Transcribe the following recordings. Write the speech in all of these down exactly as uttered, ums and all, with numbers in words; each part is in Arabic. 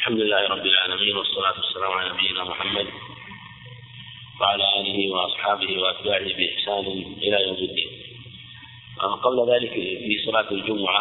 الحمد لله رب العالمين، والصلاة والسلام على نبينا محمد وعلى آله وأصحابه وأتباعه بإحسان إلى يوم الدين. قبل ذلك في صلاة الجمعة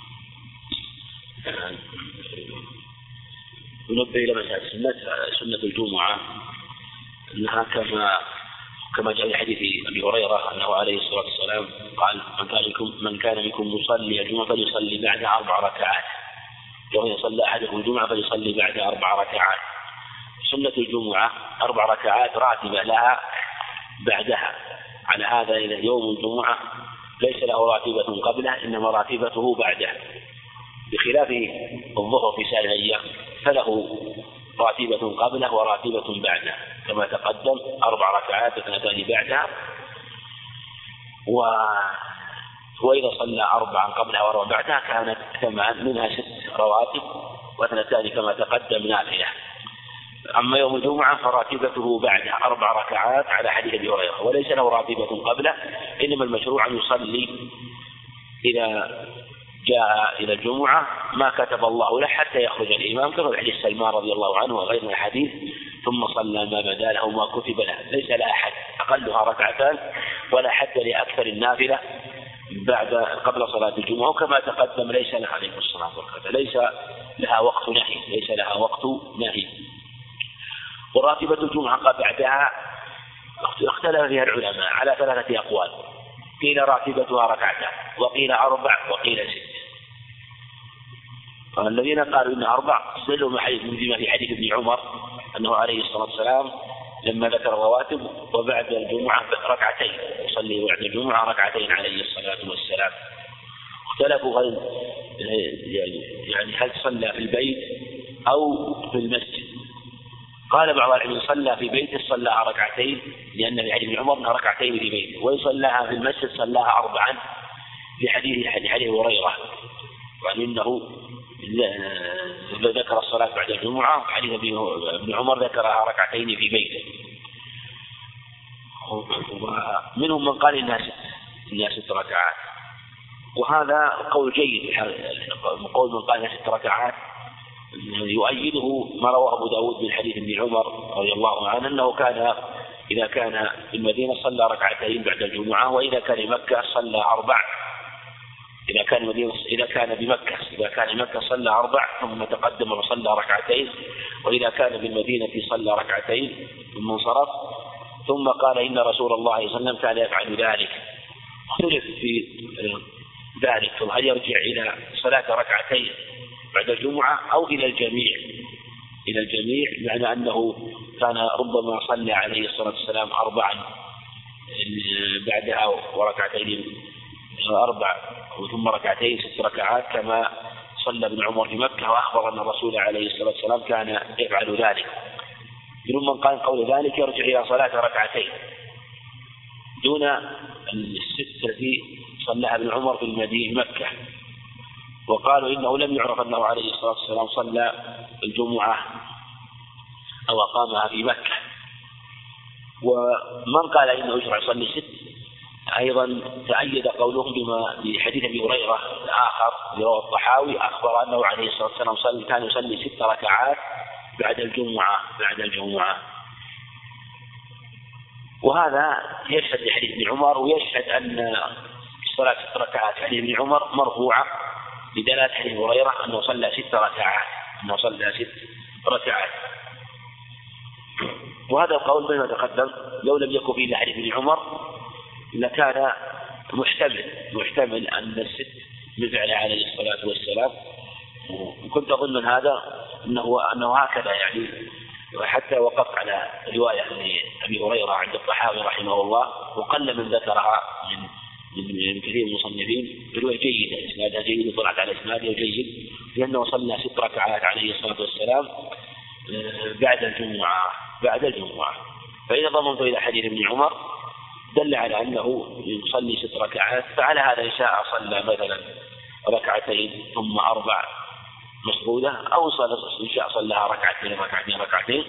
ننبه إلى مسألة سنة سنة الجمعة أنها كما كما جاء في حديث أبي هريرة أنه عليه الصلاة والسلام قال: من كان منكم من كان منكم مصلي الجمعة فليصلي بعد أربع ركعات، يوم يصلي أحدكم الجمعة فليصلي بعد أربع ركعات. سنة الجمعة أربع ركعات راتبة لها بعدها، على هذا إذا يوم الجمعة ليس له راتبة قبله، إنما راتبته بعده، بخلاف الظهر في سائر الأيام فله راتبة قبله وراتبة بعده كما تقدم، أربع ركعات اثنتان بعدها، و... وإذا صلى أربعا قبلها وأربعا بعدها كانت ثمان، منها ست رواتب واثنتان كما تقدم نافلة. أما يوم الجمعة فراتبته بعده أربع ركعات على حديث أبي هريرة، وليس له راتبة قبله، إنما المشروع أن يصلي إذا جاء إلى الجمعة ما كتب الله له حتى يخرج الإمام، كما في حديث سلمان رضي الله عنه وغير من الحديث: ثم صلى ما بدا له ما كتب له، ليس لأحد أقلها ركعتان ولا حد لأكثر النافلة بعد قبل صلاة الجمعة. وكما تقدم ليس لها عليه الصلاة والسلام ليس لها وقت نهي، ليس لها وقت نهي. وراتبة الجمعة بعدها اختلف فيها العلماء على ثلاثة أقوال: قيل راتبتها ركعتان، وقيل أربع، وقيل ست. الذين قالوا إن أربع استدلوا بما في حديث ابن عمر أنه عليه الصلاة والسلام لما ذكر الرواتب وبعد الجمعة ركعتين، يصلي بعد الجمعة ركعتين عليه الصلاة والسلام. اختلفوا هل يعني هل صلى في البيت أو في المسجد. قال بعض العلماء: صلى في بيته صلىها ركعتين، لأن في حديث ابن عمر أنها ركعتين في بيته، ويصلىها في المسجد صلىها أربعا لحديث حديث هريرة، وأنه ذكر الصلاة بعد الجمعة، حديث ابن عمر ذكرها ركعتين في بيته. ومنهم من قال إنها ست إنها ست ركعات، وهذا قول جيد. قول من قال إنها ست ركعات يؤيده ما رواه أبو داود من حديث ابن عمر رضي الله عنه أنه كان إذا كان في المدينة صلى ركعتين بعد الجمعة، وإذا كان بمكة صلى أربع. إذا كان مدينة إذا كان بمكة إذا كان بمكة صلى أربع ثم تقدم وصلى ركعتين، وإذا كان بالمدينة صلى ركعتين ثم انصرف. ثم قال: إن رسول الله صلى الله عليه وسلم كان يفعل ذلك. اختلف في ذلك، هل يرجع إلى صلاة ركعتين بعد الجمعة أو إلى الجميع إلى الجميع معنى أنه كان ربما صلى عليه الصلاة والسلام أربعا بعدها وركعتين أربع ثم ركعتين ست ركعات كما صلى ابن عمر في مكة، وأخبر أن الرسول عليه الصلاة والسلام كان يفعل ذلك. منهم من قال قول ذلك يرجع إلى صلاة ركعتين دون الست التي صلىها ابن عمر في المدينة مكة، وقالوا إنه لم يعرف أنه عليه الصلاة والسلام صلى الجمعة أو أقامها في مكة. ومن قال إنه يشرع يصلي ست أيضا تأيد قولهم بما بحديث أبي هريرة الآخر رواه الطحاوي أخبر أنه عليه الصلاة والسلام صلى كان يصلي ست ركعات بعد الجمعة بعد الجمعة وهذا يشهد لحديث ابن عمر، ويشهد أن صلاة ست ركعات حديث ابن عمر مرفوعة بدلالة حديث هريرة أنه صلى ست ركعات أنه صلى ست ركعات. وهذا القول بما تقدم لو لم يكن فيه حديث ابن عمر لكان محتمل محتمل أن الست بفعل عليه الصلاة والسلام. وكنت أظن من هذا أنه أنه هكذا يعني، وحتى وقف على رواية أبي هريرة عند الطحاوي رحمه الله، وقل من ذكرها من من كثير من المصنفين برواية جيدة، إسنادها جيد وطلعت على إسنادها جيد، لأنه صلى ست ركعات عليه الصلاة والسلام بعد الجمعة بعد الجمعة. فإذا ضمنت إلى حديث ابن عمر دل على أنه يصلي ست ركعات، فعلى هذا إن شاء صلى مثلا ركعتين ثم أربع مفروضة، أو صلى إن شاء صلىها ركعتين ركعتين ركعتين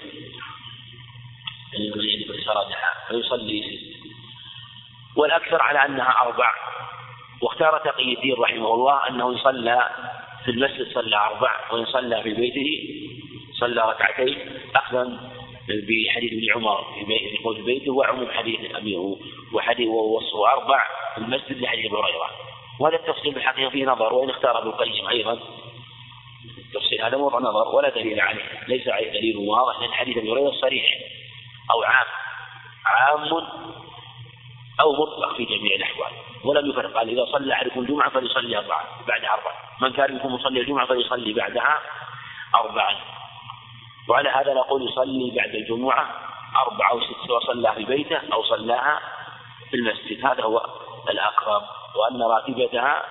يعني بالسرادها فيصلي ست. والأكثر على أنها أربع. واختار تقي الدين رحمه الله أنه يصلى في المسجد صلى أربع، ويصلى في بيته صلى ركعتين أخذا بحديث ابن عمر يقول في بيته وعموم حديث أبيه وحديث ووصفه أربع في المسجد لحديث أبي هريرة. وهذا التفصيل بالحقيقة فيه نظر، وإن اختار ابن القيم أيضا التفصيل هذا موضع نظر ولا دليل عليه، ليس عليه دليل واضح، لأن حديث أبي هريرة صريح أو عام عام أو مطلق في جميع الأحوال، ولم يفرق. قال إذا صلى أحدكم الجمعة فليصلي أربعة بعدها أربعة، من كان منكم يصلي الجمعة فليصلي بعدها أربعا. وعلى هذا نقول يصلي بعد الجمعة أربعة أو ست، سواء صلى في بيته أو صلاها في المسجد، هذا هو الأقرب. وأن راتبتها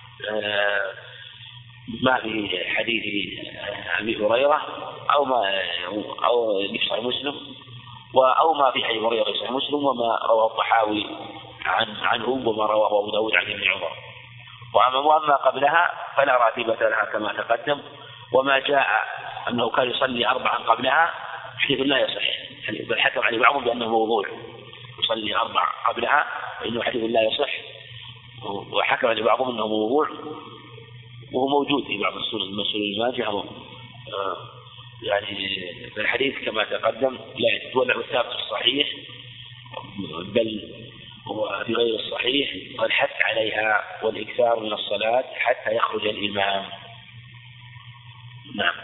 ما في حديث أبي هريرة أو ما أو في صحيح مسلم أو ما في حديث هريرة في صحيح مسلم، وما رواه الطحاوي عن عنه وما رواه أبو داود عن ابن عمر. وأما قبلها فلا راتبة لها كما تقدم. وما جاء أنه كان يصلي أربعا قبلها حديث لا يصح، بل حكم عليه بعضهم بأنه موضوع، يصلي أربع قبلها فإنه حديث لا يصح، وحكم عليه بعضهم أنه موضوع، وهو موجود في بعض السنن المسؤول الماجه يعني في الحديث كما تقدم لا يتولى الثابت الصحيح، بل هو في غير الصحيح، والحث عليها والإكثار من الصلاة حتى يخرج الإمام. نعم.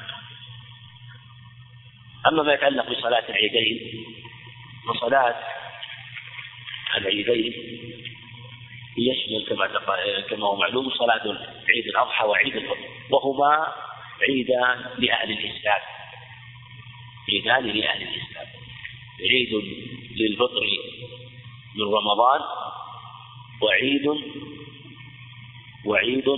أما ما يتعلق بصلاة العيدين، وصلاة العيدين يشمل كما كما هو معلوم صلاة عيد الأضحى وعيد الفطر، وهما عيدان لأهل الإسلام، عيدان لأهل الإسلام، عيد للفطر من رمضان، وعيد وعيد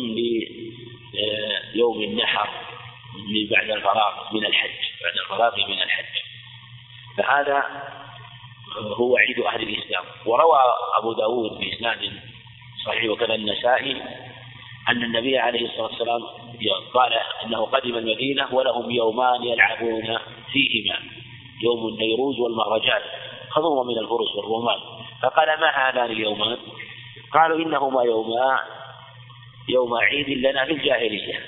ليوم النحر بعد الفراغ من الحج، بعد الفراغ من الحج. فهذا هو عيد أهل الإسلام. وروى أبو داود بإسناد صحيح وكذا النسائي أن النبي عليه الصلاة والسلام قال إنه قدم المدينة ولهم يومان يلعبون فيهما، يوم النيروز والمهرجان، خذوه من الفرس والرومان. فقال ما هذان اليومان؟ قالوا إنهما يوما يوم عيد لنا في الجاهلية.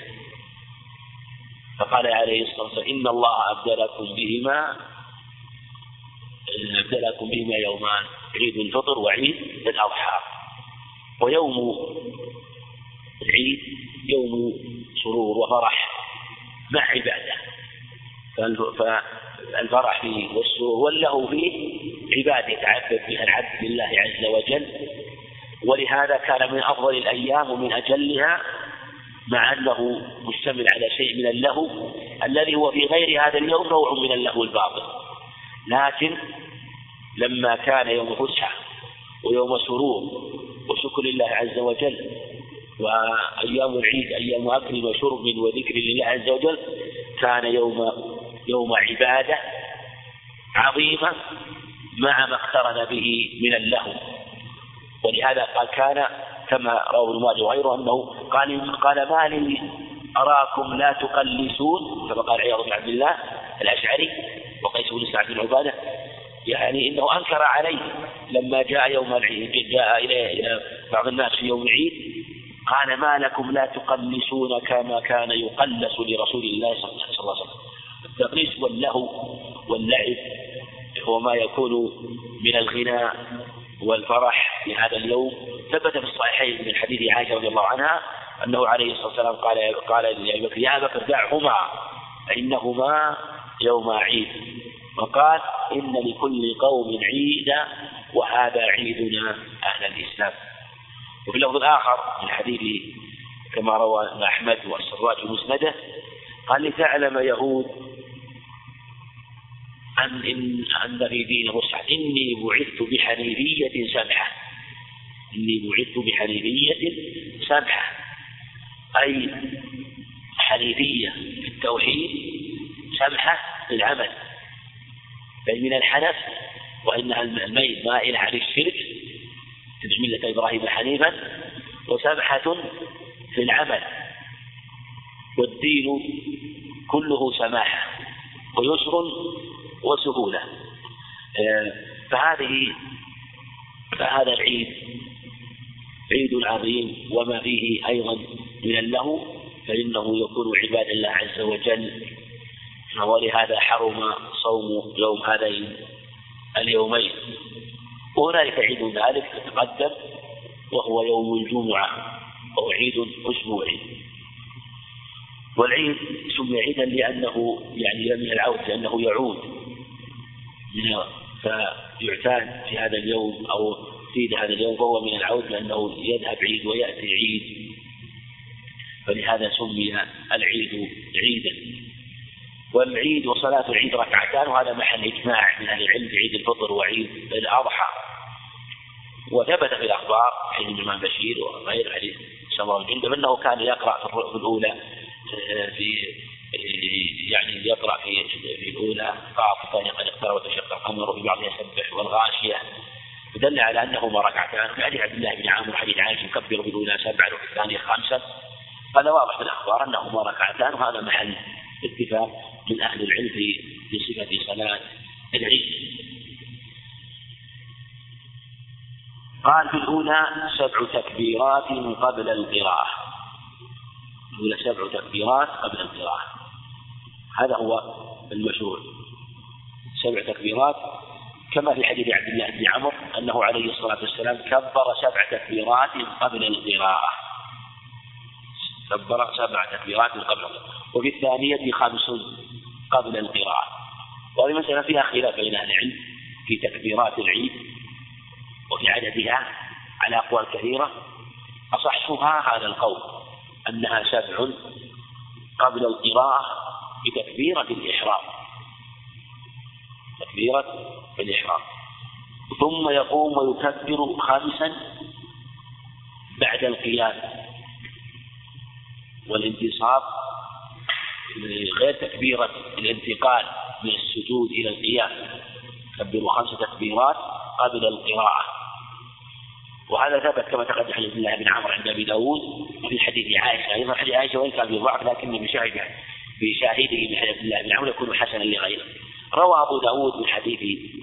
فقال عليه الصلاة والسلام إن الله أبدلكم بهما أبدلكم بهما يومان، عيد الفطر وعيد الأضحى. ويوم العيد يوم سرور وفرح مع عبادة، فالفرح فيه والسرور والله فيه عبادة يتعبد بها العبد لله عز وجل، ولهذا كان من أفضل الأيام ومن أجلها، مع أنه مشتمل على شيء من اللهو الذي هو في غير هذا اليوم نوع من اللهو الباطل. لكن لما كان يوم فسحة ويوم سرور وشكر لله عز وجل، وأيام العيد أيام أكل وشرب وذكر لله عز وجل، كان يوم يوم عبادة عظيمة مع ما اقترن به من اللهو. ولهذا قال كان كما رواه ابن ماجه وغيره أنه قال قال ما لي أراكم لا تقلسون، كما قال عياض بن عبد الله الأشعري وقيس بن سعد بن عبادة، يعني إنه أنكر عليه لما جاء يوم العيد، جاء إلى بعض الناس في يوم العيد قال ما لكم لا تقلسون كما كان يقلس لرسول الله صلى الله عليه وسلم. التقليس واللهو واللعب هو ما يكون من الغناء والفرح في هذا اليوم. ثبت في الصحيحين من حديث عائشة رضي الله عنها أنه عليه الصلاة والسلام قال قال لأبي بكر يا بكر دعهما فإنهما يوم عيد، وقال إن لكل قوم عيدا وهذا عيدنا أهل الإسلام. وفي اللفظ الآخر من حديث كما روى أحمد والسراج ومسنده قال لتعلم يهود أن إن أن في دين الرسل إني بعثت بحنيفية سمحة، إني بعثت بحنيفية سمحة، أي حنيفية في التوحيد سمحة في العمل، بل من الحنف وإنها الميل مائل عن الشرك تبع ملة إبراهيم حنيفا، وسمحة في العمل، والدين كله سماحة ويسر وسهولة. فهذه فهذا العيد عيد عظيم وما فيه أيضا من اللهو، فإنه يكون عباد الله عز وجل ولهذا حرم صوم يوم هذين اليومين. وهنالك عيد ذلك تقدم وهو يوم الجمعة، وهو عيد أسبوعي. والعيد سمي عيدا لأنه يعني من العود، لأنه يعود، فيعتاد في هذا اليوم أو في هذا اليوم، فهو من العود لأنه يذهب عيد ويأتي عيد، فلهذا سمي العيد عيدا. والعيد وصلاة العيد ركعتان، وهذا محل إجماع من أهل العلم في عيد الفطر وعيد الأضحى. وثبت في الأخبار عن الإمام بشير وغير حديث سمرة بن جندب أنه كان يقرأ في الأولى في يعني يقرأ في في الأولى قاف، الثانية قد اقترب وتشق القمر، وفي بعضها يسبح والغاشية، دل على أنهما ركعتان. في حديث عبد الله بن عامر حديث عائشة يكبر في الأولى سبعا وفي الثانية خمسا، هذا واضح في الأخبار أنهما ركعتان، وهذا محل اتفاق من أهل العلم في صفة صلاة العيد. قال في الأولى سبع تكبيرات قبل القراءة، الأولى سبع تكبيرات قبل القراءة، هذا هو المشروع، سبع تكبيرات، كما في حديث عبد الله بن عمرو أنه عليه الصلاة والسلام كبر سبع تكبيرات قبل القراءة، كبر سبع تكبيرات قبل القراءة، وفي الثانية خمس قبل القراءة. وهذه مسألة فيها خلاف بين أهل العلم في تكبيرات العيد وفي عددها على أقوال كثيرة، أصحها هذا القول أنها سبع قبل القراءة بتكبيرة الإحرام، تكبيرة الإحرام، ثم يقوم ويكبر خامسا بعد القيام والانتصاب، غير تكبيرة الانتقال من السجود إلى القيام، يكبر خمس تكبيرات قبل القراءة. وهذا ثبت كما تقدم حديث الله بن عمرو عند أبي داود، وفي حديث عائشة أيضا، حديث عائشة وإن كان بضعف لكن بشاهده بشاهده من حديث الله بن عمرو يكون حسنا لغيره. روى أبو داود من حديث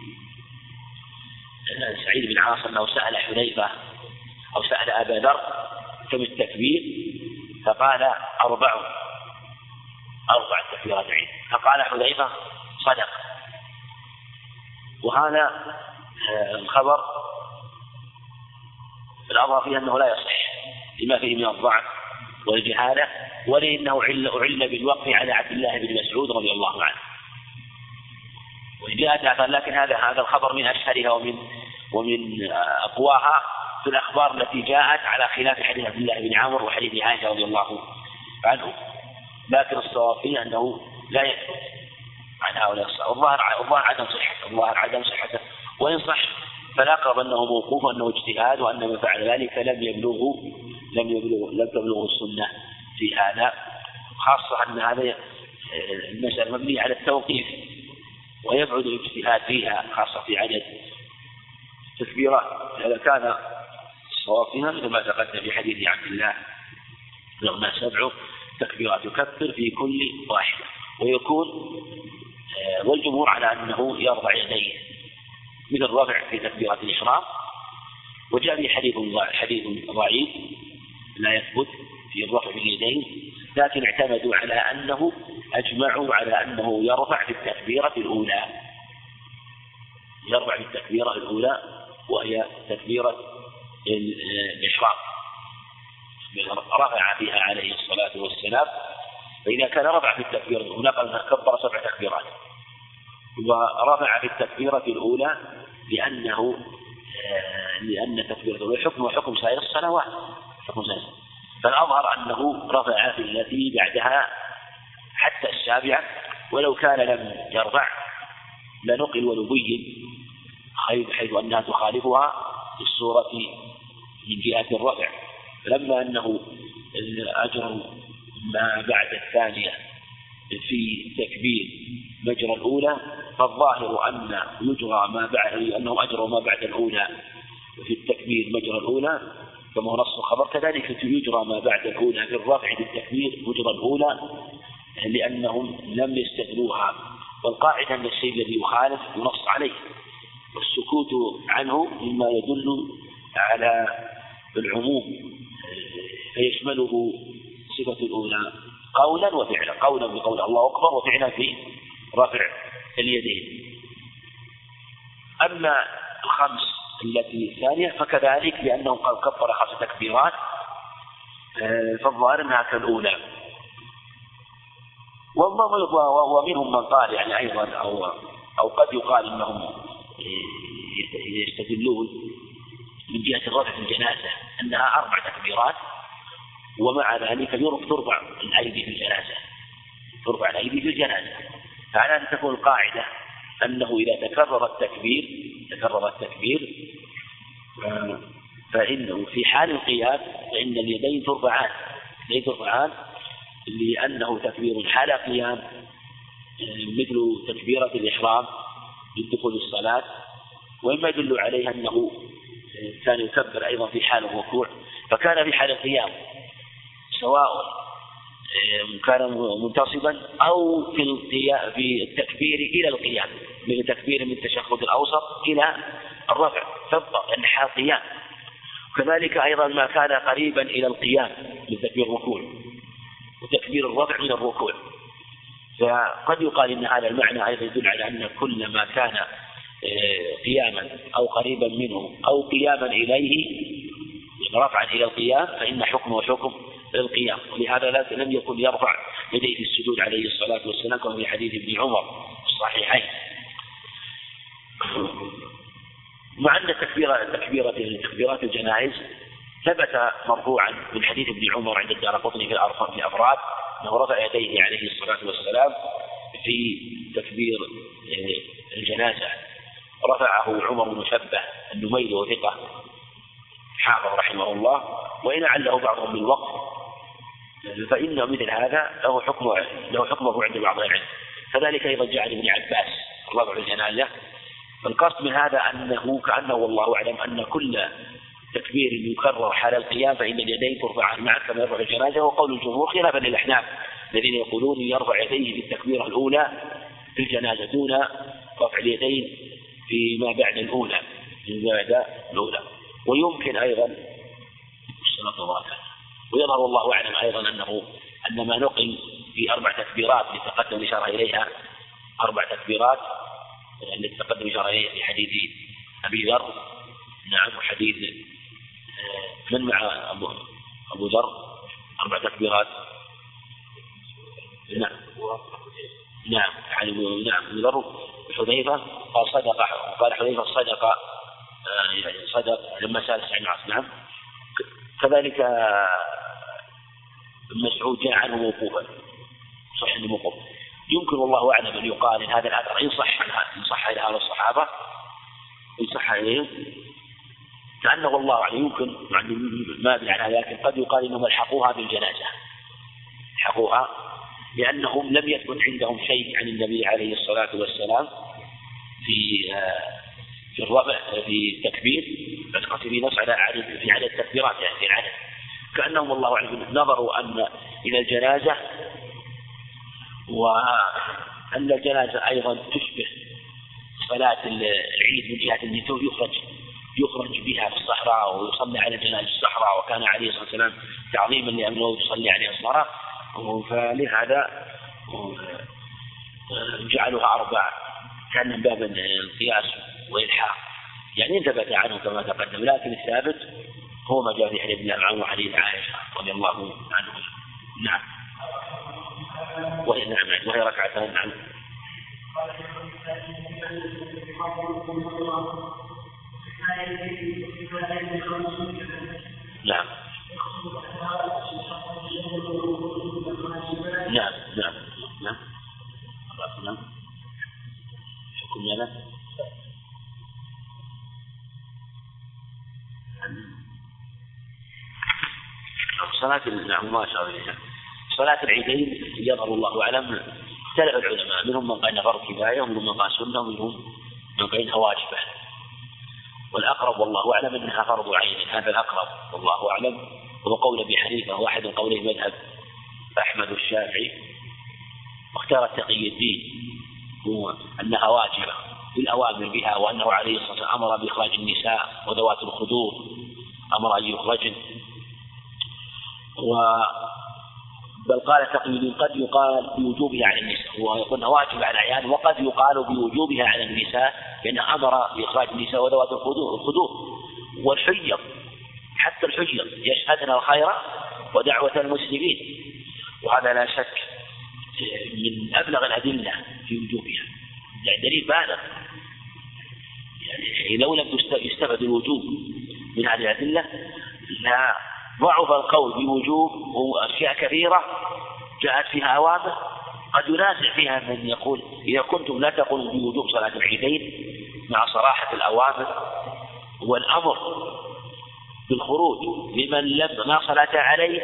سعيد بن عاص أنه سأل حذيفة أو سأل أبا ذر كم التكبير، فقال أربع أربع تكبيرات عيد، فقال حذيفة صدق. وهذا الخبر الأظهر فيه أنه لا يصح لما فيه من الضعف والجهالة، ولأنه أعل بالوقف على عبد الله بن مسعود رضي الله عنه، وجاءت، لكن هذا هذا الخبر من أشهرها ومن ومن أقواها في الأخبار التي جاءت على خلاف حديث عبد الله بن عمرو وحديث عائشة رضي الله عنه. لكن الصواب فيه أنه لا يثبت عن هؤلاء الصحابة، والظاهر الظاهر عدم صحته، الظاهر عدم صحته، وإن صح فالأقرب أنه موقوف وأنه اجتهاد، وأن من فعل ذلك لم يبلغه لم يبلغ لم تبلغه السنة في هذا، خاصة أن هذا المسألة مبنية على التوقيف ويبعد الاجتهاد فيها، خاصة في عدد تكبيرات. إذا كان الصواب فيها مثل ما تقدم في حديث عبد الله لما سبع تكبيرات يكبر في كل واحدة، ويكون والجمهور على أنه يرفع يديه مثل الرفع في تكبيرات الإحرام. وجاء في حديث حديث ضعيف لا يثبت في الرفع باليدين، لكن اعتمدوا على أنه أجمعوا على أنه يرفع في التكبيرة الأولى، يرفع في التكبيرة الأولى وهي تكبيرة الإحرام، رفع فيها عليه الصلاة والسلام. فإذا كان رفع في التكبيرة الأولى قال كبر سبع تكبيرات، ورفع في التكبيرة الأولى لأنه لأن تكبيرة الأولى حكم حكم سائر الصلوات، حكم سائر، فالأظهر أنه رفع في التي بعدها حتى السابعة، ولو كان لم يرفع لنقل ونبين حيث أنها تخالفها في الصورة من جهة الرفع. فلما أنه أجر ما بعد الثانية في تكبير مجرى الأولى، فالظاهر أن يجرى ما بعد أنه أجرى ما بعد الأولى في التكبير مجرى الأولى كما هو نص الخبر، كذلك يجرى ما بعد الأولى في الرفع بالتكبير مجرى الأولى، لأنهم لم يستثنوها. والقاعدة أن الشيء الذي يخالف ينص عليه، والسكوت عنه مما يدل على العموم فيشمله صفة الأولى قولا وفعلا، قولا بقول الله أكبر وفعلا في رفع اليدين. أما الخمس التي الثانية فكذلك لأنه قد كبر خمس تكبيرات فالظاهر أنها كالأولى. ومنهم من قال يعني أيضا أو, أو قد يقال أنهم يستدلون من جهة الرفع في الجنازة أنها أربع تكبيرات، ومع ذلك ترفع الأيدي في الجنازة ترفع الأيدي في الجنازة فعلى أن تكون القاعدة أنه إذا تكرر التكبير تكرر التكبير فإنه في حال القيام فإن اليدين ترفعان اليدين ترفعان لأنه تكبير حال قيام مثل تكبيرة الإحرام للدخول الصلاة، وإما يدل عليه أنه كان يكبر أيضا في حال الركوع، فكان في حال القيام سواء كان منتصبا أو في في التكبير إلى القيام من تكبير من التشهد الأوسط إلى الرفع تبقى أن حال قيام. كذلك أيضا ما كان قريبا إلى القيام من تكبير الركوع وتكبير الرفع من الركوع، فقد يقال إن هذا المعنى أيضا يدل على أن كل ما كان قياما أو قريبا منه أو قياما إليه رفعا إلى القيام فإن حكمه حكم القيام. ولهذا لم يكن يرفع يديه في السجود عليه الصلاة والسلام كما في حديث ابن عمر الصحيحين. مع أن تكبيرة تكبيرة تكبيرات الجنائز ثبت مرفوعا من حديث ابن عمر عند الدارقطني في الأفراد أنه رفع يديه عليه الصلاة والسلام في تكبير الجنازة، رفعه عمر بن شبه النميري وثقة حافظ رحمه الله، وإن عله بعضهم بالوقف فإن مثل هذا له حكمه له حكمه عند بعض العلم. كذلك أيضا جاء عن ابن عباس رفع الجنازة. القصد من هذا أنه كأنه والله أعلم أن كل تكبير يكرر حال القيام فإن اليدين ترفعان معه كما يرفع الجنازة، وقول الجمهور خلافا للأحناف الذين يقولون يرفع يديه في التكبيرة الأولى في الجنازة دون رفع اليدين فيما بعد الأولى فيما بعد الأولى. ويمكن أيضا الصلاة والسلام ويظهر الله أعلم أيضا أنه أن ما نقل في أربع تكبيرات لتقدم الإشارة إليها أربع تكبيرات التي تقدم الإشارة إليها في حديث أبي ذر نعم وحديث من مع أبو, أبو ذر أربع تكبيرات نعم نعم نعم أبو ذر حذيفة قال صدق قال حذيفة صدق صدق لما سأل سعيد بن عاص. نعم كذلك مسعود جاء عنه موقوفا صح انه موقوف. يمكن والله اعلم ان يقال ان هذا الاثر ان صح ان صح الى هؤلاء الصحابه ان صح اليهم كانه والله اعلم يمكن يعني ما ادري عن هذا، لكن قد يقال انهم الحقوها بالجنازه حقوها لانهم لم يثبت عندهم شيء عن النبي عليه الصلاه والسلام في في الرفع في التكبير بس في نص على عدد في عدد التكبيرات يعني في العدد، كأنهم والله أعلم نظروا أن إلى الجنازة وأن الجنازة أيضا تشبه صلاة العيد من جهة أن يخرج يخرج بها في الصحراء ويصلي على جنازة الصحراء، وكان عليه الصلاة والسلام تعظيما لأنه يصلي عليه الصلاة، فلهذا جعلوها أربع كان من باب القياس وإلحاق يعني ثبت عنه كما تقدم، لكن الثابت هو ما جاء في حديث ابن عمر وحديث عائشة رضي الله عنه. نعم وهي نعم وهي ركعتان. نعم نعم نعم نعم نعم نعم حكم ماذا؟ صلاة نعم ما شاء الله صلاة العيدين يظهر الله أعلم اختلف العلماء، منهم من قال فرض كفاية ومنهم من قال سنة ومنهم من قال انها واجبة، والأقرب والله أعلم أنها فرض عين، هذا الأقرب والله أعلم، هو قول أبي حنيفة واحد من قوله مذهب أحمد والشافعي، واختار تقي الدين هو أنها واجبة بالأوامر بها، وأنه عليه الصلاة والسلام أمر بإخراج النساء وذوات الخدور أمر أن يخرجن، بل قال تقي الدين قد يقال بوجوبها على النساء، ويقول واجب على العيان، وقد يقال بوجوبها على النساء لأنه أمر بإخراج النساء وذوات الخدور والحجر، حتى الحجر يشهدن الخير ودعوة المسلمين، وهذا لا شك من أبلغ الأدلة في وجوبها، يعني دليل بالغ. يعني لو لم يستفد الوجوب من هذه الأدلة لا ضعف القول بوجوب، وأشياء كثيرة جاءت فيها أوامر قد ينازع فيها من يقول إذا كنتم لا تقولوا بوجوب صلاة العيدين مع صراحة الأوامر والأمر بالخروج لمن لم لا صلاة عليه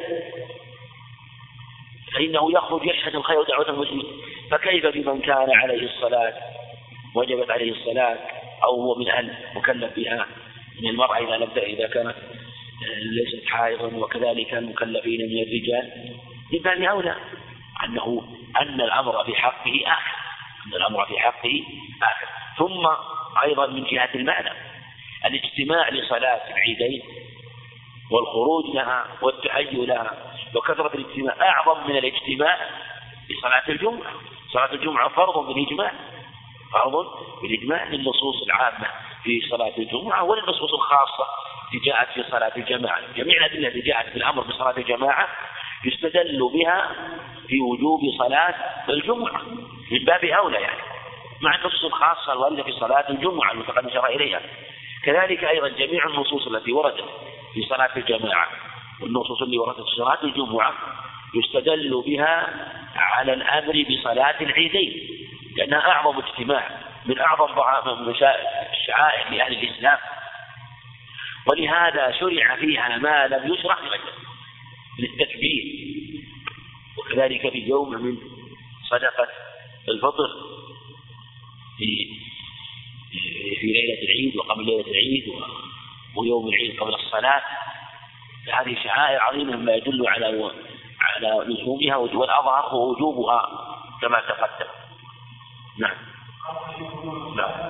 فإنه يخرج يشهد الخير ودعوة المسلمين، فكيف بمن كان عليه الصلاة وجبت عليه الصلاة أو هو من أهل مكلف بها من المرأة إذا لم إذا كانت ليست حائضا، وكذلك المكلفين من الرجال، بباب أولى أنه أن الأمر في حقه آخر، أن الأمر في حقه آخر. ثم أيضا من جهة المعنى الاجتماع لصلاة العيدين والخروج لها والتهيؤ لها وكثرة الاجتماع أعظم من الاجتماع لصلاة الجمعة. صلاة الجمعة فرض بالإجماع، فرض بالإجماع للنصوص العامة في صلاة الجمعة وللنصوص الخاصة التي جاءت في صلاة الجماعة. جميع الأدلة التي جاءت في الأمر بصلاة الجماعة يستدل بها في وجوب صلاة الجمعة من باب أولى، يعني مع النصوص الخاصة الواردة في صلاة الجمعة المتقدم شرع إليها. كذلك أيضا جميع النصوص التي وردت في صلاة الجماعة والنصوص التي وردت في صلاة الجمعة يستدل بها على الأمر بصلاة العيدين، لأنها أعظم اجتماع من أعظم شعائر لأهل الإسلام، ولهذا شرع فيها ما لم يشرع للتكبير. وكذلك في يوم من صدقة الفطر في في ليلة العيد وقبل ليلة العيد ويوم العيد قبل الصلاة، هذه شعائر عظيمة ما يدل على على لزومها والأظهر ووجوبها كما تقدم. نعم نعم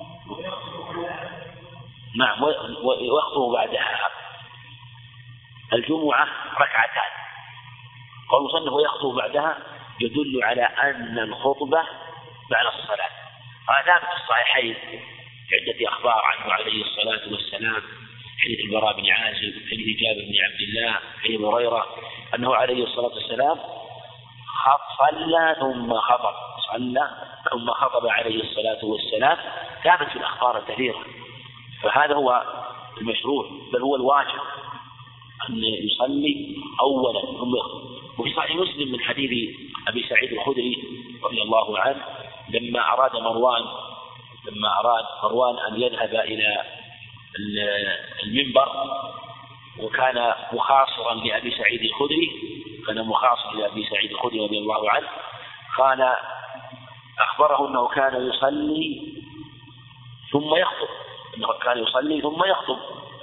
نعم ويخطب بعدها الجمعة ركعتان. قال المصنف ويخطب بعدها يدل على أن الخطبة بعد الصلاة. هذا ثابت في الصحيحين عدة أخبار عنه عليه الصلاة والسلام، حديث البراء بن عازب، حديث جابر بن عبد الله، حديث هريرة أنه عليه الصلاة والسلام صلى ثم خطب صلى ثم خطب عليه الصلاة والسلام، ثابت في الأخبار الكثيرة. فهذا هو المشروع بل هو الواجب أن يصلي أولا ثم يخطب. وفي صحيح مسلم من حديث أبي سعيد الخدري رضي الله عنه لما أراد مروان لما أراد مروان أن يذهب إلى المنبر وكان مخاصرا لأبي سعيد الخدري كان مخاصرا لأبي سعيد الخدري رضي الله عنه كان أخبره أنه كان يصلي ثم يخطب أنه كان يصلي ثم يخطب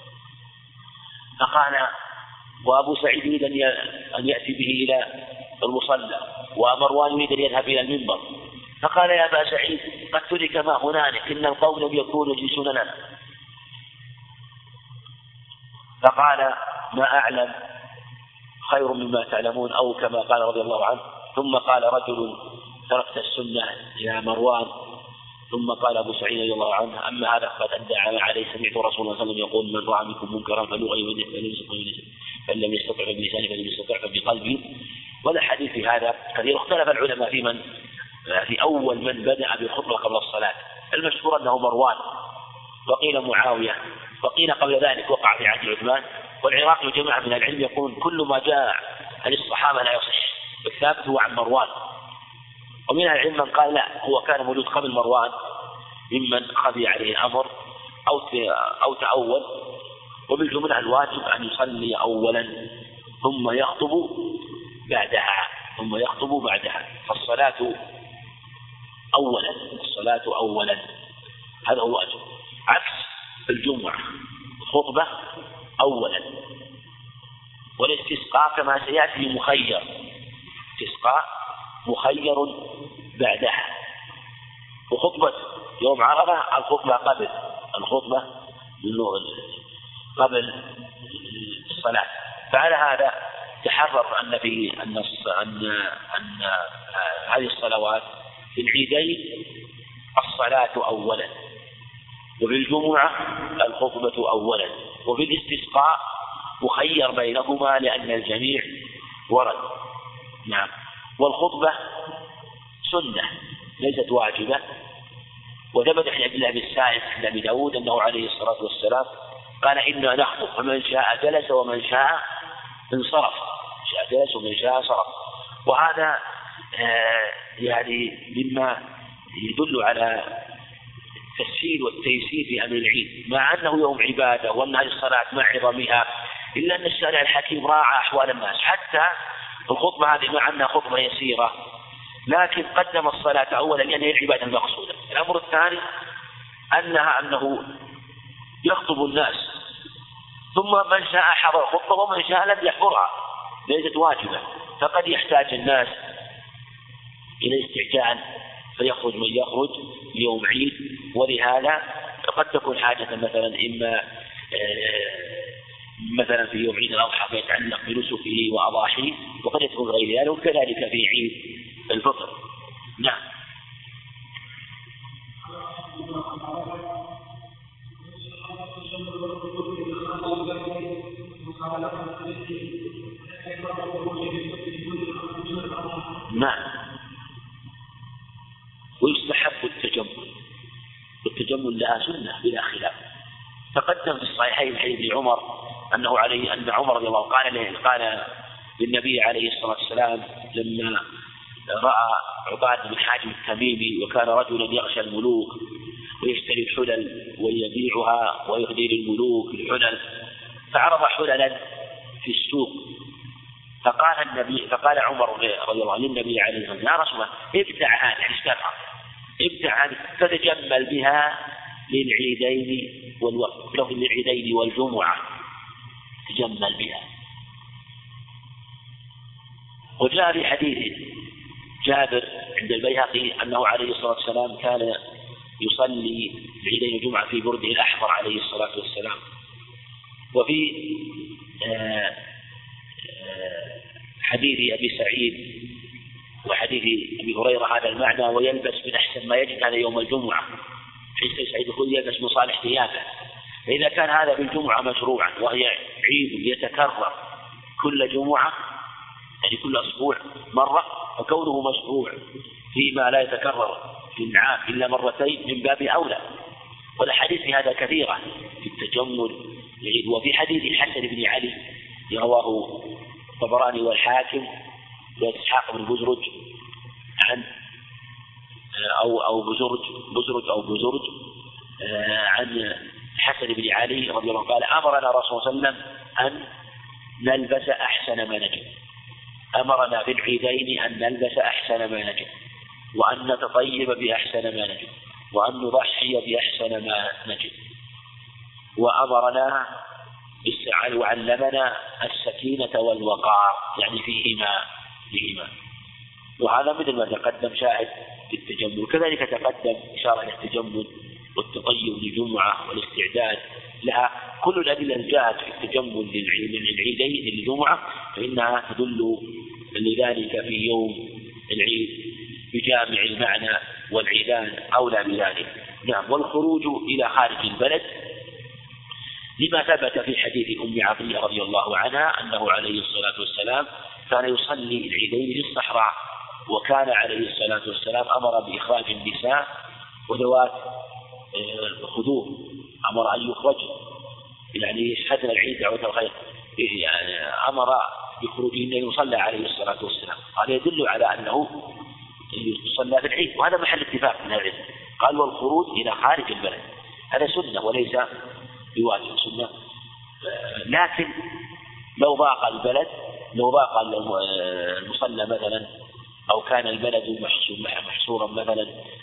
فقال وأبو سعيد يريد أن يأتي به إلى المصلى ومروان يريد أن يذهب إلى المنبر، فقال يا أبا سعيد قد ترك ما هنالك إن القوم لم يكونوا يجلسون لنا. فقال ما أعلم خير مما تعلمون أو كما قال رضي الله عنه. ثم قال رجل تركت السنة يا مروان. ثم قال أبو سعيد رضي الله عنه أما هذا فقد أدى عليه سمعت رسول الله صلى الله عليه وسلم يقول من رأى منكم منكرا فليغيره بيده فإن لم يستطع بلسانه فلم يستطع بقلبه. ولا حديث في هذا كثير. اختلف العلماء في من في أول من بدأ بالخطبة قبل الصلاة. المشهور أنه مروان وقيل معاوية وقيل قبل ذلك وقع في عهد عثمان. والعراقي وجماعة من العلم يقول كل ما جاء عن الصحابة لا يصح، الثابت هو عن مروان. ومن العلم من قال لا هو كان موجود قبل مروان ممن خفي عليه الأمر أو أو تأول. وبالجملة الواجب أن يصلي أولا ثم يخطب بعدها ثم يخطب بعدها فالصلاة أولا الصلاة أولا هذا هو الواجب، عكس الجمعة الخطبة أولا. والاستسقاء كما سيأتي مخير، استسقاء مخير بعدها. وخطبة يوم عرفة الخطبة قبل الخطبة قبل الصلاة. فعلى هذا تحرر أن في أن أن أن هذه الصلوات في العيدين الصلاة أولا، وفي الجمعة الخطبة أولا، وفي الاستسقاء مخير بينهما لأن الجميع ورد. نعم. والخطبة سنة ليست واجبة، وثبت عن عبد الله بن السائب عند أبي داود أنه عليه الصلاة والسلام قال إنا نخطب فمن شاء جلس ومن شاء انصرف، شاء جلس ومن شاء صرف. وهذا آه يعني مما يدل على التسهيل والتيسير في أمر العيد، مع أنه يوم عبادة وأن هذه الصلاة مع عظمها، إلا أن الشارع الحكيم راعى أحوال الناس. حتى الخطبة هذه مع أنها خطبة يسيرة لكن قدم الصلاة أولا لأن هي العبادة المقصودة. الأمر الثاني أنها أنه يخطب الناس ثم من شاء حضر الخطبة ومن شاء لم يحضرها، ليست واجبة، فقد يحتاج الناس إلى استعجال فيخرج من يخرج يوم عيد، ولهذا قد تكون حاجة مثلا إما مثلا في يوم عيد الأضحى فيتعلق بنسكه وأضاحيه، وقد يكون غير ذلك، وكذلك في عيد الفطر. نعم. نعم. ويستحب التجمل، والتجمل لها سنة بلا خلاف. تقدم في الصحيحين حديث ابن عمر أنه عليه أن عمر رضي الله قال له قال للنبي عليه الصلاة والسلام لما رأى عباد بن حاتم التميمي وكان رجلا يغشى الملوك ويشتري الحلل ويبيعها ويهدي للملوك الحلل، فعرض حللا في السوق، فقال النبي فقال عمر رضي الله عنه للنبي عليه الصلاة والسلام يا رسول الله ابتع هذه اشترها ابتع هذه فتجمل بها للعيدين والوقت له للعيدين والجمعة، تجمل بها. وجاء في حديث جابر عند البيهقي أنه عليه الصلاة والسلام كان يصلي العيدين الجمعة في برده الأحمر عليه الصلاة والسلام. وفي آه آه حديث أبي سعيد وحديث أبي هريرة هذا المعنى، ويلبس من أحسن ما يجد هذا يوم الجمعة، حيث سعيد يقول يلبس من صالح ثيابه. فإذا كان هذا في الجمعة مشروعا وهي عيد يتكرر كل جمعة يعني كل أسبوع مرة، فكونه مشروع فيما لا يتكرر في العام إلا مرتين من باب أولى. والحديث في هذا كثيرة في التجمل. وفي حديث الحسن بن علي رواه الطبراني والحاكم وإسحاق بن بزرج عن أو أو بزرج بزرج أو بزرج عن الحسن بن علي رضي الله عنه قال أمرنا رسول الله صلى الله عليه وسلم أن نلبس أحسن ما نجد، أمرنا في العيدين أن نلبس أحسن ما نجد، وأن نتطيب بأحسن ما نجد، وأن نضحي بأحسن ما نجد، وأمرنا بالسعي وعلمنا السكينة والوقار يعني فيهما فيهما. وهذا مثل ما تقدم شاهد في التجمل. كذلك تقدم إشارة إلى التجمل والتطيب للجمعة والاستعداد لها. كل الأدلة جاءت في التجمل للعيدين للجمعة فإنها تدل لذلك في يوم العيد بجامع المعنى، والعيدان أولى بذلك. نعم. والخروج إلى خارج البلد لما ثبت في حديث أم عطية رضي الله عنها أنه عليه الصلاة والسلام كان يصلي العيدين في الصحراء، وكان عليه الصلاة والسلام أمر بإخراج النساء وذوات الخدور، أمر أن يخرج يعني يشهدن العيد دعوة الخير، يعني أمر بخروجهن يصلى عليه الصلاة والسلام. هذا يدل على أنه يصلى في العيد، وهذا محل اتفاق من العلم. قال والخروج إلى خارج البلد هذا سنة وليس بواجب، سنة. لكن لو ضاق البلد لو ضاق المصلى مثلا أو كان البلد محصورا مثلا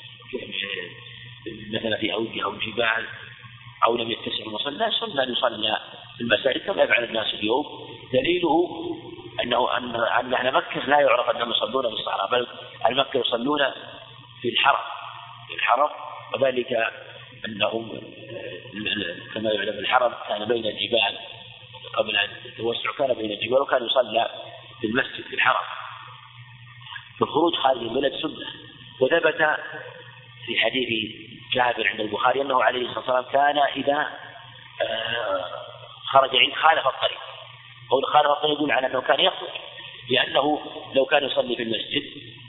مثلا في أوجه أو جبال أو لم يتسع المصلى سنة أن يصلى في المساجد كما يفعل الناس اليوم. دليله أنه أن أن أهل مكة لا يعرف أنهم يصلون في الصحراء، بل أهل مكة يصلون في الحرم في الحرم وذلك أنهم كما يعلم الحرم كان بين الجبال قبل أن التوسع كان بين الجبال وكان يصلى في المسجد في الحرم، فالخروج خارج البلد سنة. وثبت في حديث جابر عند البخاري أنه عليه الصلاة والسلام كان إذا خرج عند خالف الطريق، قول خالف الطريق يقول على أنه كان يخرج، لأنه لو كان يصلي في المسجد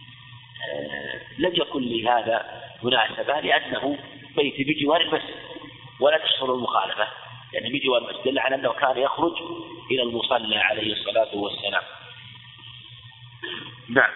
لم يكن لهذا مناسبة، لأنه بيت بجوار المسجد ولا تحصل المخالفة، لأن يعني بجوار المسجد على أنه كان يخرج إلى المصلى عليه الصلاة والسلام. نعم.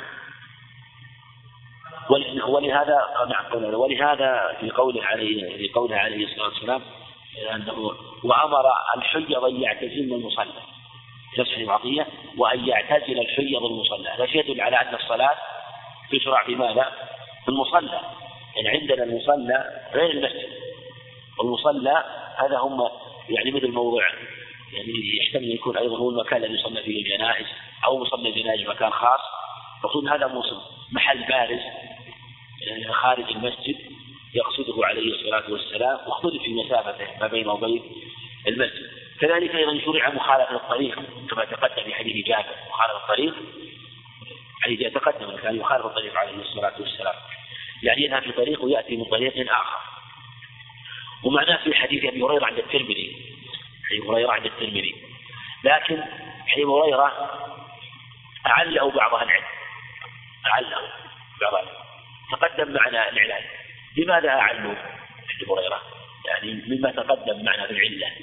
ولهذا ولهذا في قوله عليه في قوله عليه الصلاة والسلام أنه وأمر الحيض أن يعتزل المصلى، تصحيح عطية، وأن يعتزل الحيض المصلى. هذا يدل على أن الصلاة تشرع في ماذا؟ في المصلى. يعني عندنا المصلى غير المسجد، والمصلى هذا هم يعني مثل موضع يعني يحتمل أن يكون أيضا هو المكان الذي يصلى فيه الجنائز أو مصلى الجنائز مكان خاص، فقل هذا محل بارز خارج المسجد يقصده عليه الصلاة والسلام، واختلف في مسافته ما بينه وبين المسجد. كذلك أيضا شرع مخالفة الطريق كما تقدم في حديث جابر، مخالفة الطريق حديث يتقدم كان يخالف الطريق عليه الصلاة والسلام، يعني يذهب في طريق ويأتي من طريق آخر. ومعناه في حديث أبي هريرة عند الترمذي، حديث هريرة عند الترمذي، لكن حديث هريرة أعله بعض أهل العلم، أعله بعض أهل العلم تقدم معنا العلاج. لماذا أعلوا حديث هريرة؟ يعني مما تقدم معنا في العلة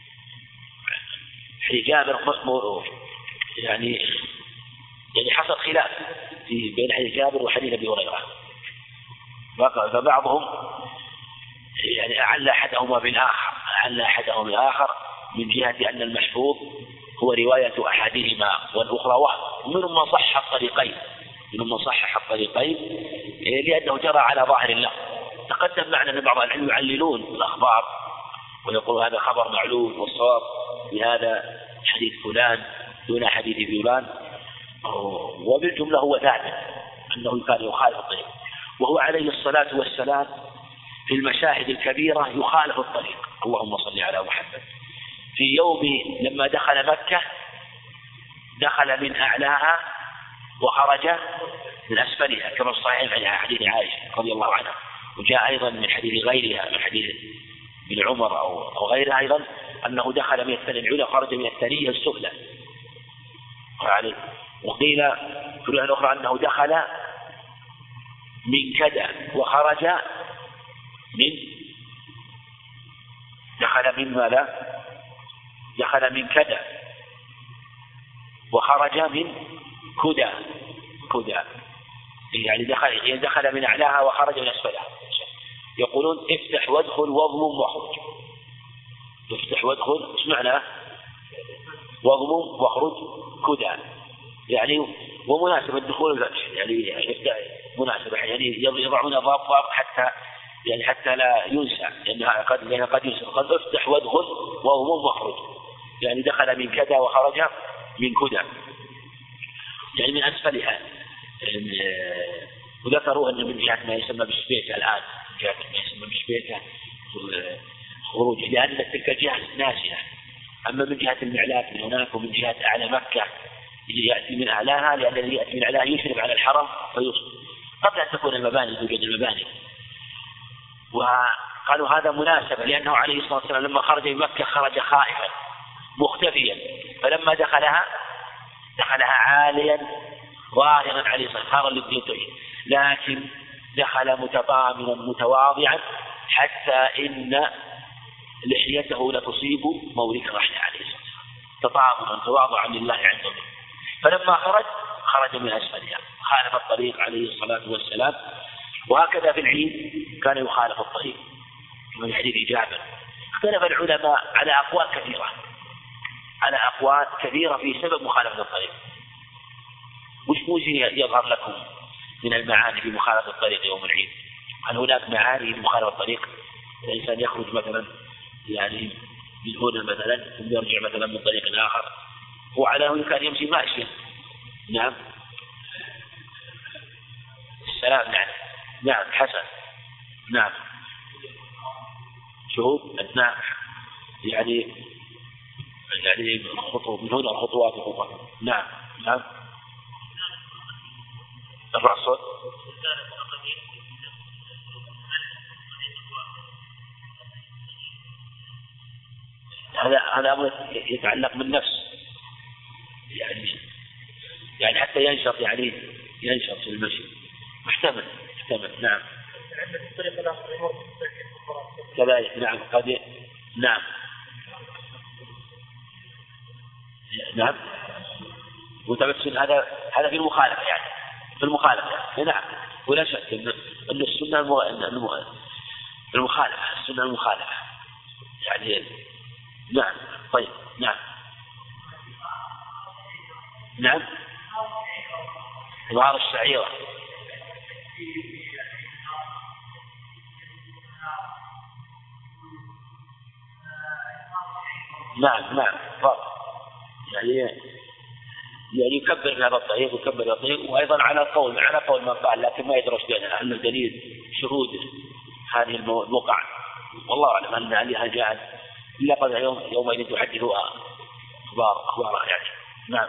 حديث جابر يعني يعني حصل خلاف في بين حديث جابر وحديث أبي هريرة، فبعضهم يعني أعل أحدهما بالآخر، أعل أحدهما بالآخر من جهة أن المحفوظ هو رواية أحدهما والأخرى وهم، ومنهم من صح الطريقين منهم من صحح الطريقين لأنه جرى على ظاهر الله. تقدم معنا أن بعض العلم يعللون الأخبار ويقول هذا خبر معلول والصواب بهذا حديث فلان دون حديث فلان، وبالجملة هو ثابت أنه كان يخالف الطريق، وهو عليه الصلاة والسلام في المشاهد الكبيرة يخالف الطريق. اللهم صل على محمد. في يوم لما دخل مكة دخل من أعلاها وخرج من أسفلها كما صحيح في حديث عائشة رضي الله عنها، وجاء أيضا من حديث غيرها من حديث ابن عمر أو, أو غيرها أيضا أنه دخل من الثانية العلى خرج من الثانية السفلى. وقيل في الرواية الأخرى أنه دخل من كذا وخرج من دخل من ماذا؟ دخل من كذا وخرج من كذا كذا يعني دخل يعني دخل من أعلاها وخرج من أسفلها. يقولون افتح وادخل واضمم واخرج. افتح وادخل ايش معنى؟ واضمم واخرج كذا يعني ومناسبة الدخول والفتح يعني مناسبة يعني يضعون ضاب ضاب حتى يعني حتى لا ينسى لأنها قد لأنها قد ينسى. قد افتح وادخل واضمم واخرج يعني دخل من كذا وخرج من كذا يعني من أسفلها. وذكروا أن من جهة ما يسمى بالشبيكة الآن من جهة ما يسمى بالشبيكة خروج لأن تلك الجهة ناسية. أما من جهة المعلاك من هناك ومن جهة أعلى مكة يأتي من أعلاها لأن الذي يأتي من أعلاها يشرف على الحرم فيوصل قبل أن تكون المباني توجد المباني. وقالوا هذا مناسبة لأنه عليه الصلاة والسلام لما خرج من مكة خرج خائفا مختفيا، فلما دخلها دخلها عاليا ظاهرا عليه الصلاة والسلام للدين، لكن دخل متضامنا متواضعا حتى إن لحيته لتصيب مورك رحله عليه الصلاة والسلام تضامنا تواضعا لله عز وجل. فلما خرج خرج من أسفلها خالف الطريق عليه الصلاة والسلام. وهكذا في العيد كان يخالف الطريق من حديث جابر. اختلف العلماء على أقوال كثيرة على أقوال كثيرة في سبب مخالفة الطريق. وش موجه يظهر لكم من المعاني في مخالفة الطريق يوم العيد؟ هل هناك معاني في مخالفة الطريق؟ الإنسان يخرج مثلا يعني من هنا مثلا ثم يرجع مثلا من طريق آخر، وعلى هنا كان يمشي ماشيا. نعم السلام. نعم نعم حسن. نعم شهود. نعم يعني يعني خطوة من هنا خطوات أخرى. نعم نعم الرأس هذا هذا أمر يتعلق بالنفس يعني يعني حتى ينشط يعني ينشط في المشي محتمل محتمل. نعم كذلك. نعم قد نعم نعم متمسك هذا هذا في المخالفة يعني في المخالفة. نعم ولا شك أن أن السنة المخالفة السنة المخالفة يعني. نعم طيب. نعم نعم ظهر الشعيرة. نعم نعم يعني يعني يكبر في هذا الطريق ويكبر هذا الطريق. وأيضا على قول على قول من قال لكن ما يدرس بينها أنه دليل شهود هذه الوقع والله أعلم أن عليها جاءت إلا قبل يوم يومين تحدثها أخبار أخبارها يعني. نعم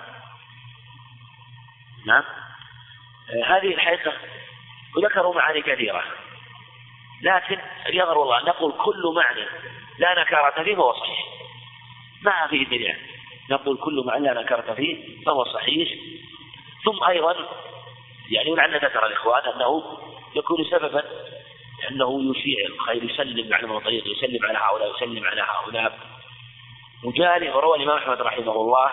نعم هذه الحقيقة وذكروا معاني كثيرة لكن يظهر والله نقول كل معنى لا نكارة فيه فهو صحيح ما فيه دليل. نقول كل معنى لا نكارة فيه فهو صحيح. ثم أيضا يعني ولعل ذكر الإخوان أنه يكون سببا أنه يشيع الخير يسلم على المطيق يسلم على هؤلاء يسلم على هؤلاء. وجاء وروى الإمام أحمد رحمه الله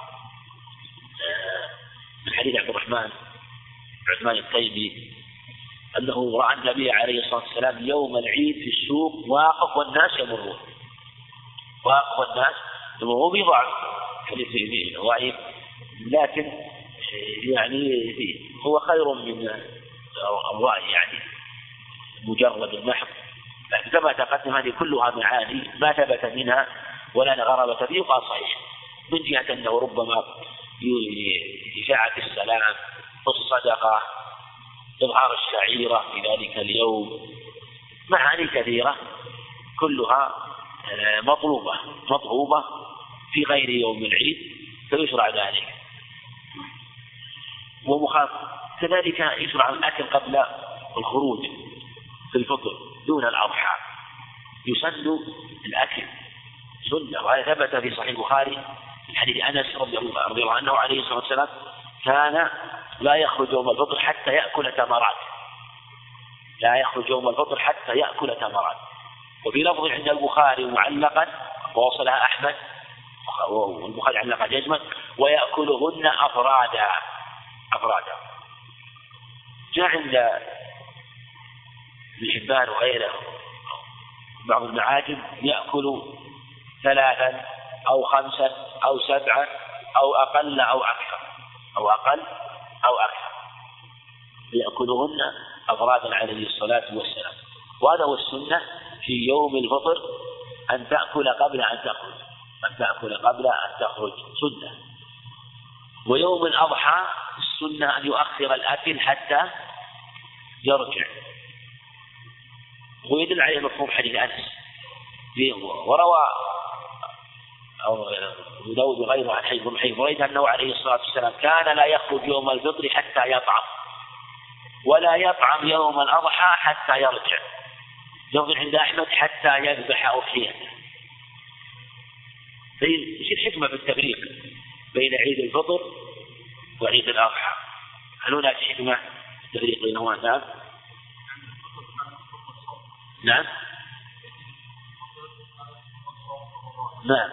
من حديث عبد الرحمن عثمان التيمي أنه رأى النبي عليه الصلاة والسلام يوم العيد في السوق واقف والناس يمرون واقف والناس يمرون بضعف حديث فيه ضعيف لكن يعني هو خير من الرأي يعني مجرد المحض. لكن كما تقدم هذه كلها معاني ما ثبت منها ولا غرابة فيه وقال صحيح من جهة أنه ربما إشاعة السلام الصدقة إظهار الشعيرة في ذلك اليوم معاني كثيرة كلها مطلوبة مطلوبة في غير يوم العيد فيشرع ذلك. ومخاف كذلك يشرع الأكل قبل الخروج في الفطر دون الأضحى يسن الأكل سنة. وهذا ثبت في صحيح البخاري من حديث أنس رضي الله عنه عليه الصلاة والسلام كان لا يخرج يوم الفطر حتى يأكل تمرات لا يخرج يوم الفطر حتى يأكل تمرات. وفي لفظ عند البخاري معلقا ووصلها أحمد والبخاري علق جزما ويأكلهن أفرادا أفرادا. جاء عند ابن حبان وغيره بعض المعاجم يأكل ثلاثا أو خمسا أو سبعا أو أقل أو أكثر أو أقل أو أكثر يأكلهن أفرادا عليه الصلاة والسلام. وهذا هو السنة في يوم الفطر أن تأكل قبل أن تخرج أن تأكل قبل أن تخرج سنة. ويوم الأضحى السنة أن يؤخر الأكل حتى يرجع. ويدل عليه مفهوم حديث أنس وروى أبو داود وغيره عن حديث بريدة أنه عليه الصلاة والسلام كان لا يخرج يوم الفطر حتى يطعم ولا يطعم يوم الأضحى حتى يرجع. لفظ عند أحمد حتى يذبح أضحيته. ايش الحكمة في التفريق بين عيد الفطر وعيد الأضحى؟ هل هناك حكمة في التفريق بينهما؟ نعم نعم نعم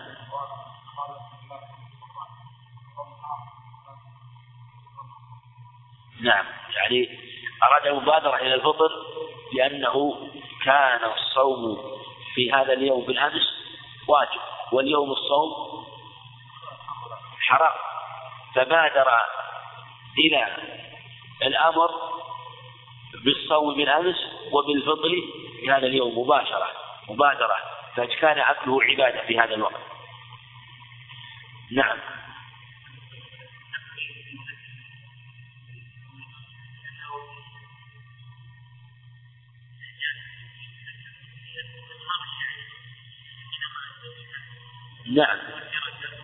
نعم يعني أراد المبادرة إلى الفطر لأنه كان الصوم في هذا اليوم بالأمس واجب واليوم الصوم حرام فبادر إلى الأمر بالصوم بالأمس وبالفطر في هذا اليوم مباشرة مبادرة فكان أكله عبادة في هذا الوقت. نعم نعم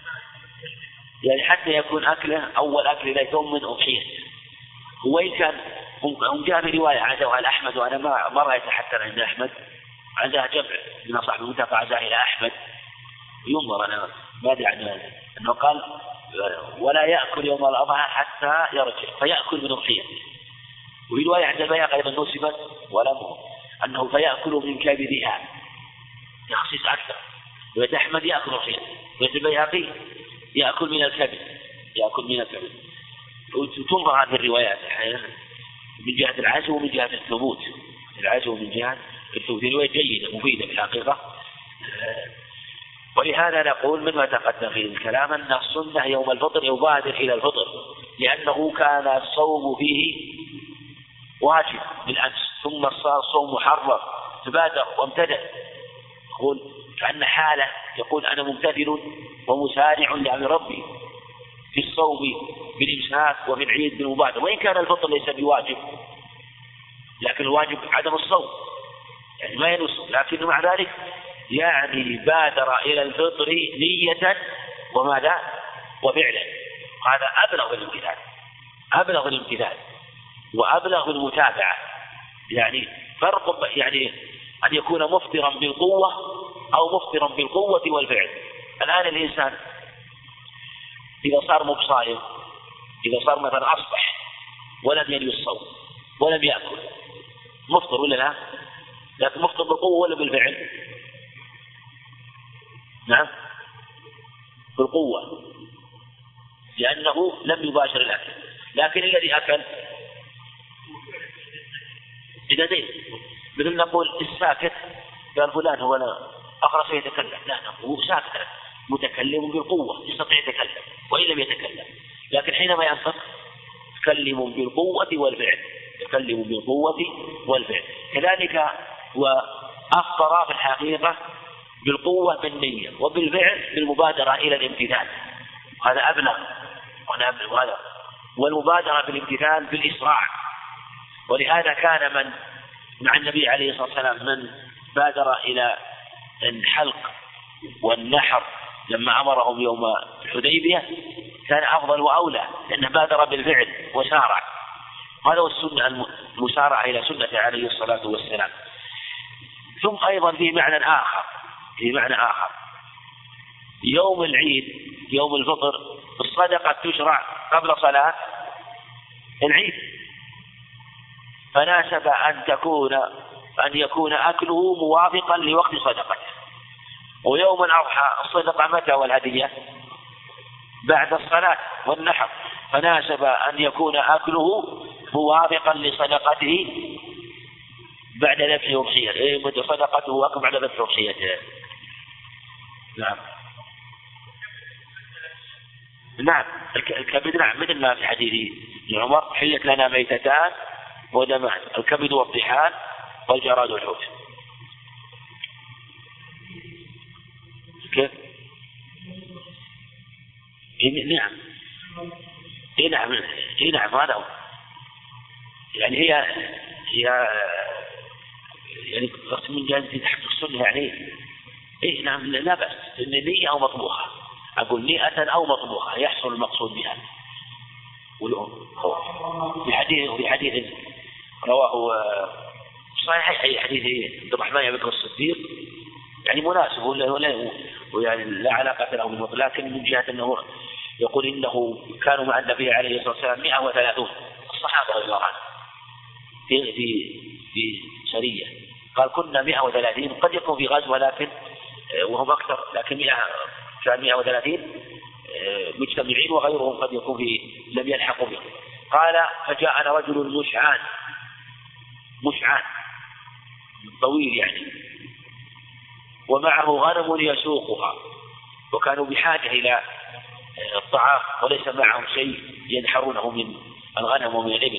يعني حتى يكون أكله أول أكل لا يكون من أضحية. وإن كان هم جاء في رواية عزوها الأحمد، وأنا ما ما رأيت حتى عند أحمد عزاها جمع من أصحاب المتفق عزاها إلى أحمد ينظر. أنا ما أدري عنه أنه قال ولا يأكل يوم الأضحى حتى يرجع فيأكل من أضحية. وفي رواية عند البيهقي أيضا نسبت ولم أنه فيأكل من كبدها تخصيص أكثر. ويد أحمد يأكل أضحية، ويد البيهقي يأكل من الكبد يأكل من الكبد. وتنظر هذه الروايات من جهة العزو ومن جهة الثبوت. العزو من جهة الثبوت رواية جيدة مفيدة في الحقيقة. ولهذا نقول مما تقدم في الكلام أن السنة يوم الفطر يبادر إلى الفطر، لأنه كان الصوم فيه واجب بالأمس ثم صار الصوم محرم فبادر وامتدى. يقول كأن حالة يقول أنا ممتثل ومسارع لأمر ربي في الصوم بالإمساك وفي العيد بالمبادرة، وإن كان الفطر ليس بواجب لكن الواجب عدم الصوم يعني ما ينص، لكن مع ذلك يعني بادر إلى الفطر نية وماذا وفعلا. هذا أبلغ الامتثال أبلغ الامتثال وأبلغ المتابعة. يعني فرق يعني أن يكون مفطرا بالقوة أو مفطرا بالقوة والفعل. الآن الإنسان إذا صار مبصائم، إذا صار مثلا أصبح ولم ينوي الصوم ولم يأكل مفطر ولا لا؟ لكن مفطر بالقوة ولا بالفعل؟ نعم بالقوة لأنه لم يباشر الأكل. لكن الذي أكل إذا دين مثل نقول الساكت قال فلان هو لا أخرس يتكلم، لا هو ساكت متكلم بالقوة يستطيع يتكلم وإن لم يتكلم، لكن حينما ينطق تكلم بالقوة والفعل تكلم بالقوة والفعل. كذلك وأفطر في الحقيقة بالقوة بالنية وبالفعل بالمبادرة إلى الامتثال، هذا أبلغ وهذا والمبادرة بالامتثال بالإسراع. ولهذا كان من مع النبي عليه الصلاة والسلام من بادر إلى الحلق والنحر لما أمرهم يوم الحديبية كان أفضل وأولى لأنه بادر بالفعل وسارع. هذا هو السنة المسارعة إلى سنة عليه الصلاة والسلام. ثم أيضا في معنى آخر في معنى آخر يوم العيد يوم الفطر الصدقة تشرع قبل صلاة العيد، فناسب أن تكون أن يكون أكله موافقا لوقت صدقته. ويوم الأضحى الصدقة متى والهدية؟ بعد الصلاة والنحر، فناسب أن يكون أكله موافقا لصدقته بعد ذبح أضحيته، متى صدقته أكل بعد ذبح أضحيته. نعم نعم الكبد نعم مثل ما في حديث عمر حلت لنا ميتتان ودمان الكبد والطحال والجراد والحوت. كيف؟ نعم إيه نعم إيه نعم هذا هو. يعني هي هي يعني قسم من جانب تحت السنة يعني إيه نعم لا بأس إن نية أو مطبوخة، أقول نيئة أو مطبوخة يحصل المقصود بها. في حديث في حديث رواه صحيح أي حديث عبد الرحمن بن الصديق يعني مناسب ولا ولا ويعني لا علاقة له بالمطلق، لكن من جهة أنه يقول إنه كانوا مع النبي عليه الصلاة والسلام مئة وثلاثون الصحابة رضي الله عنهم في في في سرية، قال كنا مئة وثلاثين قد يكون في غزو ولكن وهم أكثر لكن مئة كان مئة وثلاثين مجتمعين وغيرهم قد يكون في لم يلحقوا بهم. قال فجاءنا رجل مشعان مشعان طويل يعني ومعه غنم يسوقها، وكانوا بحاجة إلى الطعام وليس معهم شيء ينحرونه من الغنم ومن الإبل.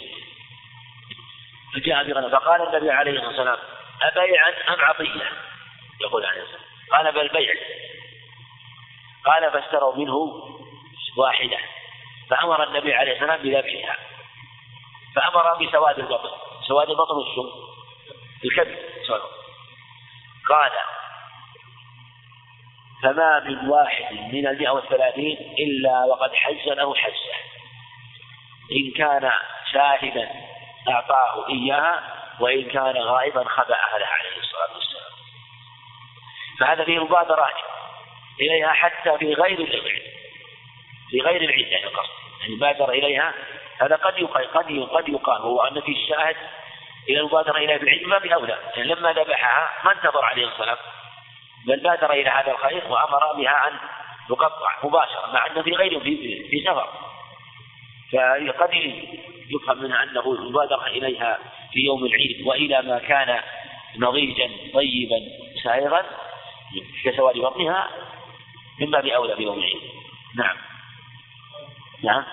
فجاء بغنم فقال النبي عليه الصلاة والسلام أبيعا أم عطية؟ يقول عليه الصلاة والسلام قال بل بيع. قال فاشتروا منه واحدة فأمر النبي عليه الصلاة والسلام بذبحها، فأمر بسواد البطن. سواد البطن والشم الكبد. قال فما من واحد من المئة والثلاثين إلا وقد حج له حجة، إن كان شاهدا أعطاه إياها وإن كان غائبا خبأها له عليه الصلاة والسلام. فهذا فيه مبادرة إليها حتى في غير العيد، في غير العيد يعني القصد يعني بادر إليها. هذا قد يقال قد قد يقال هو أن في الشاهد إلى المبادرة إليها في العيد ما بأولى، يعني لما ذبحها ما انتظر عليه الصلاة، بل بادر إلى هذا الخير وأمر بها أن تقطع مباشرة مع أنه في غير في, في سفر، فقد يفهم منها أنه مبادرة إليها في يوم العيد وإلى ما كان نضيجا طيبا سائغا كسواد بطنها مما بأولى بيوم العيد. نعم نعم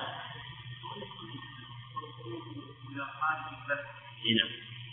نعم.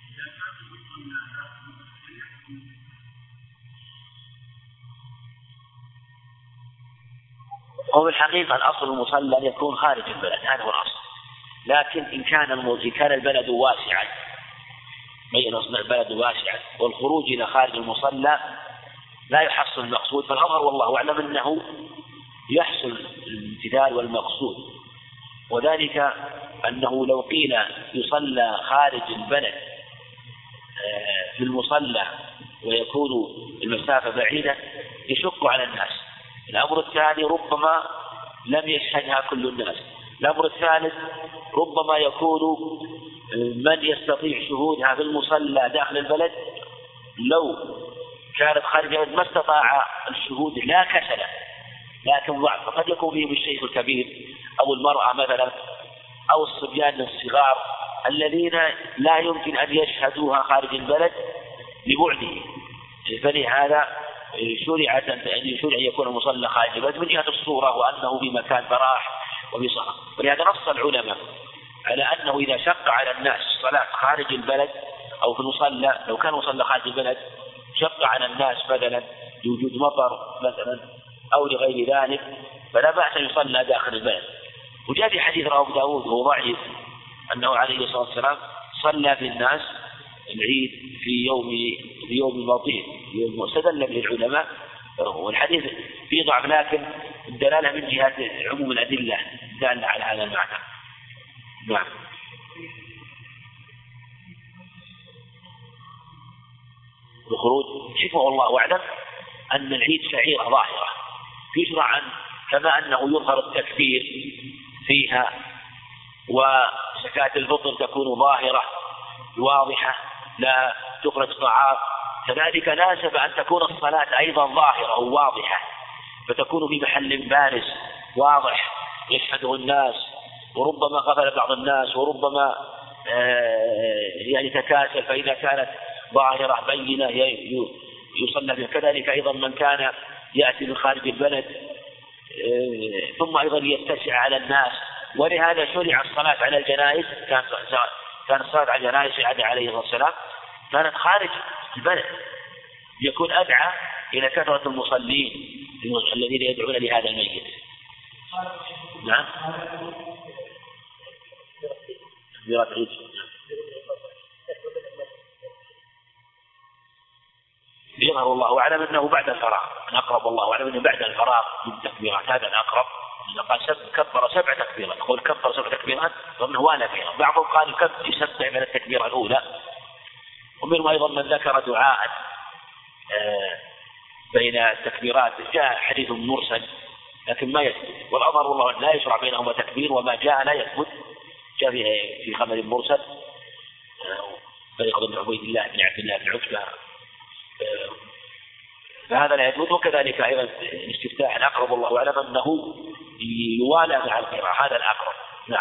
هو الحقيقة الأصل المصلى يكون خارج البلد، هذا هو الأصل، لكن إن كان إن كان البلد واسعا بين البلد واسعا والخروج إلى خارج المصلى لا يحصل المقصود، فالأمر والله أعلم أنه يحصل الامتثال والمقصود، وذلك أنه لو قيل يصلى خارج البلد في المصلى ويكون المسافة بعيدة يشق على الناس. الأمر الثاني ربما لم يشهدها كل الناس. الأمر الثالث ربما يكون من يستطيع شهودها في المصلى داخل البلد لو كانت خارج البلد ما استطاع الشهود لا كسلا لكن ضعف، فقد يكون فيهم الشيخ الكبير أو المرأة مثلا أو الصبيان الصغار الذين لا يمكن أن يشهدوها خارج البلد لبعده، فلهذا شرعت أن شرع يكون المصلى خارج البلد من جهة الصورة وأنه في مكان براح وبصحة. ولهذا نص العلماء على أنه إذا شق على الناس الصلاة خارج البلد أو في المصلى، لو كان مصلى خارج البلد شق على الناس مثلا لوجود مطر مثلا أو لغير ذلك فلا بأس أن يصلى داخل البلد. وجاء في حديث رواه أبو داود وهو ضعيف أنه عليه الصلاة والسلام صلى بالناس العيد في يوم في يوم مطير يوم استدل به العلماء، والحديث فيه ضعف لكن الدلالة من جهة عموم الأدلة دالة على هذا المعنى. نعم. الخروج شفه الله أعلم أن العيد شعيرة ظاهرة يشرع كما أنه يظهر التكبير فيها وزكاة الفطر تكون ظاهرة واضحة لا تخرج طعام، كذلك ناسب أن تكون الصلاة أيضا ظاهرة وواضحة فتكون في محل بارز واضح يشهده الناس، وربما غفل بعض الناس وربما يعني تكاسل، فإذا كانت ظاهرة بينة يصلى بها. كذلك أيضا من كان يأتي من خارج البلد ثم أيضا يتسع على الناس، ولهذا شرع الصلاة على الجنائز. كان الصلاة على الجنائز عاد عليه الصلاة والسلام كانت خارج البلد يكون أدعى إلى كثرة المصلين الذين يدعون لهذا الميت. نعم. يظهر الله أعلم أنه بعد الفراغ، أقرب الله أعلم أنه بعد الفراغ من التكبيرات، هذا الأقرب. قال كبر سبع تكبيرات، يقول كبر سبع تكبيرات ومنه وانا فيها. بعضهم قال كبر يسبع من التكبيرة الأولى، ومنهم أيضا من ذكر دعاء بين التكبيرات جاء حديث مرسل لكن ما يثبت، والأمر والله لا يشرع بينهما تكبير وما جاء لا يثبت. جاء في خبر مرسل فريق بن عبيد الله بن عبد الله بن عتبة فهذا لا يثبت. وكذلك أيضا الاستفتاح الأقرب والله أعلم أنه يوالى مع القراءة، هذا الأقرب. نعم.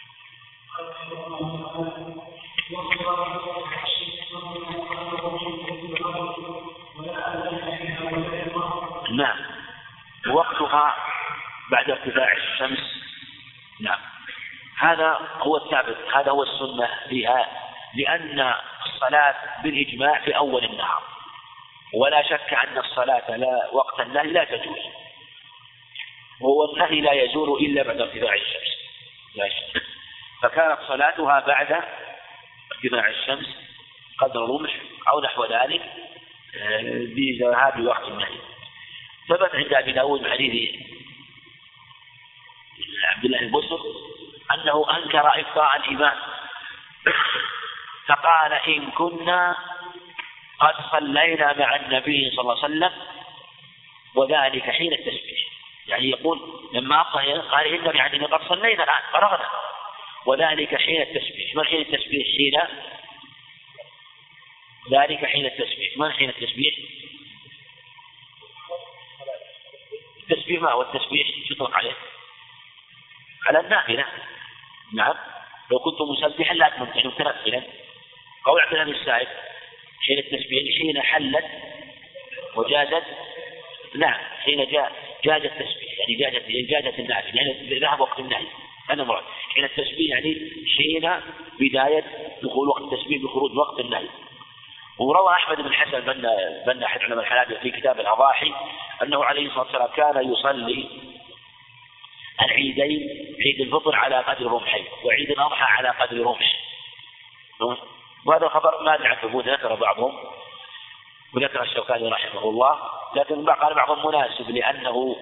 نعم. وقتها بعد ارتفاع الشمس. نعم. هذا هو الثابت، هذا هو السنة فيها، لأن الصلاة بالإجماع في أول النهار، ولا شك أن الصلاة لا وقت النهي لا تجوز، وهو النهي لا يزول إلا بعد ارتفاع الشمس لا شك. فكانت صلاتها بعد ارتفاع الشمس قدر رمح أو نحو ذلك بذهاب وقت النهي. ثبت عند أبي داود من حديث عبد الله البصر أنه أنكر إبطاء الإمام فقال إن كنا قد صلينا مع النبي صلى الله عليه وسلم وذلك حين التسبيح، يعني يقول لما أبطأ قال إن يعني قد صلينا الآن فرغنا وذلك حين التسبيح. ما حين التسبيح؟ حين ذلك حين التسبيح. ما حين التسبيح؟ التسبيح ما هو التسبيح؟ يطلق عليه على النافلة. نعم لو كنت مسبحا لا أكمل يعني متنفلا. قول عبد الله السائب حين التسبيح حين حلت وجازت. نعم حين جاء جاز التسبيح يعني جازت جازت النافلة يعني ذهب وقت النهي. أنا مراد حين التسبيح يعني حين بداية دخول وقت التسبيح بخروج وقت النهي. وروى أحمد بن حسن بن بن أحد علماء الحنابلة في كتاب الأضاحي أنه عليه الصلاة والسلام كان يصلي العيدين عيد الفطر على قدر رمحين وعيد الأضحى على قدر رمح. وهذا خبر ما عنه ثبوت ذكر بعضهم وذكر الشوكاني رحمه الله، لكن قال بعضهم مناسب لأنه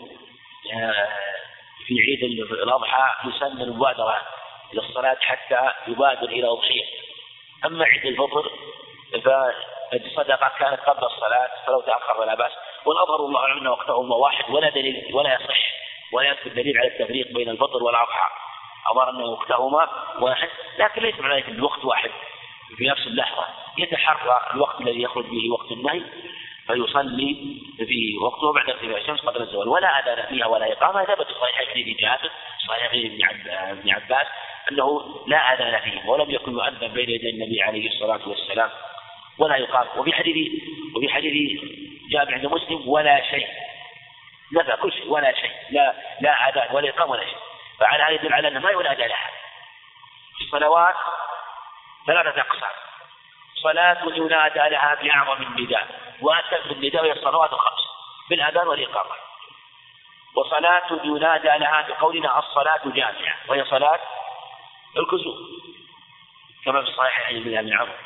في عيد الأضحى يسن المبادرة إلى الصلاة حتى يبادر إلى أضحية. أما عيد الفطر فالصدقة كانت قبل الصلاة فلو تأخر فلا بأس. والأظهر الله أعلم أن وقتهما واحد ولا دليل ولا يصح ولا يثبت دليل على التفريق بين الفطر والأضحى. أظهر أن وقتهما واحد لكن ليس معنى ذلك الوقت واحد في نفس اللحظة، يتحرى الوقت الذي يخرج به وقت النهي فيصلي في وقته بعد ارتفاع الشمس قبل الزوال ولا أذان فيها ولا إقامة. ثبت صحيح ابن جابر صحيح ابن عباس أنه لا أذان فيه ولم يكن يؤذن بين يدي النبي عليه الصلاة والسلام ولا يقام. وفي حديث وفي حديث جابر عند مسلم ولا شيء نفى كل شيء ولا شيء لا لا أذان ولا إقامة ولا شيء. فعلى هذا يدل على أنه ما ينادى لها. الصلوات ثلاثة أقسام: صلاة ينادى لها بأعظم النداء وأتم النداء وهي الصلوات الخمس بالأذان والإقامة، وصلاة ينادى لها بقولنا الصلاة جامعة وهي صلاة الكسوف كما في الصحيحين من ابن عمرو،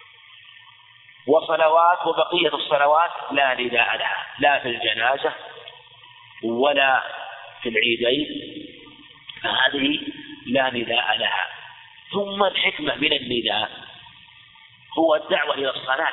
وصلوات وبقية الصلوات لا نداء لها لا في الجنازة ولا في العيدين فهذه لا نداء لها. ثم الحكمة من النداء هو الدعوة إلى الصلاة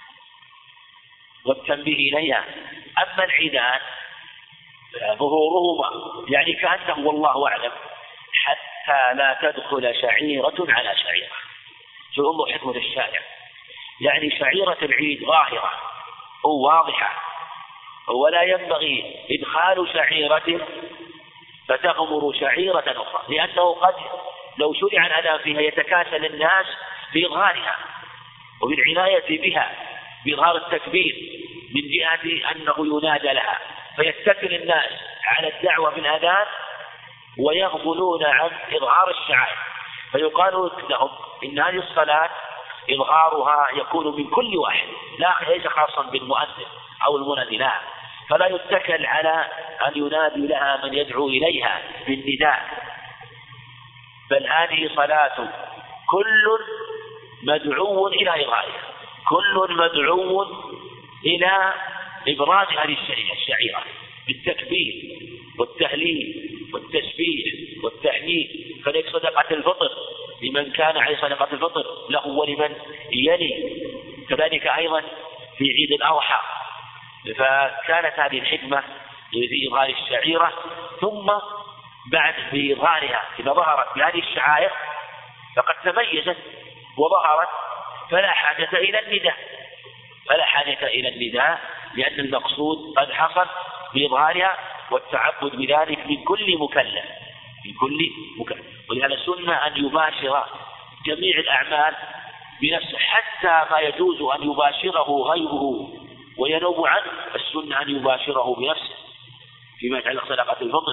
والتنبيه إليها. أما العيدان ظهورهما يعني كأنه والله أعلم حتى لا تدخل شعيرة على شعيرة. شو انظر حكمة الشارع، يعني شعيرة العيد ظاهرة أو واضحة ولا ينبغي إدخال شعيرة فتغمر شعيرة أخرى، لأنه قد لو شرع الأذان فيها يتكاسل الناس بإظهارها وبالعناية بها بإظهار التكبير من جهة أنه ينادى لها فيتكل الناس على الدعوة بالأذان ويغفلون عن إظهار الشعائر. فيقال لهم إن هذه الصلاة إظهارها يكون من كل واحد لا ليس خاصا بالمؤذن أو المنادي لها، فلا يتكل على أن ينادي لها من يدعو إليها بالنداء، بل هذه صلاة كل مدعو إلى إظهارها كل مدعو إلى إبراز هذه الشعيرة بالتكبير والتهليل والتسبيح والتحميد. فليك صدقة الفطر لمن كان عليه صدقة الفطر له ولمن يلي، كذلك أيضا في عيد الأضحى. فكانت هذه الحكمة في إظهار الشعيرة. ثم بعد في إظهارها إذا ظهرت بهذه الشعائر فقد تميزت وظهرت فلا حاجة إلى النداء فلا حاجة إلى النداء لأن المقصود قد حصل بإظهارها والتعبد بذلك من كل مكلف من كل مكلف. ولهذا سنة أن يباشر جميع الأعمال بنفسه حتى ما يجوز أن يباشره غيره وينوب عنه، السنة أن يباشره بنفسه فيما يتعلق صدقة الفطر.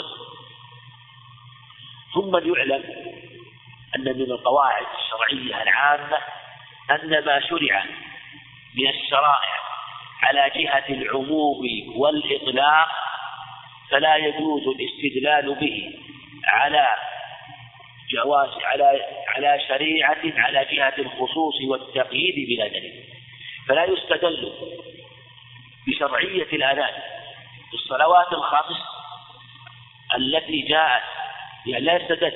ثم يعلم أن من القواعد الشرعية العامة أن ما شرع من الشرائع على جهة العموم والإطلاق فلا يجوز الاستدلال به على جواز على على شريعة على جهة الخصوص والتقييد بلا دليل. فلا يستدل بشرعية الأذان الصلوات الخمس التي جاءت يعني لا يستدل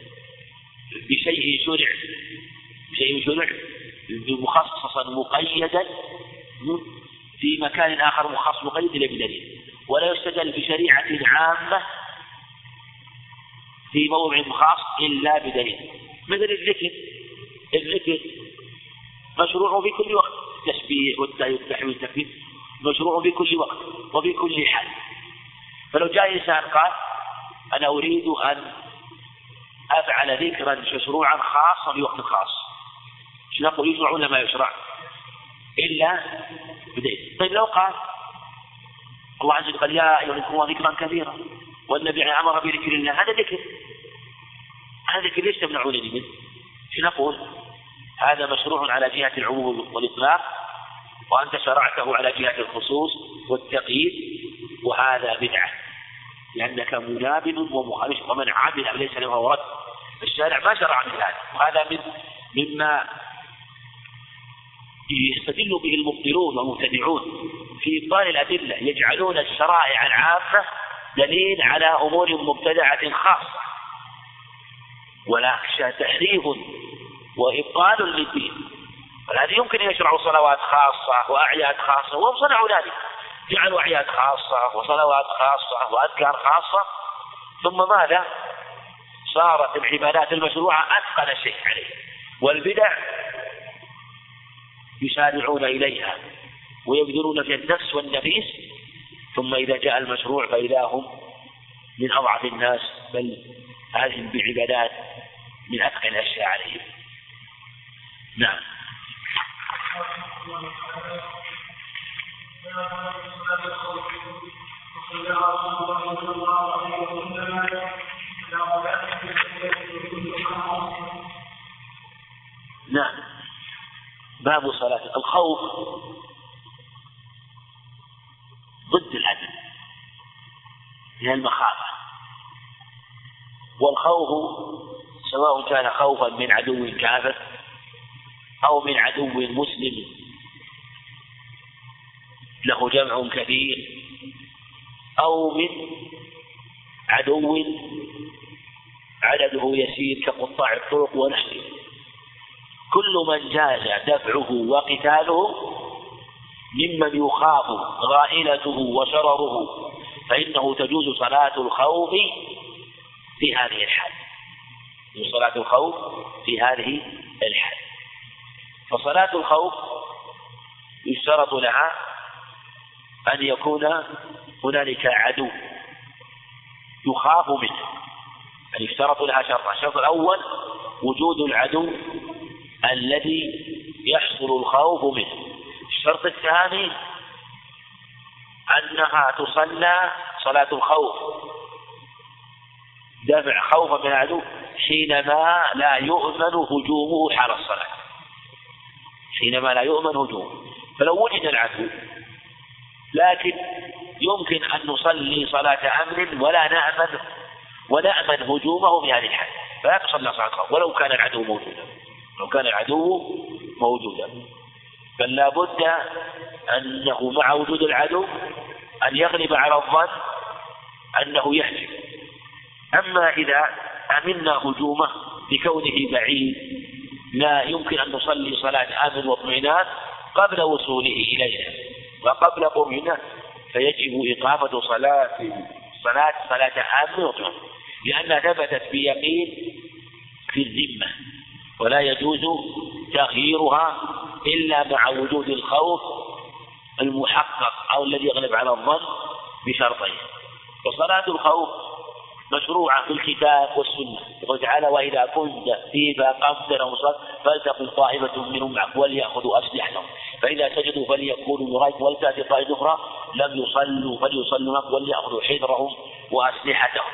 بشيء شرع بشيء شرع مخصصا مقيدا في مكان آخر مخصص مقيد إلى بدليل، ولا يستدل بشريعة عامة في موضع خاص إلا بدليل. مثل الذكر الذكر مشروع في كل وقت، التسبيح والتحميد والتكبير مشروع في كل وقت وفي كل حال. فلو جاء إنسان قال أنا أريد أن أفعل ذكرا مشروعا خاصا في وقت خاص، نقول يشرع ولا ما يشرع إلا بدليل. طيب لو قال الله عز وجل قال يا أيها الذين ذكرا كثيرا والنبي أمر بذكر الله، هذا ذكر هذا ذكر ليش تمنعونني منه؟ نقول هذا مشروع على جهة العموم والإطلاق، وأنت شرعته على جهة الخصوص والتقييد، وهذا بدعة لأنك منابذ ومخالف، ومن عمل ليس له رد. الشارع ما شرع من هذا، وهذا من مما يستدل به المبطلون والمبتدعون في إبطال الأدلة، يجعلون الشرائع العامة دليل على أمور مبتدعة خاصة، ولكن تحريف وإبطال للدين. فالذي يمكن أن يشرعوا صلوات خاصة وأعياد خاصة، وهم صنعوا ذلك، جعلوا أعياد خاصة وصلوات خاصة وأذكار خاصة، ثم ماذا؟ صارت العبادات المشروعة أثقل شيء عليه، والبدع يسارعون إليها ويبذلون في النفس والنفيس، ثم إذا جاء المشروع فإذا هم من أضعف الناس، بل هذه بعبادات من أثقل الأشياء عليهم. نعم. نعم. باب صلاة الخوف ضد الأمن من المخافة، والخوف سواء كان خوفا من عدو كافر أو من عدو مسلم له جمع كثير، أو من عدو عدده يسير كقطاع الطرق ونحوه، كل من جاز دفعه وقتاله ممن يخاف غائلته وشرره فإنه تجوز صلاة الخوف في هذه الحال. صلاة الخوف في هذه الحال. فصلاة الخوف يشترط لها أن يكون هنالك عدو يخاف منه، أن يشترط لها شرط. الشرط الأول وجود العدو الذي يحصل الخوف منه. الشرط الثاني أنها تصلى صلاة الخوف دفع خوفا من العدو حينما لا يؤمن هجومه حال الصلاة، حينما لا يؤمن هجومه. فلو وجد العدو لكن يمكن أن نصلي صلاة أمن ولا نأمن ونأمن هجومه في هذه الحال، فلا تصلى صلاة الخوف ولو كان العدو موجودا، لو كان العدو موجودا. بل لا بد أنه مع وجود العدو أن يغلب على الظن أنه يهجم. أما إذا أمنا هجومه بكونه بعيد لا يمكن أن نصلي صلاة آمن واطمئنان قبل وصوله إلينا وقبل قربنا، فيجب إقامة صلاة صلاة صلاة آمن واطمئنان، لأنها ثبتت بيقين في الذمة، ولا يجوز تغييرها إلا مع وجود الخوف المحقق أو الذي يغلب على الظن بشرطين. وصلاة الخوف مشروعة في الكتاب والسنة، يقول تعالى وإذا كنت في فقمت لهم صلاة فلتقم طائفة منهم معك وليأخذوا أسلحتهم فإذا سجدوا فليكونوا وراءك ولتأتي طائفة أخرى لم يصلوا فليصلوا معك وليأخذوا حذرهم وأسلحتهم.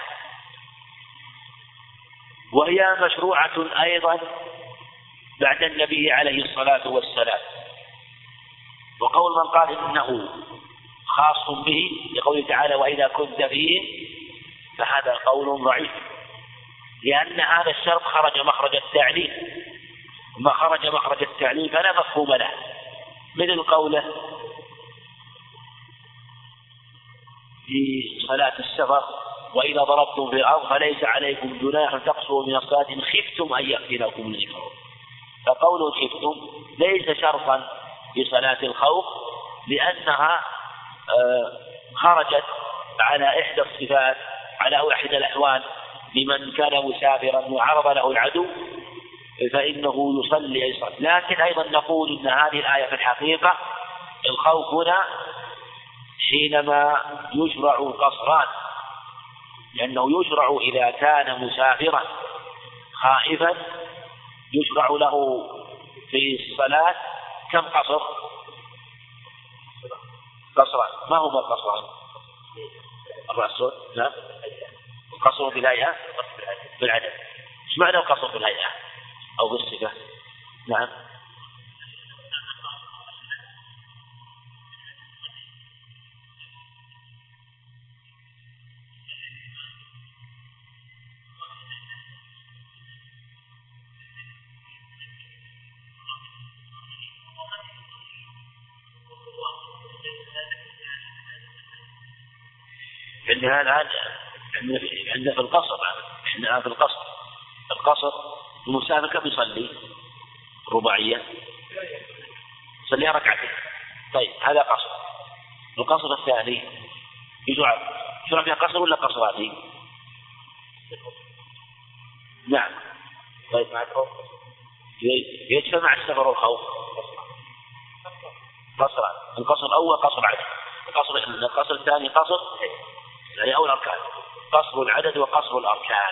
وهي مشروعة أيضا بعد النبي عليه الصلاة والسلام. وقول من قال إنه خاص به لقوله تعالى وإذا كنت فيه، فهذا قول ضعيف، لأن هذا الشرط خرج مخرج التعليل، ما خرج مخرج التعليل فلا مفهوم له، مثل قوله في صلاة السفر وإذا ضربتم في الأرض فليس عليكم جناح تقصروا من الصلاة إن خفتم أن يفتنكم الكفار. فقول خفتم ليس شرطا في صلاة الخوف، لأنها خرجت على إحدى الصفات على إحدى الأحوال. لمن كان مسافرا وعرض له العدو فإنه يصلي أي صلاة. لكن أيضا نقول إن هذه الآية في الحقيقة الخوف هنا حينما يشرع القصران، لأنه يشرع إذا كان مسافرا خائفا يشرع له في الصلاة كم قصر؟ قصران. ما هما القصران؟ الرأس لا القصر في الهيئة بالعدد. ايش معنى القصر في الهيئة أو بالصفة؟ نعم عندنا الآن عندنا في القصر عندنا في القصر القصر المسافر كم يصلي؟ رباعية يصلي ركعتين. طيب هذا قصر. القصر الثاني يشرع يشرع فيها قصر ولا قصراتي؟ نعم. طيب يجتمع السفر والخوف قصران. القصر الأول قصر عدد، القصر القصر الثاني قصر يعني أول أركان، قصر العدد وقصر الأركان.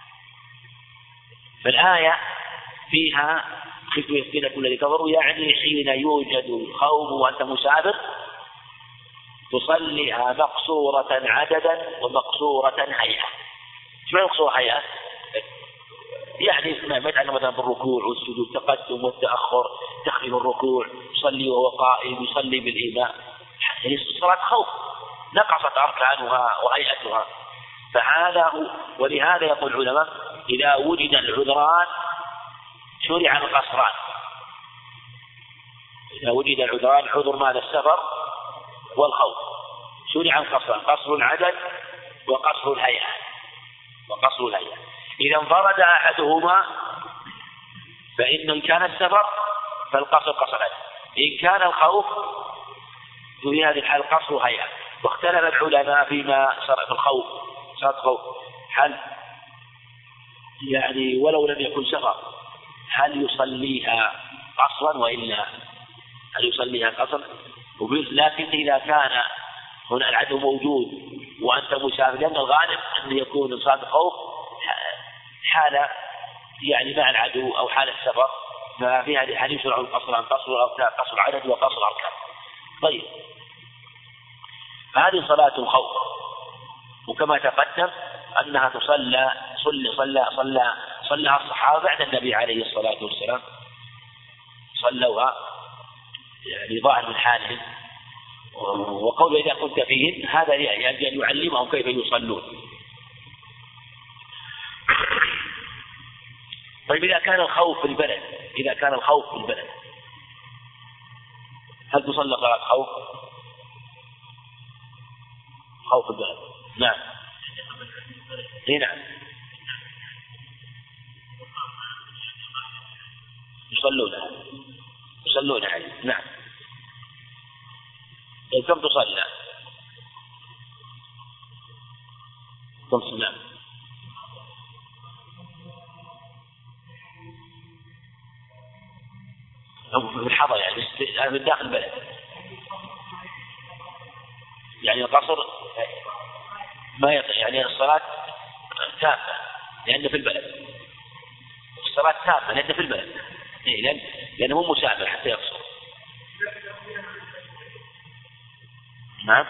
فالآية فيها خفتم يفتنكم الذين كفروا، يعني حين يوجد الخوف وأنت مسافر تصليها مقصورة عددا ومقصورة هيئة. ايش معنى مقصورة هيئة؟ يعني ما يتعلق مثلا بالركوع والسجود، التقدم والتأخر، تخفيف الركوع، يصلي وهو قائم، يصلي بالإيمان، يعني صلاة خوف نقصت أركانها وهيئتها. فهذا هو. ولهذا يقول العلماء إذا وجد العذران شرع القصران. إذا وجد العذران عذر ماذا؟ السفر والخوف، شرع القصران، قصر العدد وقصر الهيئة وقصر الهيئة. إذا انفرد أحدهما فإن إن كان السفر فالقصر قصر عدد، إن كان الخوف في هذه الحال قصر هيئة. واختلف العلماء فيما صار في الخوف صار خوف هل يعني ولو لم يكن سفر هل يصليها قصرا وإلا هل يصليها قصر. لكن إذا كان هنا العدو موجود وأنت مسافر، لأن الغالب أن يكون صلاة خوف حالة يعني مع العدو أو حالة السفر، ففي هذه الحالة يشرع القصر عن قصر الأركان، قصر العدد وقصر الأركان. طيب هذه صلاة الخوف، وكما تقدم أنها تصلى صلى صلى صلى صلىها الصحابة بعد النبي عليه الصلاة والسلام، صلوها يعني ظاهر من حالهم. وقول إذا كنت فيهم هذا يعني أن يعلمهم كيف يصلون. طيب إذا كان الخوف في البلد إذا كان الخوف في البلد هل تصلى صلاة خوف؟ خوف البلد نعم. نعم يصلونها يصلونها نعم. كم تصلى؟ كم تصلى؟ أو في الحضر يعني من داخل البلد، يعني القصر ما يطيع، يعني الصلاة تامة لأنه في البلد، الصلاة تامة لأنه في البلد، لأن لأنه مو مسافر حتى يقصر. نعم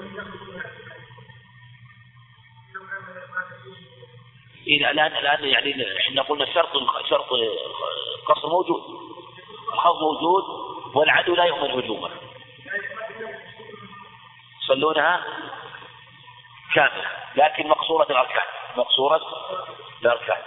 إذا الآن الآن يعني إحنا قلنا شرط شرط القصر موجود، الخوف موجود، والعدو لا يؤمن هجومه، يصلونها كاملة لكن مقصورة الأركان مقصورة الأركان.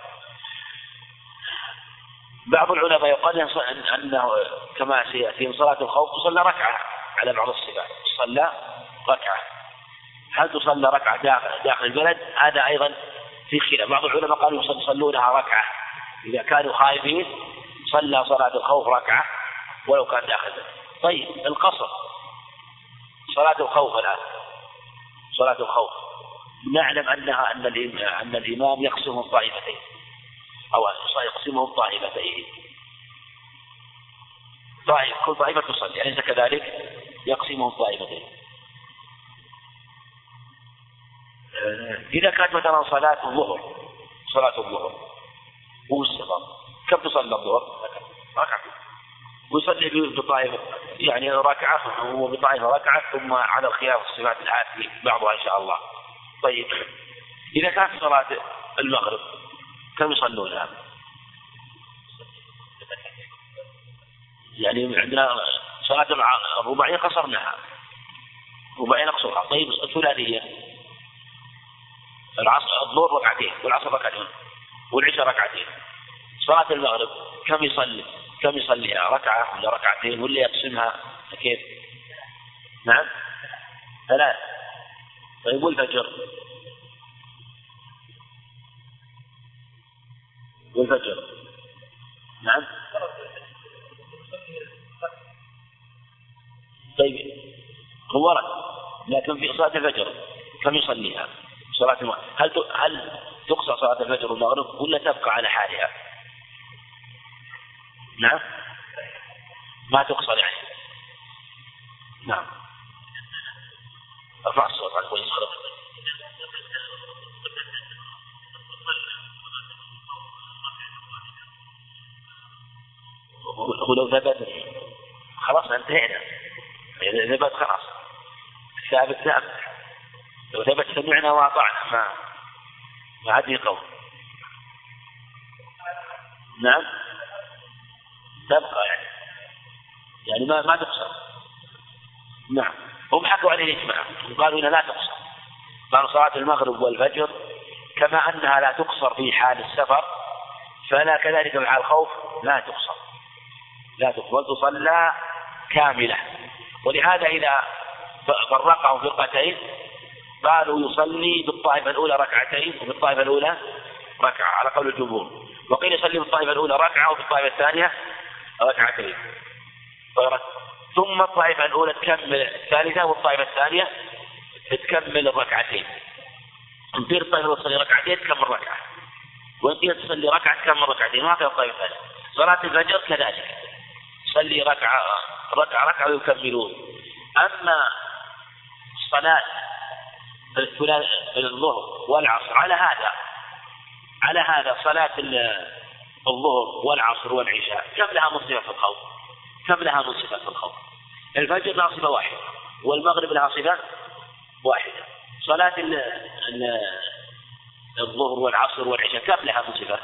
بعض العلماء يقول أنه كما سيأتي صلاة الخوف تصلى ركعة على بعض الصفات، تصلى ركعة. هل تصلى ركعة داخل البلد؟ هذا أيضا في خلاف. بعض العلماء قالوا يصلونها ركعة إذا كانوا خائفين، صلى صلاة الخوف ركعة ولو كان داخل البلد. طيب القصر، صلاة الخوف الآن، صلاة الخوف نعلم أنها أن أن الإمام يقسمهم طائفتين أو يقسمهم طائفتين، طائف كل طائفة تصلي، أليس كذلك؟ يقسمهم طائفتين. إذا كانت مثلا صلاة الظهر، صلاة الظهر والسفر، كم تصلى الظهر؟ ركعة، ويصلي بطائفة يعني ركعة وبطائفة ركعة، ثم على الخلاف الصفات الآتي بعضها إن شاء الله. طيب إذا كانت صلاة المغرب كم يصلونها؟ يعني عندنا صلاة الرباعية قصرناها، رباعية نقصرها. طيب الثلاثية، العصر الظهر ركعتين والعصر ركعتين والعشاء ركعتين. صلاة المغرب كم يصلي؟ كم يصليها؟ ركعة ولا ركعتين ولا يقسمها كيف؟ نعم ثلاث. طيب والفجر؟ والفجر نعم. طيب هو ورد، لكن في صلاة الفجر كم يصليها؟ صلاة المغرب هل هل تقصر صلاة الفجر والمغرب ولا تبقى على حالها؟ نعم ما تقصر يعني. نعم ارفع الصوت عن كل صلاة. ولو ثبت خلاص انتهينا، إذا ثبت خلاص ثابت ثابت، لو ثبت سمعنا وأطعنا ما ما عاد قول. نعم تبقى يعني يعني ما ما تقصر. نعم هم حكوا عليه الإجماع وقالوا إنها لا تقصر، قالوا صلاة المغرب والفجر كما أنها لا تقصر في حال السفر فلا كذلك في حال الخوف لا تقصر، لا تقصر تصلى كاملة. ولهذا إذا فرقهم فرقتين قالوا يصلي بالطائفة الأولى ركعتين وبالطائفة الأولى ركعة على قول الجمهور، وقيل يصلي بالطائفة الأولى ركعة وبالطائفة الثانية ركعتين، ثم الطائفة الأولى تكمل الثالثة والطائفة الثانية تكمل الركعتين. إن تريد الطائفة تصلي ركعتين تكمل ركعة، وإن تريد تصلي ركعة تكمل ركعتين، وهكذا الطائفة الثانية. صلاة الفجر كذلك صلي ركعة ركعة ركعة ويكملون. أما صلاة الظهر والعصر على هذا على هذا صلاة الظهر والعصر والعشاء كم لها مصفة في الخوف؟ كم لها مصفة في الخوف؟ الفجر لها صفة واحدة والمغرب لها صفة واحدة. صلاة الظهر والعصر والعشاء كم لها مصفة؟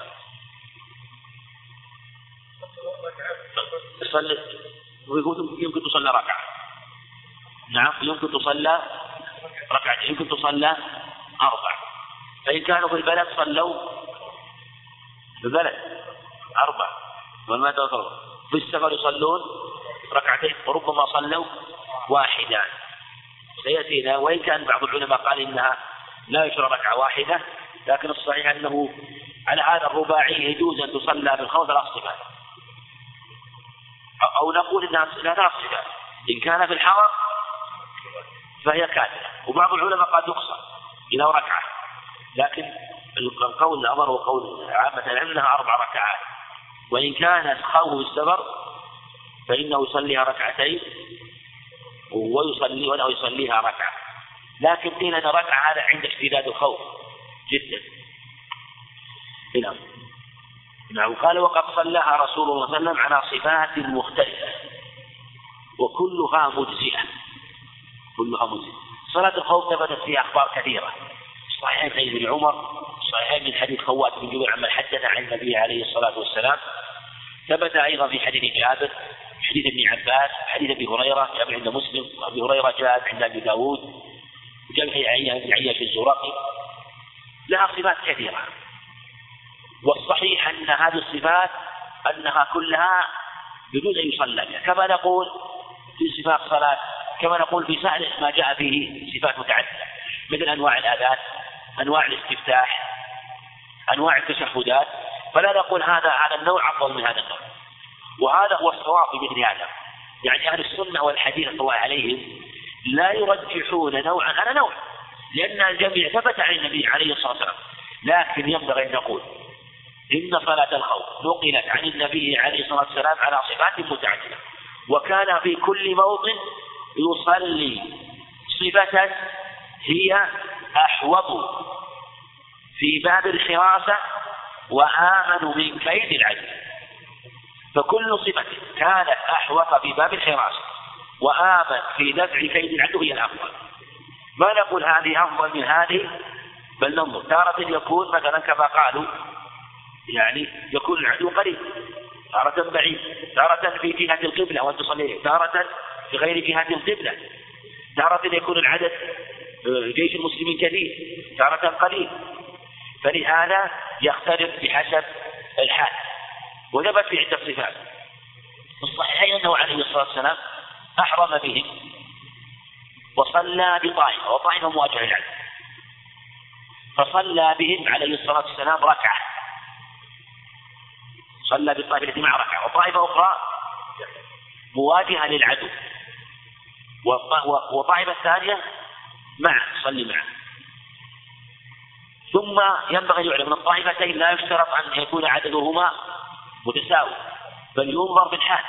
يمكن تصلى ركعة. نعم يمكن تصلى ركعة، يمكن تصلى أربع. فإن كانوا في البلد صلوا في البلد أربع، وما تذكروا في السفر يصلون ركعتين وربما صلوا واحدا سيأتينا. وإن كان بعض العلماء قال إنها لا يشرع ركعة واحدة، لكن الصحيح أنه على هذا الرباعي يجوز أن تصلى بالخوف ثلاث صفات، أو نقول إنها ثلاث صفات. إن كان في الحرم فهي كاملة، وبعض العلماء قال يقصر إلى ركعة، لكن القول الأمر هو قول عامة أنها أربع ركعات. وإن كانت خوف السفر فإنه يصليها ركعتين ويصلي ولا يصليها ركعة، لكن قيل أن ركعة هذا عند اشتداد الخوف جدا. نعم نعم قال وقد صلىها رسول الله صلى الله عليه وسلم على صفات مختلفة وكلها مجزئة، كلها مجزئة. صلاة الخوف ثبتت فيها أخبار كثيرة، صحيح عن ابن عمر، صحيح من حديث خوات بن جبير عما حدث عن النبي عليه الصلاة والسلام، ثبت أيضا في حديث جابر، حديث ابن عباس، حديث أبي هريرة جاء عند مسلم، وأبي هريرة جاء عند أبي داود، وجاء بن عياش الزرقي، لها صفات كثيرة. والصحيح أن هذه الصفات أنها كلها بدون أن يصلى بها، كما نقول في صفات الصلاة، كما نقول في سائر ما جاء فيه صفات متعددة. مثل أنواع الآذان، أنواع الاستفتاح، أنواع التشهدات، فلا نقول هذا هذا النوع أفضل من هذا النوع. وهذا هو الصواب في مثل هذا، يعني أهل السنة والحديث الله عليهم لا يرجحون نوعا على نوع، لأن الجميع ثبت عن النبي عليه الصلاة والسلام. لكن ينبغي أن نقول إن صلاة الخوف نقلت عن النبي عليه الصلاة والسلام على صفات متعددة، وكان في كل موطن يصلي صفة هي أحوط في باب الحراسة وآمن من كيد العدو. فكل صفة كانت أحوط في باب الحراسة وآمن في دفع كيد العدو هي الأفضل. ما نقول هذه أفضل من هذه، بل ننظر. تارة يكون مثلا كما قالوا يعني يكون العدو قريب، تارة بعيد، تارة في جهة القبلة وأن تصلي، تارة في غير جهة القبلة، تارة يكون العدد جيش المسلمين كثير، تارة قليل. فلهذا يختلف بحسب الحال. وثبت في عدة صفات الصحيحين أنه عليه الصلاة والسلام أحرم بهم وصلى بطائفة، وطائفة مواجهة العدو، فصلى بهم عليه الصلاة والسلام ركعة، صلى بالطائفة التي مع ركعة، وطائفة أخرى مواجهة للعدو، وطائفة الثانية معه صلي معه. ثم ينبغي يعلم أن الطائفتين لا يشترط أن يكون عددهما متساوي، بل ينظر بالحال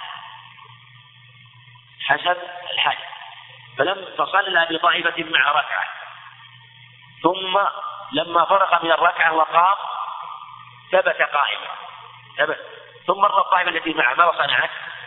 حسب الحال. فلم تصلى بطائفة مع ركعة، ثم لما فرغ من الركعة وقام ثبت قائما، ثبت. ثم مر الطائفة التي معه ما صنعت؟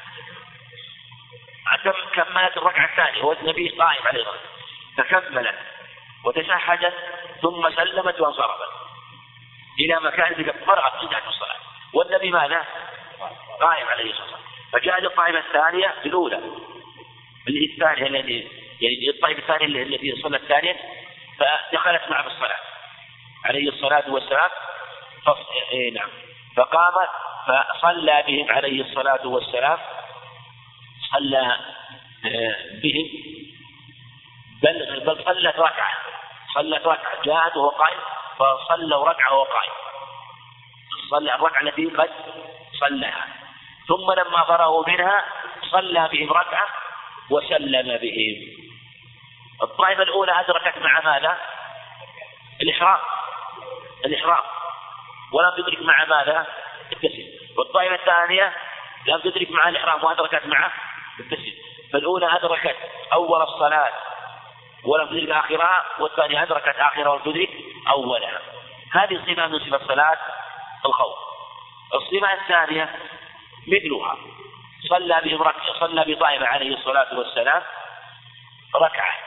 كملت الركعة الثانية والنبي قائم عليه الصلاة والسلام، فكملت وتشهدت ثم سلمت وانصرفت إلى مكان فرغت انتهت الصلاة، والنبي ماذا؟ قائم عليه الصلاة والسلام. فجاءت الطائفة الثانية الأولى اللي الثانية التي يعني الطائفة الثانية التي صلت الثانية فدخلت معه في الصلاة عليه الصلاة والسلام. إيه نعم. فقامت فصلى بهم عليه الصلاة والسلام، صلى بهم بل بل صلت ركعة، صلت ركعة جاءت وهو قائم فصلوا ركعة وهو قائم، صلى الركعة التي قد صلىها. ثم لما فرغوا منها صلى بهم ركعة وسلم بهم. الطائفة الأولى أدركت مع ماذا؟ الإحرام، الإحرام ولم تدرك مع ماذا؟ التسليم. والطائفة الثانية لم تدرك مع الإحرام وأدركت معه التسليم. فالأولى أدركت أول الصلاة ولم تدرك آخرها، والثانية أدركت آخرها ولم تدرك أولها. هذه صفة من صفة صلاة الخوف. الصفة الثانية مثلها، صلى بهم ركعة، صلى بطائفة عليه الصلاة والسلام ركعة،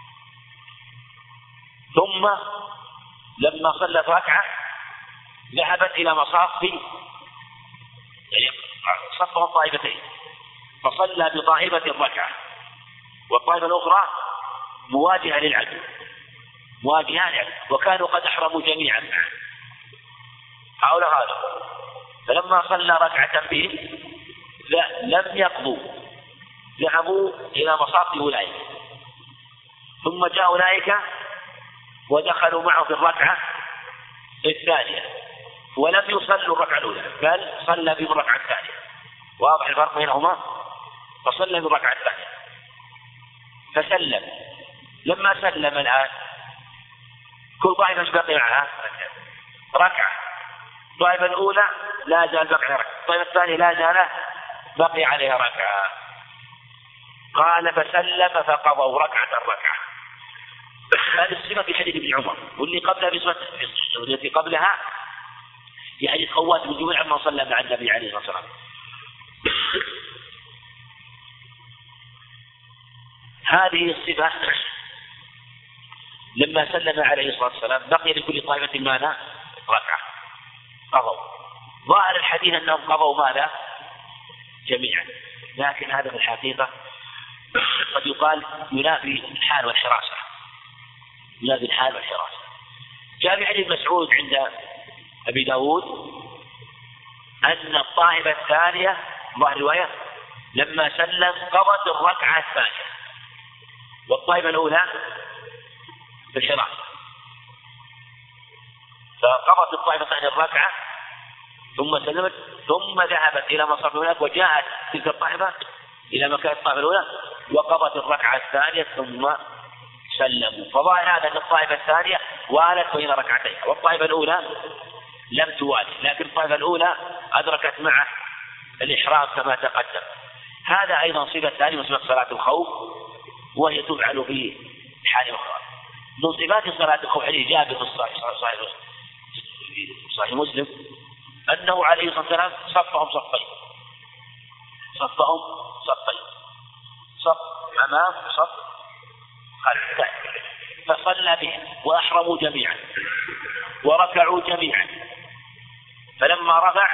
ثم لما صلت ركعة ذهبت إلى مصاف يعني صفهم طائفتين، فصلى بطائفة الركعة والطائفة الأخرى مواجهة للعدو، مواجهة للعدو، وكانوا قد أحرموا جميعا معه حول هذا. فلما صلى ركعة بهم لم يقضوا، ذهبوا إلى مصاف أولئك، ثم جاء أولئك ودخلوا معه في الركعة الثانية ولم يصلوا الركعة الأولى بل صلى بهم الركعة الثانية. واضح الفرق بينهما؟ فصلى بالركعة الثانية فسلم. لما سلم الآن كل طائفة بقي معها ركعة، الطائفة الأولى لا زال بقي ركعة، الطائفة الثانية لا زال بقي عليها ركعة. قال فسلم فقضوا ركعة الركعة. هذه الصفة في حديث ابن عمر، واللي قبلها بصفة التي قبلها في حديث خوات بن جميع عما صلى مع النبي عليه الصلاة والسلام. هذه الصفة لما سلم عليه الصلاة والسلام بقي لكل طائفة ماذا؟ ركعة، قضوا. ظاهر الحديث أنهم قضوا ماذا؟ جميعا، لكن هذا في الحقيقة قد يقال ينافي الحال والحراسة، ينافي الحال والحراسة. جاء في حديث مسعود عند أبي داود أن الطائفة الثانية ظاهر رواية لما سلم قضت الركعة الثانية، والطائفة الأولى في الحرام، فقضت الطائفة الثانية الركعة ثم سلمت ثم ذهبت إلى مصرف هناك وجاءت تلك الطائفة إلى مكان الطائفة الأولى وقضت الركعة الثانية ثم سلموا. فظاهر هذا أن الطائفة الثانية والت بين ركعتين والطائفة الأولى لم توالي، لكن الطائفة الأولى أدركت معه الإحرام كما تقدم. هذا أيضا صفة ثانية من صلاة الخوف وهي تفعل في حال أخرى. من صفات صلاة الخوف حديث جابر في الصحيح صحيح مسلم أنه عليه الصلاة والسلام صفهم صفين صفهم صفين صف أمام صف خلف، فصلى بهم وأحرموا جميعا وركعوا جميعا، فلما رفع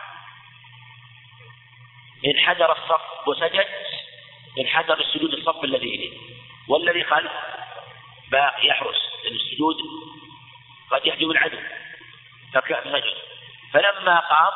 انحدر الصف وسجد انحدر السجود الصف الذي إليه والذي خلف باقي يحرس السجود قد يحجب العدو فسجد. فلما قام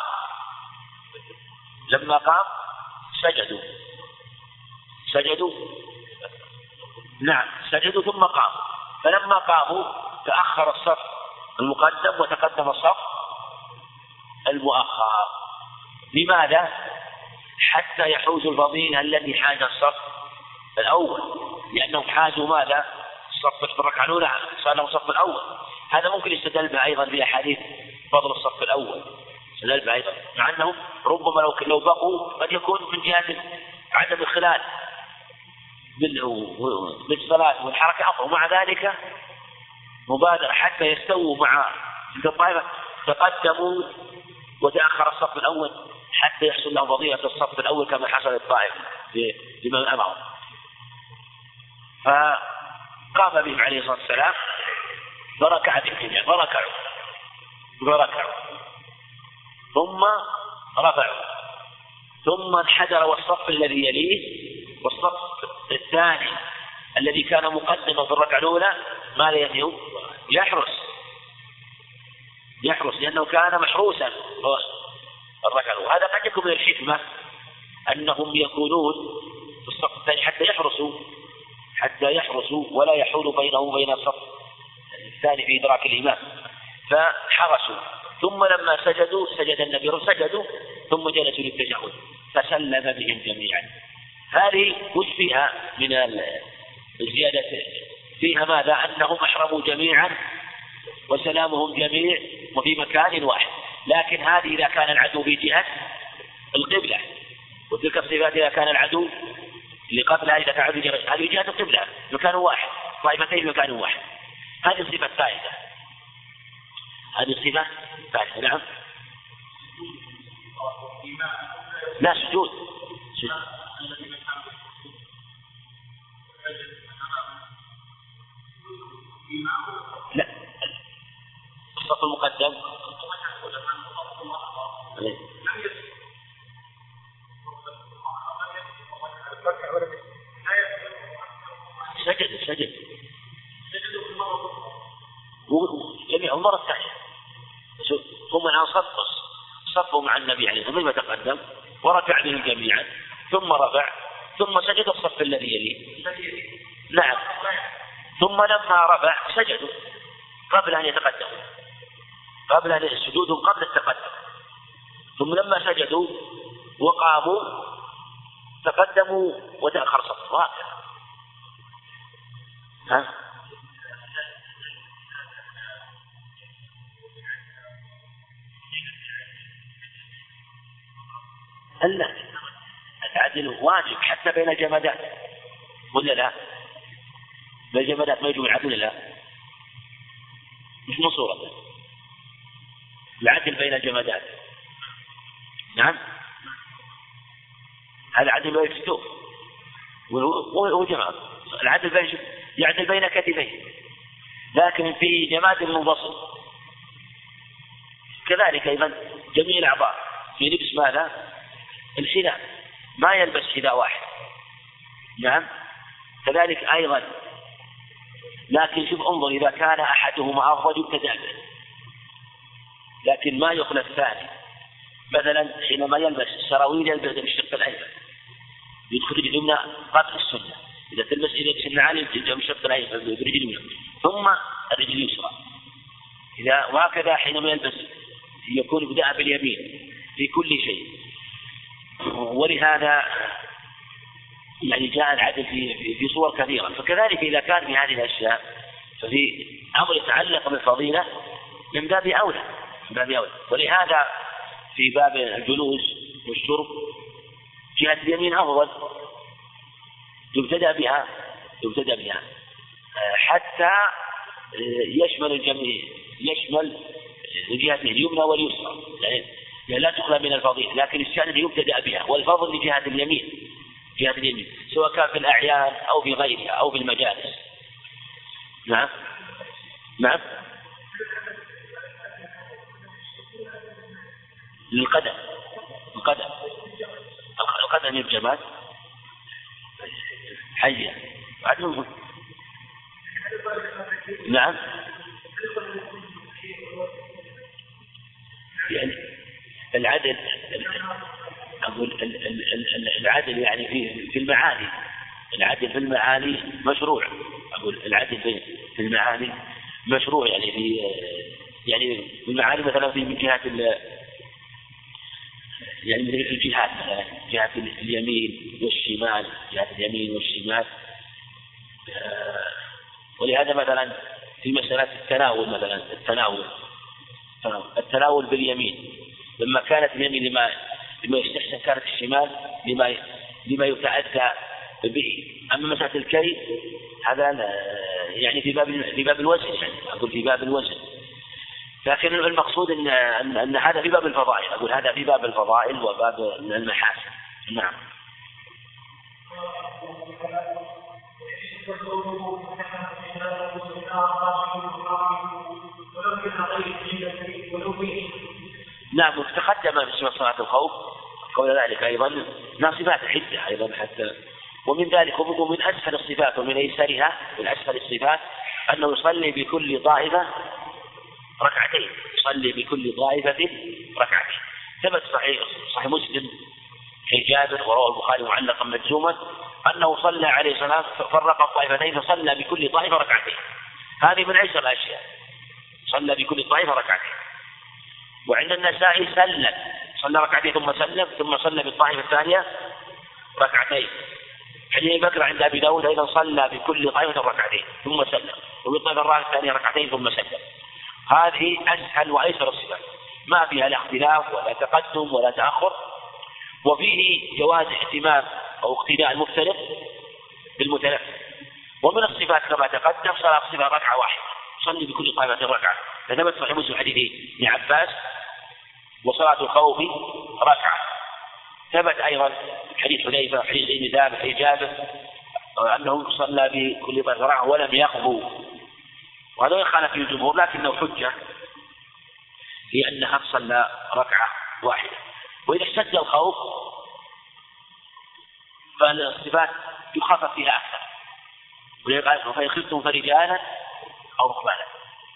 لما قام سجدوا سجدوا نعم سجدوا ثم قاموا، فلما قاموا تأخر الصف المقدم وتقدم الصف المؤخر. لماذا؟ حتى يحوزوا الفضيلة التي حاز الصف الأول، لأنهم حازوا ماذا؟ الصف في الركعة الأولى صار لهم الصف الأول. هذا ممكن يستدل به أيضا في أحاديث فضل الصف الأول، يستدل به أيضا، مع أنهم ربما لو لو بقوا قد يكون من جهة عدم الخلال بالصلاة والحركة أفضل، ومع ذلك مبادرة حتى يستووا مع الطائفة تقدموا وتأخر الصف الأول حتى يحصل لهم فضيلة الصف الأول كما حصل الطائفة لمن أمرهم. فقام بهم عليه الصلاة والسلام فركع بالجميع فركعوا فركعوا ثم رفعوا ثم انحدر والصف الذي يليه والصف الثاني الذي كان مقدما في الركعة الأولى ما لا يفيه يحرس يحرس لأنه كان محروسا الركعة الأولى. هذا قد يكون من الحكمة أنهم يكونون في الصف الثاني حتى يحرسوا حتى يحرسوا ولا يحول بينهم وبين الصف الثاني في إدراك الإمام، فحرسوا. ثم لما سجدوا سجد النبي سجدوا ثم جلسوا للتشهد فسلم بهم جميعا. هذه وش فيها من الزيادة؟ فيها ماذا؟ أنهم أحرموا جميعا وسلامهم جميع وفي مكان واحد، لكن هذه إذا كان العدو في جهة القبلة، وتلك الصفات إذا كان العدو اللي قبلها إذا كان هذه جهة القبلة مكان واحد طائفتين مكان واحد. هذه الصفة الثالثة هذه الصفة الثالثة نعم لا سجود لا الصف المقدم سجد سجد جميع المرة الثانية ثم الآن صف صفوا مع النبي عليه الصلاة والسلام تقدم وركع بهم جميعا ثم رفع ثم سجد الصف الذي يليه نعم ثم لما رفع سجدوا قبل أن يتقدموا قبل أن السجود قبل التقدم، ثم لما سجدوا وقاموا تقدموا وتأخر صف وهكذا. ها لا العدل واجب حتى بين الجمادات ولا لا؟ بين الجمادات ما يجوز العدل لا مش مصورة العدل بين الجمادات نعم هذا عدل بين الكتوف وهو جماد العدل بين يعدل بين كتفين، لكن في جماد منفصل كذلك أيضا جميع الأعضاء في لبس ماذا؟ الحذاء ما يلبس حذاء واحد نعم كذلك أيضا، لكن شوف انظر إذا كان أحدهما أفضل يبتدأ به، لكن ما يخلى الثاني. مثلا حينما يلبس السراويل يلبس بالشق الأيمن يدخل اليمنى قبل السنة، إذا تلبس إذا النعال مشط الأيمن برجل اليمنى ثم الرجل اليسرى. إذا وهكذا حينما يلبس يكون بدأ باليمين في كل شيء. ولهذا يعني جاء العدل في في صور كثيرة. فكذلك إذا كان في هذه الأشياء ففي أمر يتعلق بالفضيلة من باب أولى من باب أولى. ولهذا في باب الجلوس والشرب جهة اليمين أفضل يبتدأ بها يبتدأ بها حتى يشمل الجميع يشمل جهة اليمنى واليسرى يعني لا تخلى من الفضيلة، لكن الشأن يبتدأ بها والفضل لجهة اليمين جهة اليمين سواء كان في الأعيان أو في غيرها أو في المجالس. نعم نعم للقدم القدم القدم الجمال حية. نعم يعني العدل أقول العدل يعني في في المعاني العدل في المعاني مشروع. أقول العدل في المعاني مشروع يعني في يعني في المعاني مثلا في من جهة يعني من الجهات مثلا جهة اليمين والشمال جهة اليمين والشمال. ولهذا مثلا في مسألة التناول مثلا التناول التناول باليمين لما كانت اليمين لما لما يستحسن كانت الشمال لما لما يتأتى به. أما مسألة الكي هذا يعني في باب في باب الوزن يعني أقول في باب الوزن. لكن المقصود أن أن هذا في باب الفضائل. أقول هذا في باب الفضائل وباب المحاسن. نعم نعم تقدم في صلاة الخوف قول ذلك أيضا ناصفات عدة أيضا حتى ومن ذلك ومن أسفل الصفات ومن أيسرها من أسفل الصفات أنه يصلي بكل طائفة ركعتين يصلي بكل طائفة ركعتين. ثبت صحيح صحيح مسلم في جابر ورواه البخاري معلقا مجزوما أنه صلى عليه الصلاة فرق الطائفتين فصلى بكل طائفة ركعتين. هذه من أيسر الأشياء صلى بكل طائفة ركعتين. وعند النسائي سلم صلى ركعتين ثم سلم ثم صلى بالطائفة الثانية ركعتين. حديث بكر عند أبي داود أيضا صلى بكل طائفة ركعتين ثم سلم وبالطائفة الثانية ركعتين ثم سلم. هذه أسهل وأيسر الصفات ما فيها لا اختلاف ولا تقدم ولا تأخر. وفيه جواز اهتمام أو اقتداء المفترض بالمتنفل. ومن الصفات كما تقدم صلاة الصفة ركعة واحدة صلي بكل طائفة ركعة. فثبت صحيح مسلم حديث ابن عباس وصلاة الخوف ركعة. ثبت أيضا حديث حذيفة حديث ابن ثابت حديث جابر أنه صلى بكل طائفة ركعة ولم يخبو. وهذا يخالف في الجمهور لكنه حجة في أنها صلى ركعة واحدة. وإذا اشتد الخوف فالصفات يخفف فيها أكثر. وفإن خفتم فرجالا أو ركبانا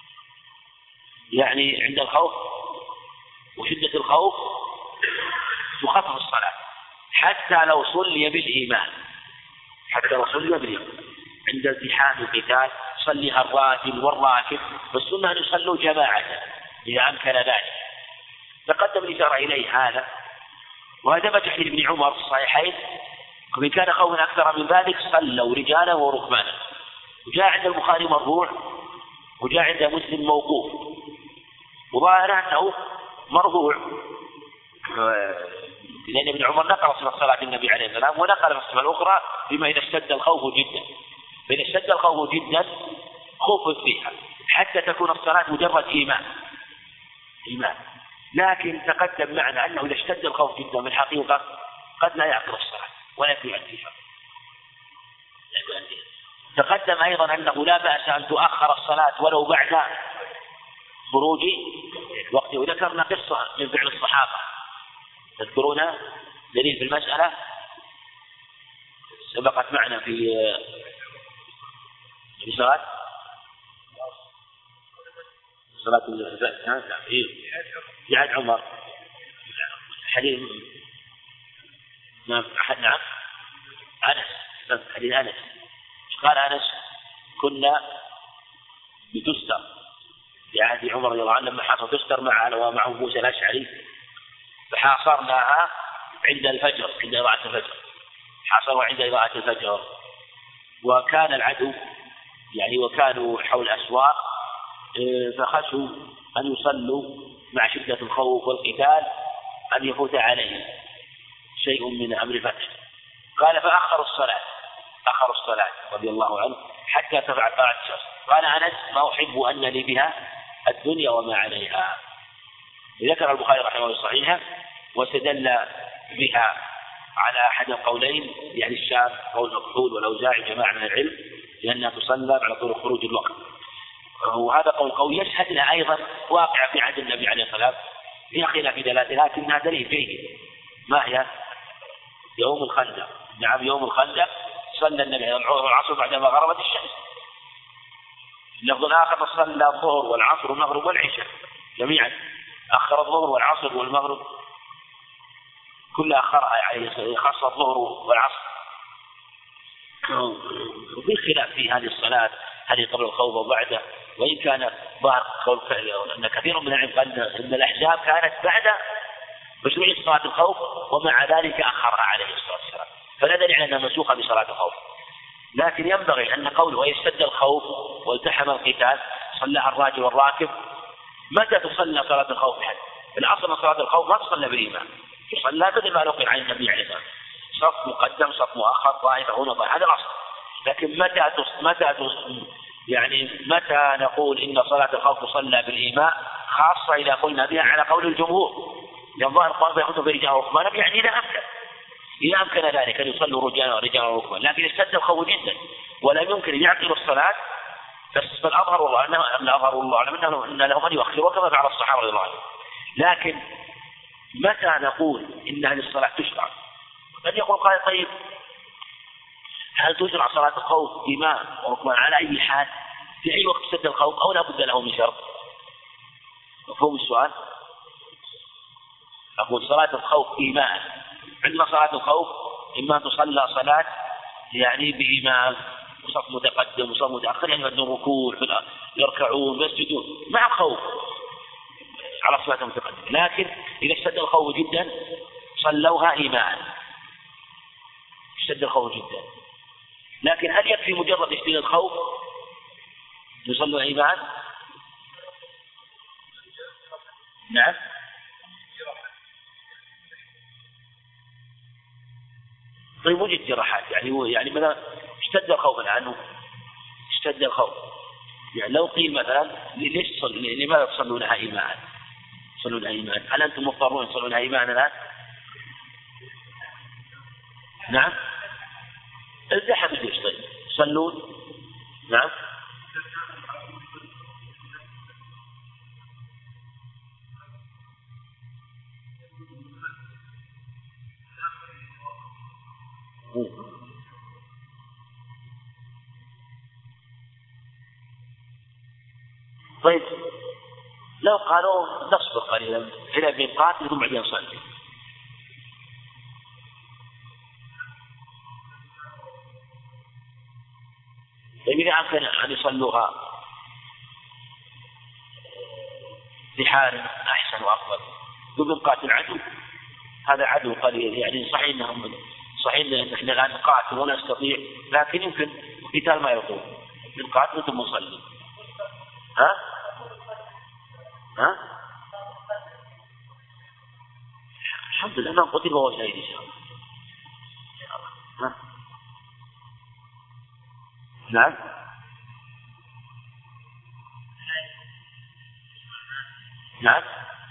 يعني عند الخوف وشدة الخوف تخفف الصلاة حتى لو صلي بالإيمان حتى لو صلي بالإيمان. عند التحام القتال صليها الراجل والراكب والسنة أن يصلوا جماعة إذا أمكن ذلك. تقدم الإشارة إليه هذا. وهذا ثبت حديث ابن عمر في الصحيحين وإن كان خوفا أكثر من ذلك صلوا رجالا وركبانا. وجاء عند البخاري مرفوع وجاء عند مسلم موقوف وظاهر أنه مرفوع لأن ابن عمر نقل صفة صلاة النبي عليه السلام ونقل الصفة الأخرى بما إذا اشتد الخوف جدا. فإذا اشتد الخوف جدا خوف فيها حتى تكون الصلاة مجرد إيمان إيمان. لكن تقدم معنا أنه إذا اشتد الخوف جدا من الحقيقة قد لا يعقل الصلاة ولا يؤديها. تقدم أيضا أنه لا بأس أن تؤخر الصلاة ولو بعد خروج وقت. وذكرنا قصة من فعل الصحابة تذكرون دليل في المسألة سبقت معنا في في صلاة صلاة الزكاة في جهاد عمر حديث نعم نعم أنس حديث أنس قال أنس كنا بتستر في عهد عمر رضي الله عنه لما حصل تستر معنا ومعه موسى الأشعري فحاصرناها عند الفجر عند إضاعة الفجر حاصروا عند إضاعة الفجر وكان العدو يعني وكانوا حول الأسواق فخشوا أن يصلوا مع شدة الخوف والقتال أن يفوت عليهم شيء من أمر الفتح. قال فأخروا الصلاة أخروا الصلاة رضي الله عنه حتى ترفع طلعت الشمس. قال أنس ما أحب أن لي بها الدنيا وما عليها. ذكر البخاري رحمه الله صحيحا واستدل بها على أحد القولين يعني الشام قول مقبول والأوزاعي جماعة من العلم لأنها تصلى على طول خروج الوقت. وهذا قول قوي يشهد لها أيضا واقع في عهد النبي عليه الصلاة والسلام فيها خلاف في دلالة لكنها دليل جيد. ما هي؟ يوم الخندق. نعم يوم الخندق صلى النبي العصر بعدما غربت الشمس. اللفظ الآخر صلى الظهر والعصر والمغرب والعشاء جميعا أخر الظهر والعصر والمغرب كل أخرها يعني خاصة الظهر والعصر. وفي خلاف في هذه الصلاة هذه قبل الخوف وبعده وإن كان ظاهر قول أن كثير من العلم قال أن الأحزاب كانت بعد مشروعية صلاة الخوف ومع ذلك أخرها عليه الصلاة والسلام فلا دليل على أنها منسوخة بصلاة الخوف. لكن ينبغي أن قوله ويشتد الخوف والتحم القتال صلى الراجل والراكب متى تصلى صلاة الخوف حد؟ الأصل صلاة الخوف ما تصلى بالإمام تصلى مثل ما نقل عن النبي عليه الصلاة والسلام صف مقدم صف مؤخر طائفة هنا طائفة هذا الأصل. لكن متى تص... متى تص... يعني متى نقول إن صلاة الخوف تصلى بالإماء خاصة إذا قلنا بها على قول الجمهور ينظر قال يخطب برجال وركبان يعني إذا أمكن إذا أمكن ذلك أن يصلوا رجال ورجال وركبان لكن اشتد الخوف جدا ولم يمكن أن يعقلوا الصلاة فالأظهر والله أنه الأظهر والله أعلم أنه إن لهم أن يؤخروا كما فعل الصحابة رضي الله عنهم. لكن متى نقول إن هذه الصلاة تشرع؟ قد يقول قال طيب هل تشرع صلاة الخوف إمام وركبان على أي حال في أي وقت اشتد الخوف أو لا بد له من شرط؟ مفهوم السؤال؟ أقول صلاة الخوف إيمان عندنا صلاة الخوف إما تصلى صلاة يعني بإمام وصف متقدم وصف متأخر يعني بدون ركوع يركعون ويسجدون مع خوف على صلاة متقدم. لكن إذا اشتد الخوف جدا صلوها إيمان اشتد الخوف جدا. لكن هل يكفي مجرد اشتد الخوف يصلوا إيمان؟ نعم طيب وجد جراحات يعني يعني مثلا اشتد الخوف عنه اشتد الخوف يعني لو قيل مثلا ليش تصلوا لماذا تصلونها إيمان تصلونها إيمان هل أنتم مضطرون تصلونها إيمان الآن؟ نعم الزحف ليش طيب صلون نعم طيب لو قالوا نصبر قليلا إلى بنقاط ثم بعدين نصلي طيب إذا أمكن أن يصلوها بحال أحسن وأفضل بنقاط العدو هذا عدو قليل يعني صحيح أنهم صحيح أن إحنا الآن نقاتل ولا نستطيع لكن يمكن قتال ما يطول نقاتل ثم نصلي ها ها الحمد لله من قتل وهو شهيد إن شاء الله ها نعم نعم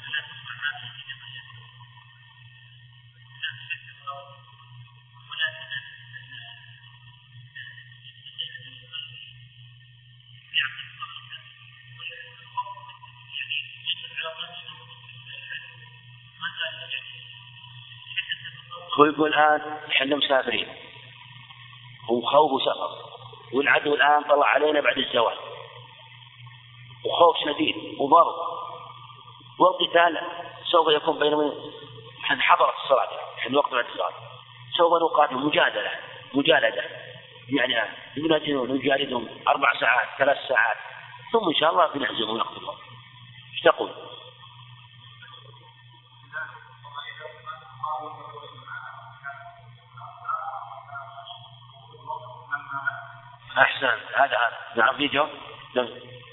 هو يقول الآن إحنا مسافرين وخوف سفر والعدو الآن طلع علينا بعد الزوال وخوف شديد وضرب والقتال سوف يكون بيننا حين حضرت الصلاة حين وقت بعد الصلاة سوف نقاتل مجادلة مجالدة يعني نجاردهم أربع ساعات ثلاث ساعات ثم إن شاء الله بنهزمهم ونقتلهم. ايش تقول؟ أحسن هذا هذا نعم في جواب نعم.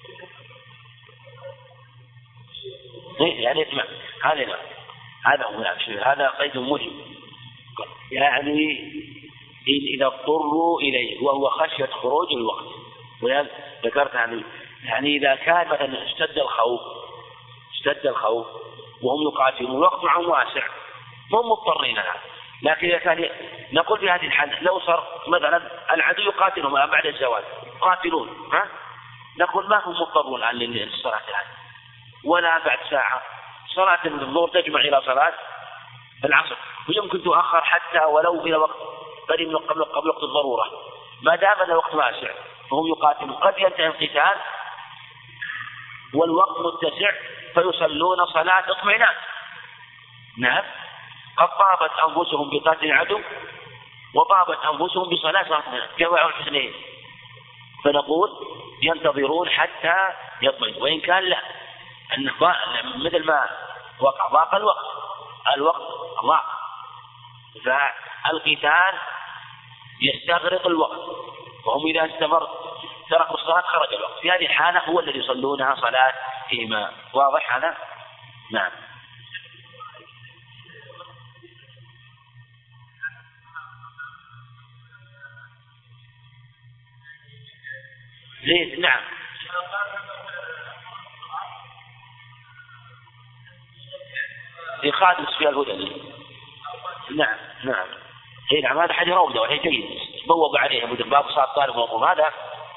يعني هذا نعم هذا هو نعم هذا قيد مهم يعني إذا اضطروا إليه وهو خشية خروج الوقت. وذكرت يعني يعني إذا كان مثلا اشتد الخوف اشتد الخوف وهم يقاتلون الوقت معهم واسع هم مضطرين لها. لكن إذا كان نقول في هذه الحالة لو صار مثلا العدو يقاتلهم بعد الزوال قاتلون ها نقول ما هم مضطرون الآن للصلاة الآن ولا بعد ساعة. صلاة الظهر تجمع إلى صلاة العصر ويمكن تؤخر حتى ولو إلى وقت قريب من قبل قبل وقت الضرورة ما دام الوقت واسع فهم يقاتلون. قد ينتهي القتال والوقت متسع فيصلون صلاة اطمئنان. نعم قد طابت أنفسهم بقتل العدو وطابت أنفسهم بصلاة جمع الحسنين فنقول ينتظرون حتى يطمئن. وإن كان لا أن مثل ما وقع ضاق الوقت الوقت ضاق فالقتال يستغرق الوقت وهم إذا استمر تركوا الصلاة خرج الوقت. في هذه الحالة هو الذي يصلونها صلاة إمام. واضح هذا؟ نعم. ليه؟ نعم يخالف في الهدى. نعم نعم هي نعم هذا حاجة روضة وهي جيد بوض عليها مثل باب صلاة طالب ومطلوب. هذا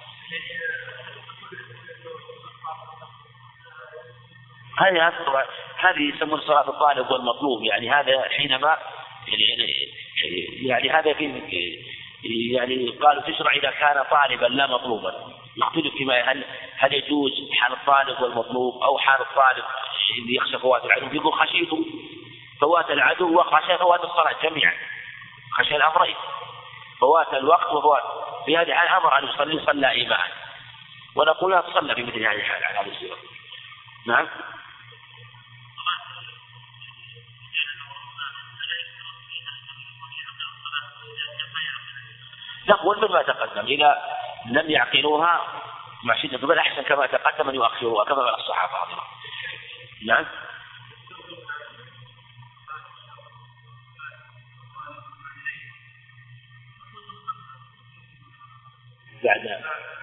هذه هذه يسمون صلاة الطالب والمطلوب. يعني هذا حينما يعني, يعني هذا في يعني قالوا تشرع إذا كان طالبا لا مطلوبا. نختلف فيما هل هل يجوز حال الطالب والمطلوب أو حال الطالب اللي يخشى فوات العدو. يقول خشيته فوات العدو وخشى فوات الصلاة جميعا خشى الأمرين فوات الوقت وفوات. في هذه الحال أمر أن يصلي صلى إيمان ونقول لا تصلى في مثل هذه الحال على هذه الصورة. نعم نقول من ما تقدم إذا لم يعقلوها مع شدة بل أحسن كما تقدم أن يؤخروها كما قال الصحابة. نعم بعد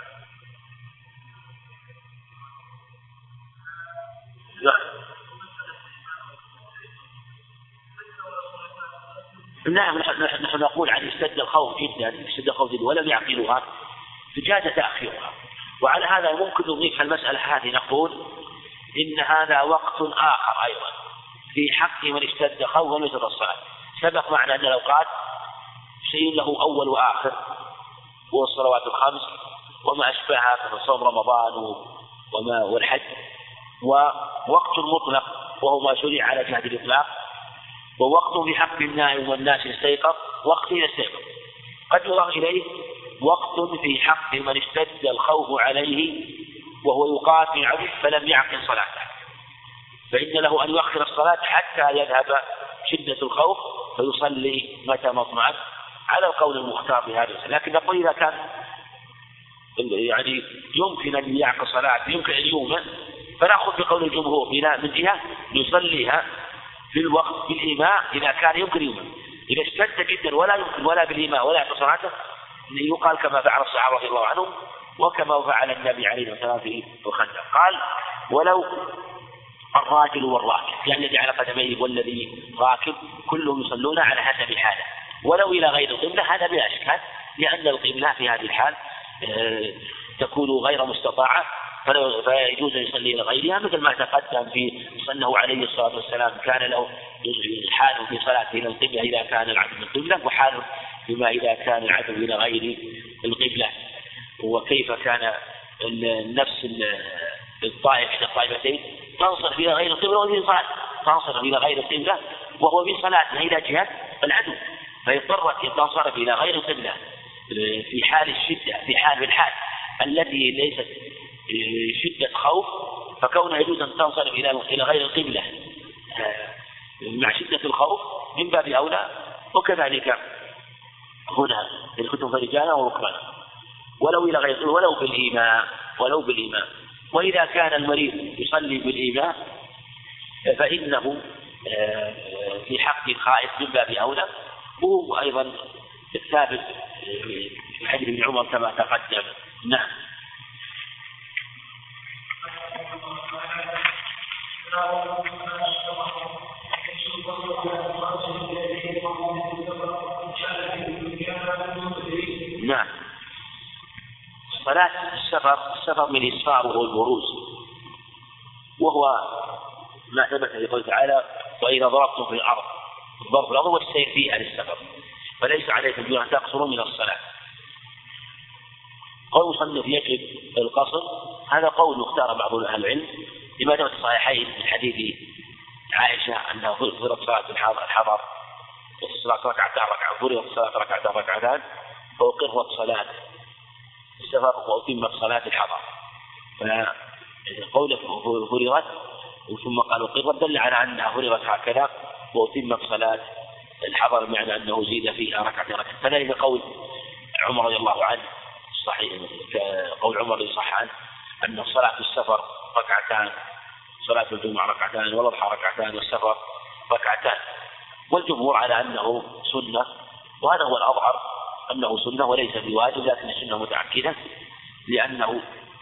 نعم نحن نقول عن اشتد الخوف جدا اشتد الخوف جدا ولم يعقلوها فجاز تأخيرها. وعلى هذا ممكن نضيف المسألة هذه نقول إن هذا وقت آخر أيضا في حق من اشتد خوف ولم يترك الصلاة. سبق معنا أن الأوقات شيء له أول وآخر هو الصلوات الخمس وما أشبهها من صوم رمضان وما والحج ووقت مطلق وهو ما شرع على جهة الإطلاق ووقت في حق النائم والناس يستيقظ وقت يستيقظ. قد يضاف إليه وقت في حق من اشتد الخوف عليه وهو يقاتل العدو فلم يعقل صلاته فإن له أن يؤخر الصلاة حتى يذهب شدة الخوف فيصلي متى مطمئن على القول المختار بهذا. لكن نقول إذا كان يعني يمكن أن يعقل صلاة يمكن أن يوما فنأخذ بقول الجمهور من جهة يصليها في الوقت بالإيماء إذا كان يمكن يوما. إذا اشتد جدا ولا يمكن ولا بالإيماء ولا يعقل صلاته يقال كما فعل الصحابة رضي الله عنهم وكما فعل النبي عليه الصلاة والسلام في الخندق. قال ولو الراجل والراكب يعني الذي على قدميه والذي راكب كلهم يصلون على حسب حاله ولو إلى غير القبلة هذا بلا إشكال لأن القبلة في هذه الحال تكون غير مستطاعة فيجوز أن يصلي إلى غيرها مثل ما تقدم في صنه عليه الصلاة والسلام كان له حال في صلاته إلى القبلة إذا كان العدو من القبلة وحال بما إذا كان العدو إلى غير القبلة وكيف كان النفس الطائف إحدى الطائفتين تنصرف إلى غير القبلة وهي صلاة تنصرف إلى غير القبلة وهو في صلاته إلى جهة العدو فيضطر أن تنصرف إلى غير القبلة في حال الشدة، في حال الحال التي ليست شدة خوف، فكونه يجوز أن تنصرف إلى إلى غير القبلة مع شدة الخوف من باب أولى. وكذلك هنا الكتب رجالا وركبانا ولو إلى غير ولو بالإيماء ولو بالإيماء. وإذا كان المريض يصلي بالإيماء فإنه في حق الخائف من باب أولى، وهو أيضا الثابت في حديث ابن عمر كما تقدم. نعم. نعم. صلاة السفر، السفر من إسفار وهو البروز، وهو ما ثبت في قوله تعالى وإذا ضربتم في الأرض، ضرب الأرض والسير فيها للسفر، فليس عليكم جناح أن تقصروا من الصلاة. قول مصنف يجب القصر، هذا قول اختار بعض أهل العلم لما ثبت في الصحيحين من حديث عائشة أنها فرضت صلاة الحضر صلاة ركعتان ركعتان فرضت صلاة ركعتان ركعتان فأقرت صلاة السفر وأتمت صلاة الحضر. فقوله فرضت ثم قالوا قرت دل على أنها فرضت هكذا وأتمت صلاة الحضر، بمعنى أنه زيد فيها ركعتين ركعتين. فذلك قول عمر رضي الله عنه صحيح، قول عمر يصح عنه أن صلاة السفر ركعتان، صلاة الجمعة ركعتان والأضحى ركعتان والسفر ركعتان، والجمهور على أنه سنة، وهذا هو الأظهر أنه سنة وليس بواجب، لكن السنة متأكدة لأنه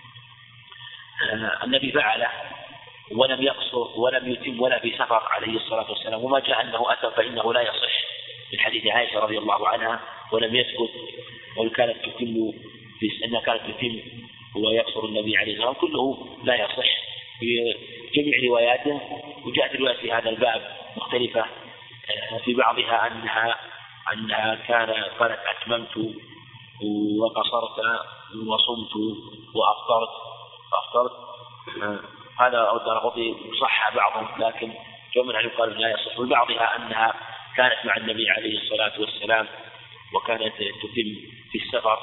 النبي فعله ولم يقصر ولم يتم ولا في سفر عليه الصلاة والسلام، وما جاء أنه أتى فإنه لا يصح من حديث عائشة رضي الله عنها ولم يسكت، وكانت تتم في أنها كانت تتم ويقصر النبي عليه الصلاة والسلام، كله لا يصح في جميع رواياته. وجاءت روايات في هذا الباب مختلفة، في بعضها أنها أنها كان قالت أتممت وقصرت وصمت وأفطرت فأفطرت، هذا أو الدرقطي صح بعضهم، لكن جمع عنه قالوا لا يصح. وبعضها أنها كانت مع النبي عليه الصلاة والسلام وكانت تتم في السفر،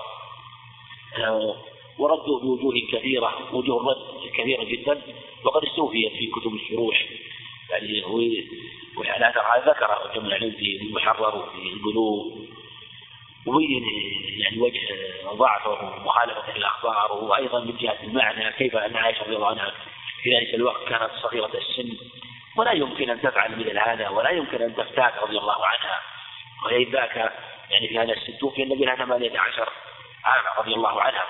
وردوا بوجوه كثيرة، وجوه الرد كثيرة جدا، وقد استوفيت في كتب الشروح يعني. والأثر هذا ذكر جمع عنه في المحرر وفي البلوغ، وبين يعني وجه ضعفه ومخالفة الأخبار، وأيضا من جهة المعنى كيف أن عائشة رضي الله عنها في ذلك الوقت كانت صغيرة السن ولا يمكن أن تفعل مثل هذا، ولا يمكن أن تفتات رضي الله عنها، وهي ذاك يعني في هذا السن توفي النبي لها ثمانية عشر عاما رضي الله عنها،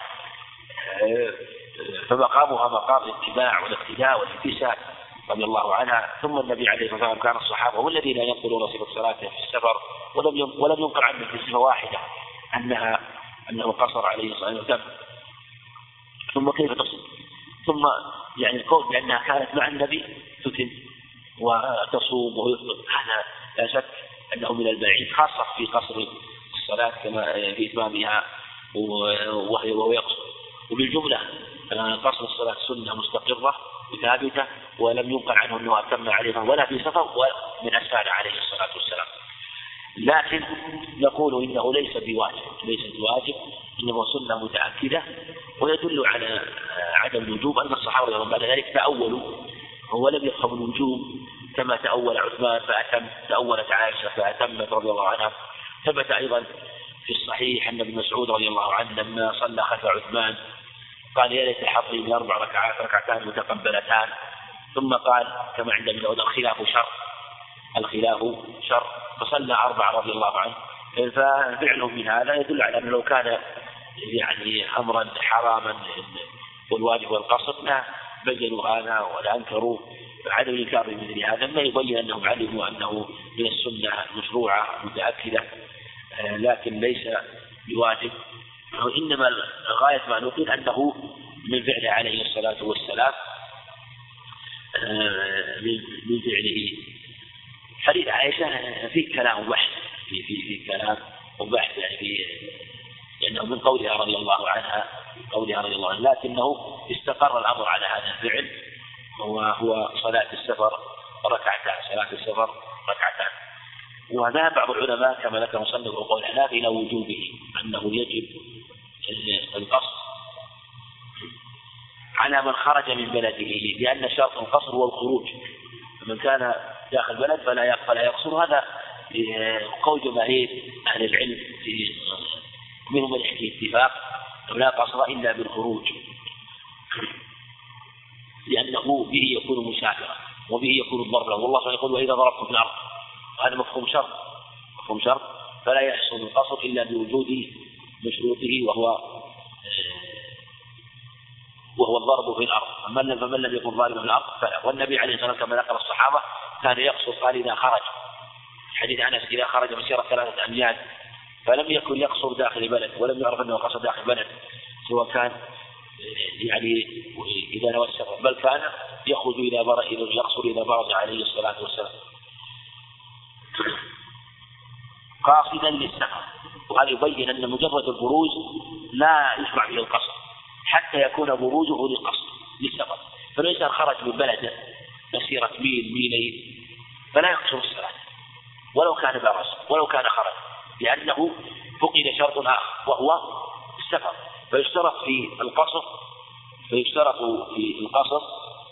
فمقامها مقام الاتباع والاقتداء والامتثال رضي الله عنها. ثم النبي عليه الصلاة والسلام كان الصحابة والذين ينقلون صفة صلاته في السفر، ولم ولم ينقل عنه في صفة واحدة أنها أنه قصر عليه الصلاة والسلام. ثم كيف تصل؟ ثم يعني القول بأنها كانت مع النبي تتم وتصوم ويفطر، هذا لا شك أنه من البعيد، خاصة في قصر الصلاة كما في إتمامها وهي وهو يقصر. وبالجملة قصر الصلاة سنة مستقرة ثابتة، ولم ينقل عنه أنه أتم عليها ولا في سفر ولا من أسفار عليه الصلاة والسلام. لكن نقول إنه ليس بواجب، ليس بواجب، إنه سنة متأكدة، ويدل على عدم الوجوب أن الصحابة بعد ذلك تأولوا ولم يفهموا الوجوب كما تأول عثمان فأتم، تأولت عائشة فأتمت رضي الله عنها. ثبت أيضا في الصحيح أن ابن مسعود رضي الله عنه لما صلى خلف عثمان قال يا ليت حظي من أربع ركعات ركعتان متقبلتان، ثم قال كما عند ابن داود الخلاف شر، الخلاف شر، فصلى أربع رضي الله عنه. ففعله من هذا يدل على أنه لو كان يعني أمرا حراما والواجب والقصر لا بينوا هذا ولا أنكروا عدم الإنكار مثل هذا، ما يبين أنهم علموا أنه من السنة المشروعة المتأكدة، لكن ليس بواجب. وإنما غاية ما نقول أنه من فعله عليه الصلاة والسلام، من فعله. حديث عائشة فيه كلام وبحث، في في في كلام وبحث يعني في لأنه من قولها رضي الله عنها، قولها رضي الله عنها، لكنه استقر الأمر على هذا الفعل، وهو صلاة السفر ركعتان، صلاة السفر ركعتان. وذهب بعض العلماء كما ذكر مصنف وقول الحنابلة إلى وجوبه، أنه يجب القصر على من خرج من بلده، لأن شرط القصر هو الخروج، فمن كان داخل البلد فلا فلا يقصر. هذا قول جماهير أهل العلم، في منهم من يحكي اتفاق لا قصر إلا بالخروج، لأنه به يكون مسافرا وبه يكون الضرر. والله سبحانه يقول وإذا ضربتم في الأرض، هذا مفهوم شرط، مفهوم شرط فلا يحصل القصر إلا بوجود مشروطه وهو وهو الضرب في الأرض. فمن لم يكن ضاربا في الأرض فلا. والنبي عليه الصلاة والسلام كما ذكر الصحابة كان يقصر، قال إذا خرج، حديث أنس إذا خرج مسيرة ثلاثة أميال فلم يكن يقصر داخل البلد، ولم يعرف أنه قصر داخل البلد، سواء كان يعني إذا نوى السفر، بل كان يخرج إلى بر... يقصر إذا برز عليه الصلاة والسلام قاصدا للسفر. وهذا يبين أن مجرد البروز لا يشرع به القصر حتى يكون بروزه للقصر للسفر. فالإنسان خرج من بلده مسيرة ميل ميلين فلا يقصر الصلاة ولو كان برز ولو كان خرج، لأنه فقد شرط آخر وهو السفر. فيشترط في القصر فيشترط في القصر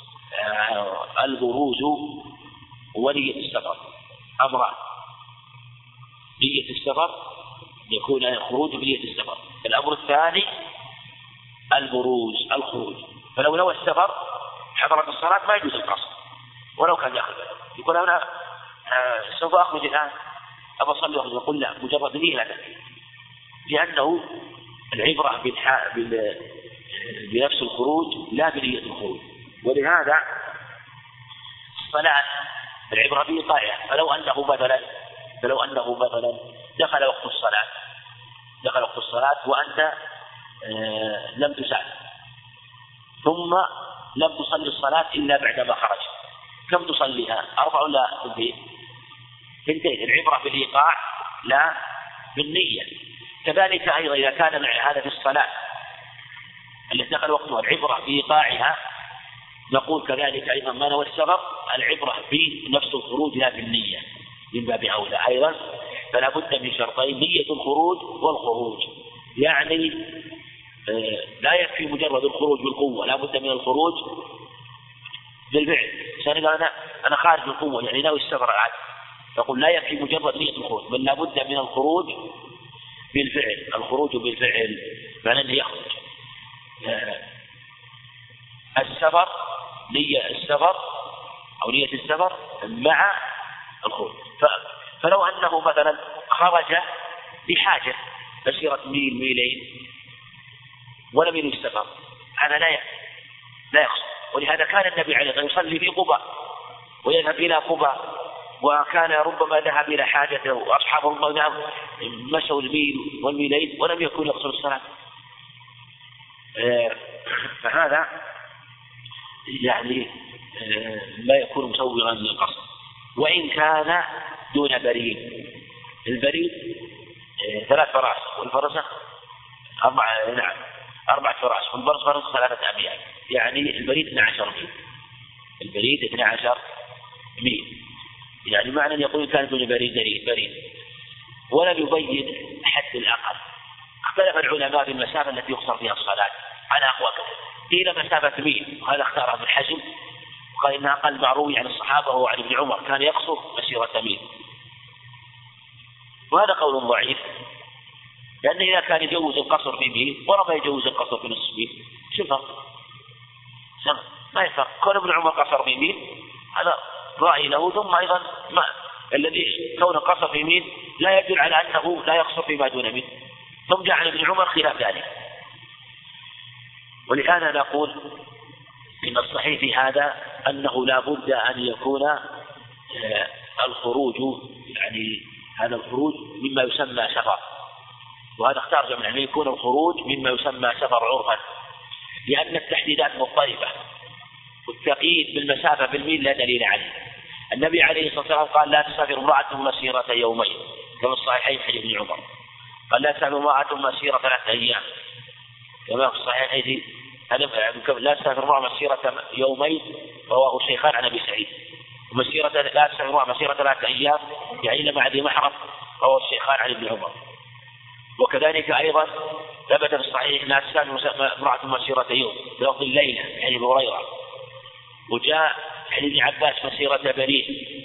آه البروز ونية السفر، أمران: نية السفر يكون الخروج بنية السفر. الأمر الثاني البروز الخروج. فلو نوى السفر حضرت الصلاة ما يجوز القصر ولو كان داخل البلد. يقول أنا آه سوف أخرج الآن أبى أصلي وأخرج، يقول لا، مجرد نية لا تكفي، لأنه العبرة بالح... بال... بنفس الخروج لا بنية الخروج. ولهذا الصلاة العبرة بإيقاعها. فلو أنه مثلا فلو أنه مثلا دخل وقت الصلاة دخل وقت الصلاة وأنت آه لم تسافر، ثم لم تصلي الصلاة إلا بعدما خرج، كم تصليها؟ أربع ولا اثنتين؟ اثنتين. العبرة بالإيقاع لا بالنية. كذلك أيضا إذا كان هذا في الصلاة التي دخل وقتها العبرة بإيقاعها، نقول كذلك أيضا ما نوى السفر العبرة بنفس الخروج لا بالنية من باب أولى أيضا. فلا بد من شرطين: نية الخروج والخروج. يعني آه لا يكفي مجرد الخروج بالقوة، لا بد من الخروج بالفعل. عشان أنا أنا خارج بالقوة يعني ناوي السفر عاد، فقل لا يكفي مجرد نية الخروج، بل لا بد من الخروج بالفعل. الخروج بالفعل فلن يخرج آه السفر نية السفر أو نية السفر مع الخروج. فلو أنه مثلا خرج بحاجة مسيرة ميل ميلين ولم ينوي السفر، هذا لا لا يقصر. ولهذا كان النبي عليه الصلاة والسلام يصلي في قباء ويذهب إلى قباء، وكان ربما ذهب إلى حاجته وأصحابه ربما مشوا الميل والميلين ولم يكن يقصر الصلاة. فهذا يعني لا يكون مسوغا للقصر. وإن كان دون بريد، البريد ثلاث فراس والفرسة أربعة نعم أربعة فراس والفرس فرس ثلاثة أميال، يعني البريد اثنا عشر ميل. البريد اثنا عشر ميل يعني معنى يقول كان دون بريد بريد. ولم يبين حد الأقل. اختلف العلماء في المسافة التي يقصر فيها الصلاة على أقوى كثير. قيل مسافة ميل، وهذا اختارها ابن حزم وقال إنها أقل معروي عن الصحابة وعن ابن عمر كان يقصر مسيرة ميل، وهذا قول ضعيف، لأنه إذا كان يجوز القصر في ميل وربما يجوز القصر في نصف ميل شو الفرق؟ ما يفرق. كون ابن عمر قصر في ميل هذا رأي له. ثم أيضا ما الذي كون القصر في ميل لا يدل على أنه لا يقصر فيما دون ميل. ثم جاء عن ابن عمر خلاف ذلك. ولهذا نقول إن الصحيح في هذا أنه لا بد أن يكون الخروج يعني هذا الخروج مما يسمى سفر، وهذا اختار جمع العلماء يكون الخروج مما يسمى سفر عرفا، لأن التحديدات مضطربة والتقييد بالمسافة بالميل لا دليل عليه. النبي عليه الصلاة والسلام قال لا تسافر امرأة مسيرة يومين كما الصحيحين حديث ابن عمر، قال لا تسافر امرأة مسيرة ثلاثة أيام كما في الصحيحين لا تسافر امرأة مسيرة يومين رواه الشيخان عن أبي سعيد. ومسيرة لا تسافر مسيرة ثلاثة أيام يعني إلا مع ذي محرم، رواه الشيخان عن ابن عمر. وكذلك أيضا ثبت في الصحيح لا تسافر امرأة مسيرة يوم بلفظ الليلة يعني أبي هريرة. وجاء عن ابن عباس مسيرة بريد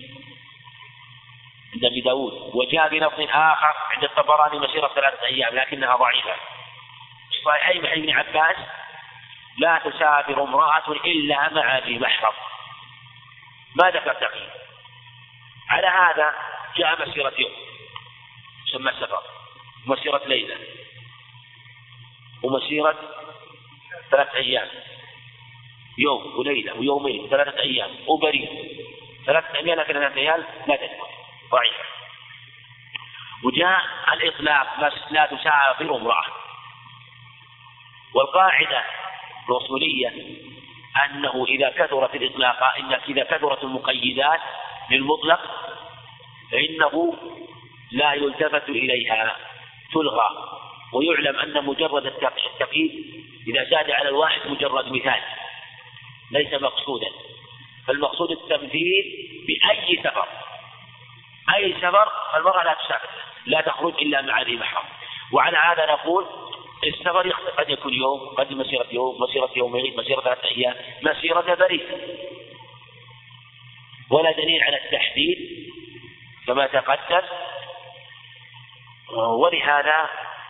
عند أبي داود. وجاء بلفظ آخر عند الطبراني مسيرة ثلاثة أيام لكنها ضعيفة. الصحيحين عن ابن عباس لا تسافر امرأة إلا مع ذي محرم، ما ذكر تقييد. على هذا جاء مسيرة يوم يسمى سفر، ومسيرة ليلة، ومسيرة ثلاثة أيام يوم وليلة ويومين ثلاثة أيام وبريد ثلاثة أيام لكن ثلاثة أيام لا تثبت ضعيفة. وجاء الإطلاق بس لا تسافر امرأة. والقاعدة الأصولية أنه إذا كثرت الإطلاق إن إذا كثرت المقيدات للمطلق فإنه لا يلتفت إليها تلغى. ويعلم أن مجرد التقييد إذا زاد على الواحد مجرد مثال ليس مقصودا، فالمقصود التمثيل بأي سفر، أي سفر المرأة لا تسافر لا تخرج إلا مع ذي محرم. وعلى هذا نقول السفر قد يكون يوم، قد مسيرة يوم، مسيرة يومين، مسيرة ثلاثة أيام، مسيرة بريد، ولا دليل على التحديد كما تقدم. ولهذا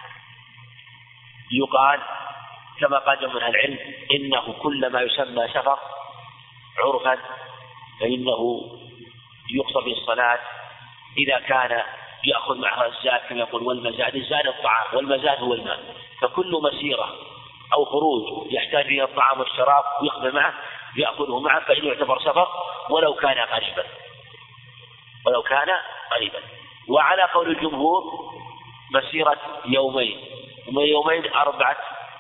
يقال كما قال من العلم إنه كل ما يسمى سفر عرفا فإنه يقصد بالصلاة إذا كان يأخذ معها الزاد كما يقول والمزاد، الزاد الطعام والمزاد هو الماء. فكل مسيرة أو خروج يحتاج إلى الطعام والشراب ويأخذ معه يأخذه معه فإنه يعتبر سفر ولو كان قريبا ولو كان قريبا. وعلى قول الجمهور مسيرة يومين، ومن يومين أربعة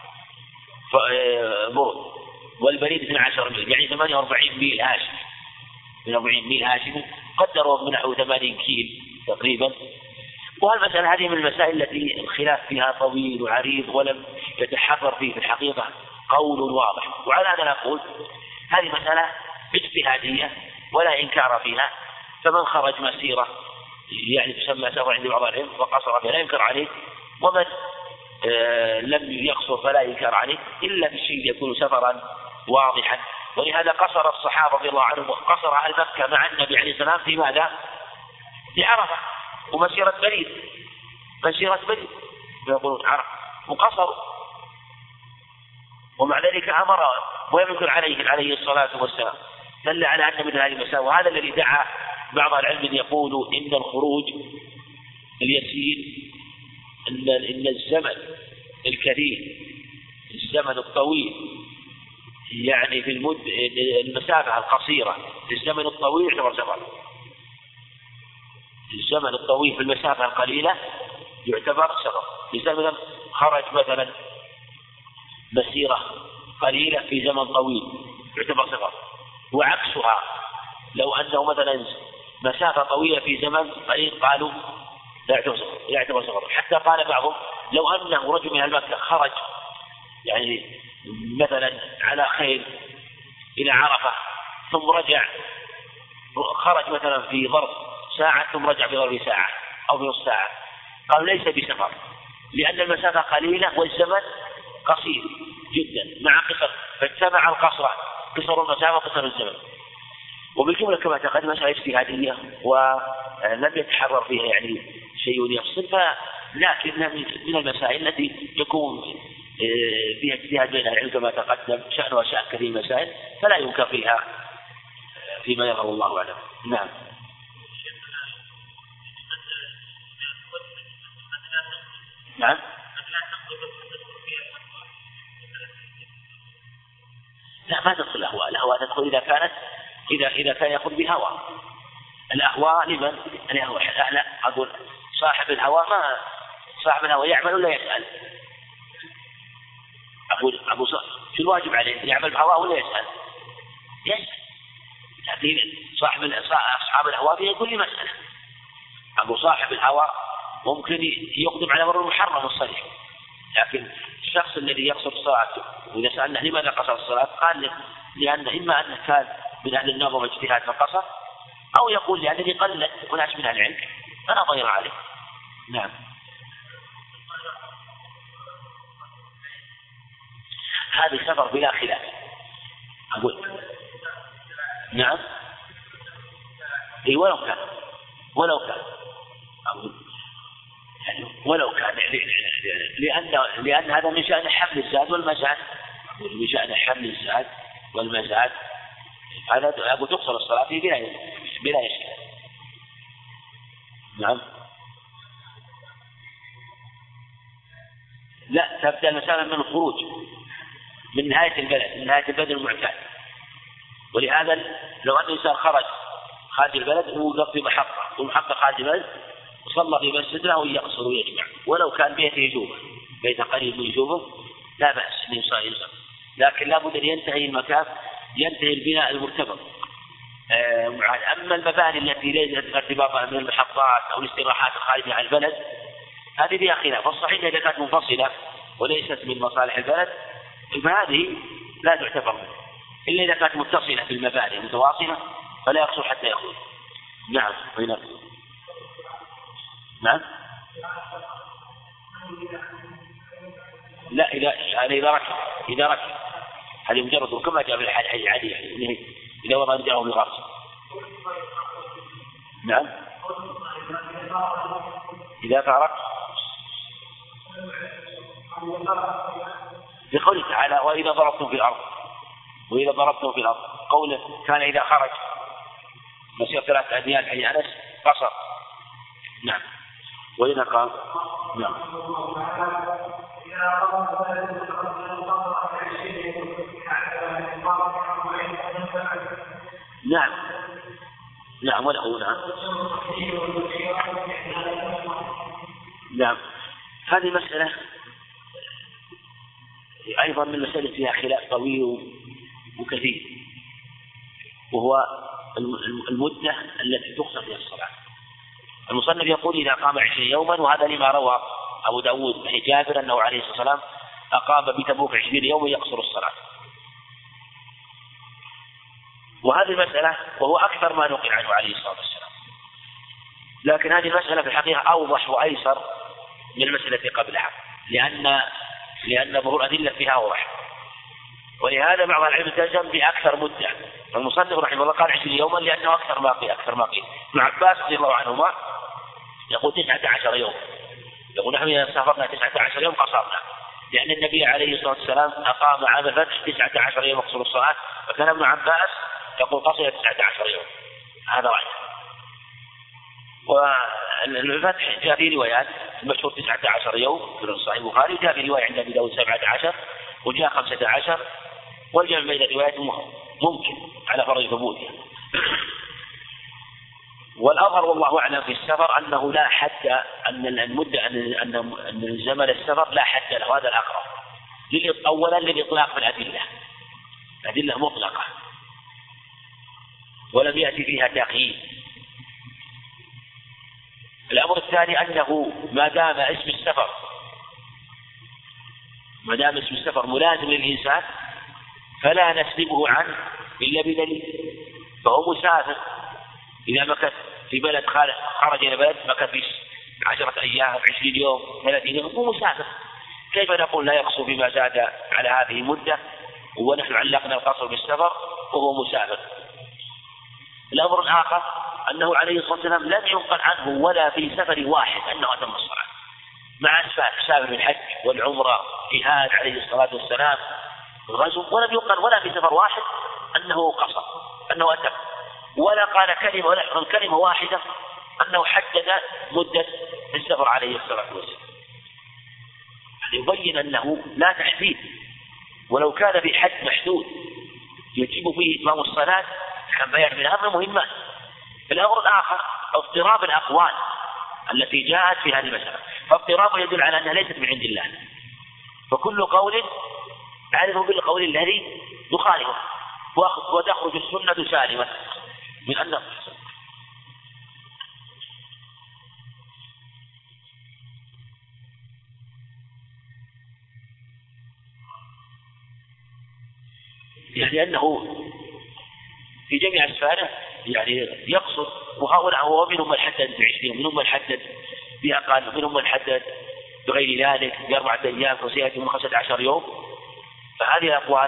برد، والبريد اثني عشر ميل يعني ثمانية وأربعين ميل هاشمي، من أربعين ميل هاشمي قدروا من نحو ثمانين كيل تقريبا. والمسألة هذه من المسائل التي الخلاف فيها طويل وعريض ولم يتحرر فيه في الحقيقة قول واضح. وعلى هذا نقول هذه مسألة اجتهادية ولا إنكار فيها، فمن خرج مسيرة يعني تسمى سفر عند بعض العلم وقصر فلا ينكر عليه، ومن آه لم يقصر فلا ينكر عليه إلا في الشيء يكون سفرا واضحا. ولهذا قصر الصحابة رضي الله عنهم وقصر أهل مكة مع النبي عليه السلام في ماذا؟ في عرفة ومسيرة بريد، مسيرة بريد يقولون عرفة وقصروا، ومع ذلك أمر ويمكن عليه عليه الصلاة والسلام دل على أن من هذه المسائل. وهذا الذي دعا بعض العلم يقولوا إن الخروج اليسير إن إن الزمن الكثير الزمن الطويل يعني في المد المسافة القصيرة في الزمن الطويل يعتبر سفر، الزمن الطويل في المسافة القليلة يعتبر سفر. مثلا خرج مثلا مسيرة قليلة في زمن طويل يعتبر سفر، وعكسها لو أنه مثلا مسافة طويلة في زمن قليل قالوا لا يعتبر سفر. حتى قال بعضهم لو أنه رجل من مكة خرج يعني مثلا على خيل إلى عرفة ثم رجع، خرج مثلا في ظرف ساعة ثم رجع في ظرف ساعة أو في نصف ساعة، قالوا ليس بسفر لأن المسافة قليلة والزمن قصير جدا مع قصر، فاجتمع القصر قصر المسافة وقصر الزمن. وبالجملة كما تقدم مسألة اجتهادية ولم يتحرر فيها يعني شيء يفصل، لكن من المسائل التي يكون فيها اجتهاد بين العلم كما تقدم شأن وشأن كثير المسائل فلا ينكر فيها فيما يرى الله أعلم. نعم. نعم. لا ما تدخل الأهواء، الأهواء تدخل إذا كانت إذا إذا كان يأخذ بهوى. الأهواء لمن؟ الأهواء لا أقول صاحب الهوى ما صاحب الهوى يعمل ولا يسأل. أقول أبو شو الواجب عليه يعمل بهواه ولا يسأل؟ يسأل. لكن صاحب أصحاب الهوى فيه كل مسألة. أبو صاحب الهوى ممكن يقدم على أمر محرم الصريح، لكن الشخص الذي يقصر الصلاة وإذا سألنا لماذا قصر الصلاة قال لأن إما أنه كان من أهل النظر والاجتهاد فقصر، أو يقول لأنني قلت وناس من العلم أنا ضير عليه. نعم. هذه سفر بلا خلاف. أقول نعم. إيه ولو كان ولو كان أقول يعني ولو كان لأن لأن هذا من شأن حمل الزاد والمزاد، من شأن حمل الزاد والمزاد، هذا أقول تقصر الصلاة فيه بلا بلا يشكل. نعم. لا، تبدأ المسافة من الخروج من نهاية البلد، من نهاية البلد المعتاد. ولهذا لو أن الإنسان خرج خارج البلد ووقف في محطة والمحطة خارج البلد وصلى في مسجد له يقصر ويجمع، ولو كان بيته يجوبه، بيته قريب من يجوبه لا بأس أن يصلي، لكن لابد أن ينتهي المكان، ينتهي البناء المرتبط. أما المباني التي ليست ارتباطها من المحطات أو الاستراحات الخارجة عن البلد هذه فيها خلاف. الصحيح إذا كانت منفصلة وليست من مصالح البلد فهذه لا تعتبر منه، إلا إذا كانت متصلة بالمباني متواصلة فلا يقصر حتى يخرج. نعم. هنا. نعم. لا، إذا يعني إذا ركب إذا ركب هذه مجرد ركوب جاء في الحديث العادي يعني إذا وضع رجله بالغرس. نعم. إذا فارق بقوله تعالى وإذا ضربتم في الأرض وإذا ضربتم في الأرض قوله كان إذا خرج مسير ثلاثة أميال حي أنس قصر. نعم. وإذا قام. نعم. نعم. نعم. وله. نعم. نعم. هذه مسألة أيضا من المسائل فيها خلاف طويل وكثير، وهو المدة التي تقصر فيها الصلاة. المصنف يقول إذا قام عشرين يوما، وهذا لما روى أبو داود عن جابر أنه عليه الصلاة والسلام أقام بتبوك عشرين يوما يقصر الصلاة. وهذه المسألة وهو أكثر ما نقل عنه عليه الصلاة والسلام، لكن هذه المسألة في الحقيقة أوضح وأيسر من المسألة قبلها، لأن لأن ظهور أدلة فيها أوضح. ولهذا بعض العلم التزم بأكثر مدة. المصنف رحمه الله قال عشرين يوما لأنه أكثر ما قيل أكثر ما قيل. ابن عباس رضي الله عنهما يقول تسعة عشر يوم، يقول نحن إذا سافرنا تسعة عشر يوم قصرنا، لأن النبي عليه الصلاة والسلام أقام عام الفتح تسعة عشر يوم يقصر الصلاة، فكان ابن عباس يقول قصر تسعة عشر يوم. هذا رأيه. والفتح جاء في روايات المشهور تسعة عشر يوم في صحيح البخاري، وجاء في رواية عند أبي داود سبعة عشر، وجاء خمسة عشر، والجمع بين الروايات ممكن على فرض ثبوتها. والأظهر والله أعلم في السفر أنه لا حد، أن المدة أن أن زمن السفر لا حد له، هذا الأقرب. أولا للإطلاق في الأدلة، أدلة مطلقة ولم يأتي فيها تقييد. الأمر الثاني أنه ما دام اسم السفر ما دام اسم السفر ملازم للإنسان فلا نسلبه عنه إلا بدليل، فهو مسافر. إذا مكث في بلد خرج إلى بلد مكث في عشرة أيام عشرين يوم ثلاثين يوم هو مسافر، كيف نقول لا يقصر بما زاد على هذه المدة ونحن علقنا القصر بالسفر وهو مسافر؟ الأمر الآخر أنه عليه الصلاة والسلام لم ينقل عنه ولا في سفر واحد أنه أتم الصلاة، مع أسفار سافر الحج والعمرة جهاد عليه الصلاة والسلام غزو، ولم ينقل ولا في سفر واحد أنه قصر أنه أتم، ولا قال كلمة ولا كلمة واحدة أنه حدد مدة السفر عليه الصلاة والسلام. يبين أنه لا تحديد، ولو كان في حد محدود يجب فيه إتمام الصلاة كان بيان من هذا مهمات. الأمر الآخر اضطراب الأقوال التي جاءت في هذه المسألة، فاضطراب يدل على أنها ليست من عند الله، فكل قول أعرفه بالقول الذي يخالفه وتخرج السنة سالمة من أنه. يعني أنه في جميع أسفاره يعني يقصد، وهؤلاء هو منهم من حدد بعشرين، منهم من حدد بأقل، منهم من حدد بغير ذلك بأربعة أيام وسيأتي من خمسة عشر يوم. فهذه الأقوال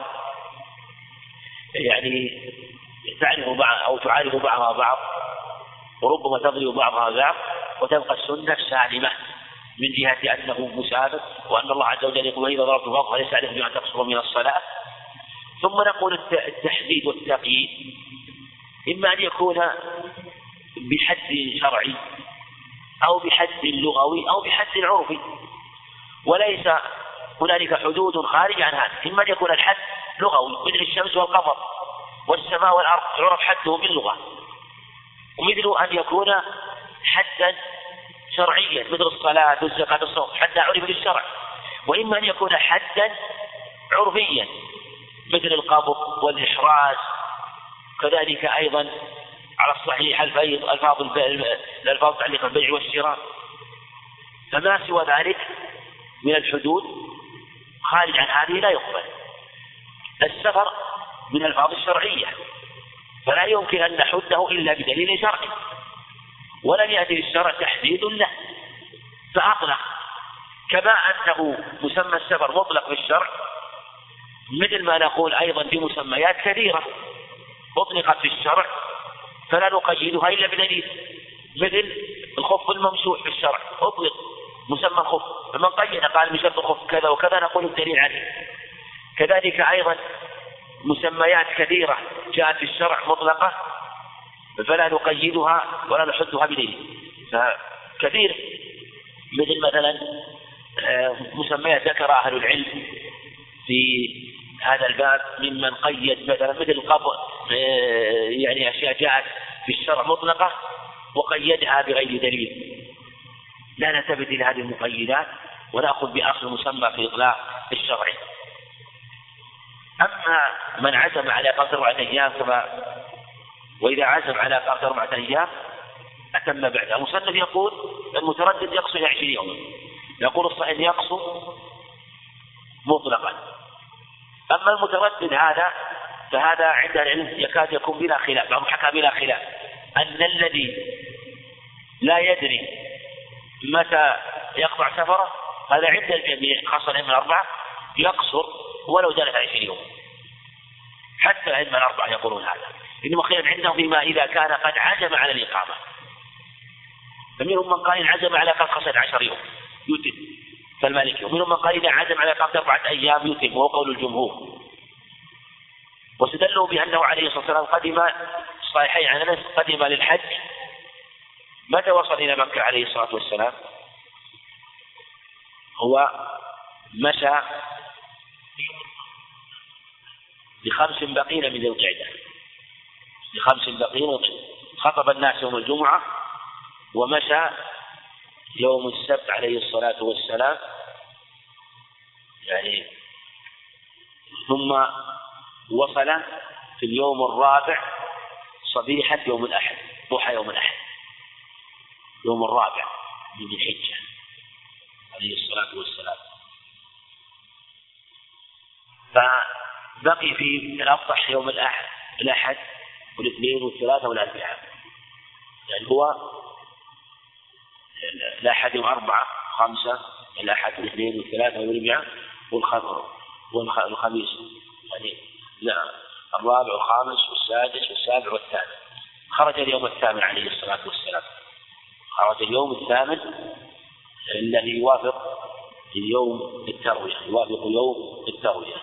يعني تعرف بعض أو تعارض بعضها بعض، وربما تضرب بعضها بعض، وتبقى السنة سالمة من جهة أنه مسافر، وأن الله عز وجل يقول إذا ضربت فوق فليس عليكم أن تقصروا من الصلاة. ثم نقول التحديد والتقييد إما أن يكون بحد شرعي أو بحد لغوي أو بحد عرفي، وليس هنالك حدود خارج عن هذا. إما أن يكون الحد لغوي مثل الشمس والقمر والسماء والأرض يعرف حده باللغة، ومثل أن يكون حدا شرعيا مثل الصلاة والزكاة والصوم حتى عرف بالشرع، وإما أن يكون حدا عرفيا مثل القبض والإحراز. كذلك أيضا على الصحيح الفيض الألفاظ الألفاظ تعليق البيع والشراء. فما سوى ذلك من الحدود خارج عن هذه لا يقبل. السفر من الألفاظ الشرعية فلا يمكن أن نحده إلا بدليل شرعي، ولم يأتي الشرع تحديد له فأطلق، كما أنه مسمى السفر مطلق في الشرع، مثل ما نقول أيضا في مسميات كثيرة أطلقت في الشرع فلا نقيدها إلا بدليل، مثل الخف الممسوح في الشرع أطلق مسمى الخف، فمن قيد قال من شرط الخف كذا وكذا نقول الدليل عليه. كذلك أيضا مسميات كثيرة جاءت في الشرع مطلقة فلا نقيدها ولا نحدها بدليل. فكثير مثل مثلا مسميات ذكر أهل العلم في هذا الباب ممن قيد مثلا مثل القبض، يعني أشياء جاءت في الشرع مطلقة وقيدها بغير دليل. لا نلتفت إلى هذه المقيدات ونأخذ بأصل مسمى في الإطلاق الشرعي. أما من عزم على قصر أربعة أيام كما وإذا عزم على قصر أربعة أيام أتم بعدها. المصنف يقول المتردد يقصر عشرين يوما، يقول الصحيح يقصر مطلقا. أما المتردد هذا فهذا عند العلم يكاد يكون بلا خلاف، بعضهم حكى بلا خلاف أن الذي لا يدري متى يقطع سفره هذا عند الجميع خاصة الأئمة الأربعة يقصر ولو جلس عشرين يوم، حتى الأئمة الأربعة يقولون هذا. إنما خلاف عندهم فيما إذا كان قد عزم على الإقامة، فمنهم من قال إن عزم على قد خمسة عشر يوم يتم فالمالكي، ومنهم من قال إذا عزم على قد أربعة أيام يتم وهو قول الجمهور. واستدلوا بأنه عليه الصلاة والسلام قدم صحيحين عن أنس قدم للحج. متى وصل إلى مكة عليه الصلاة والسلام؟ هو مشى بخمس بقين من ذي القعدة، بخمس بقين خطب الناس يوم الجمعة ومشى يوم السبت عليه الصلاة والسلام، يعني ثم وصل في اليوم الرابع صبيحة يوم الأحد، ضحى يوم الأحد، يوم الرابع من ذي الحجة عليه الصلاة والسلام. فبقي في الأفضح يوم الأحد الأحد والاثنين والثلاثة والأربعاء، يعني هو الأحد يوم أربعة خمسة، الأحد والاثنين والثلاثة والأربعاء والخميس، يعني لا الرابع والخامس والسادس والسابع والثامن. خرج اليوم الثامن عليه الصلاة والسلام، خرج اليوم الثامن الذي يوافق اليوم التروية، يوافق يوم التروية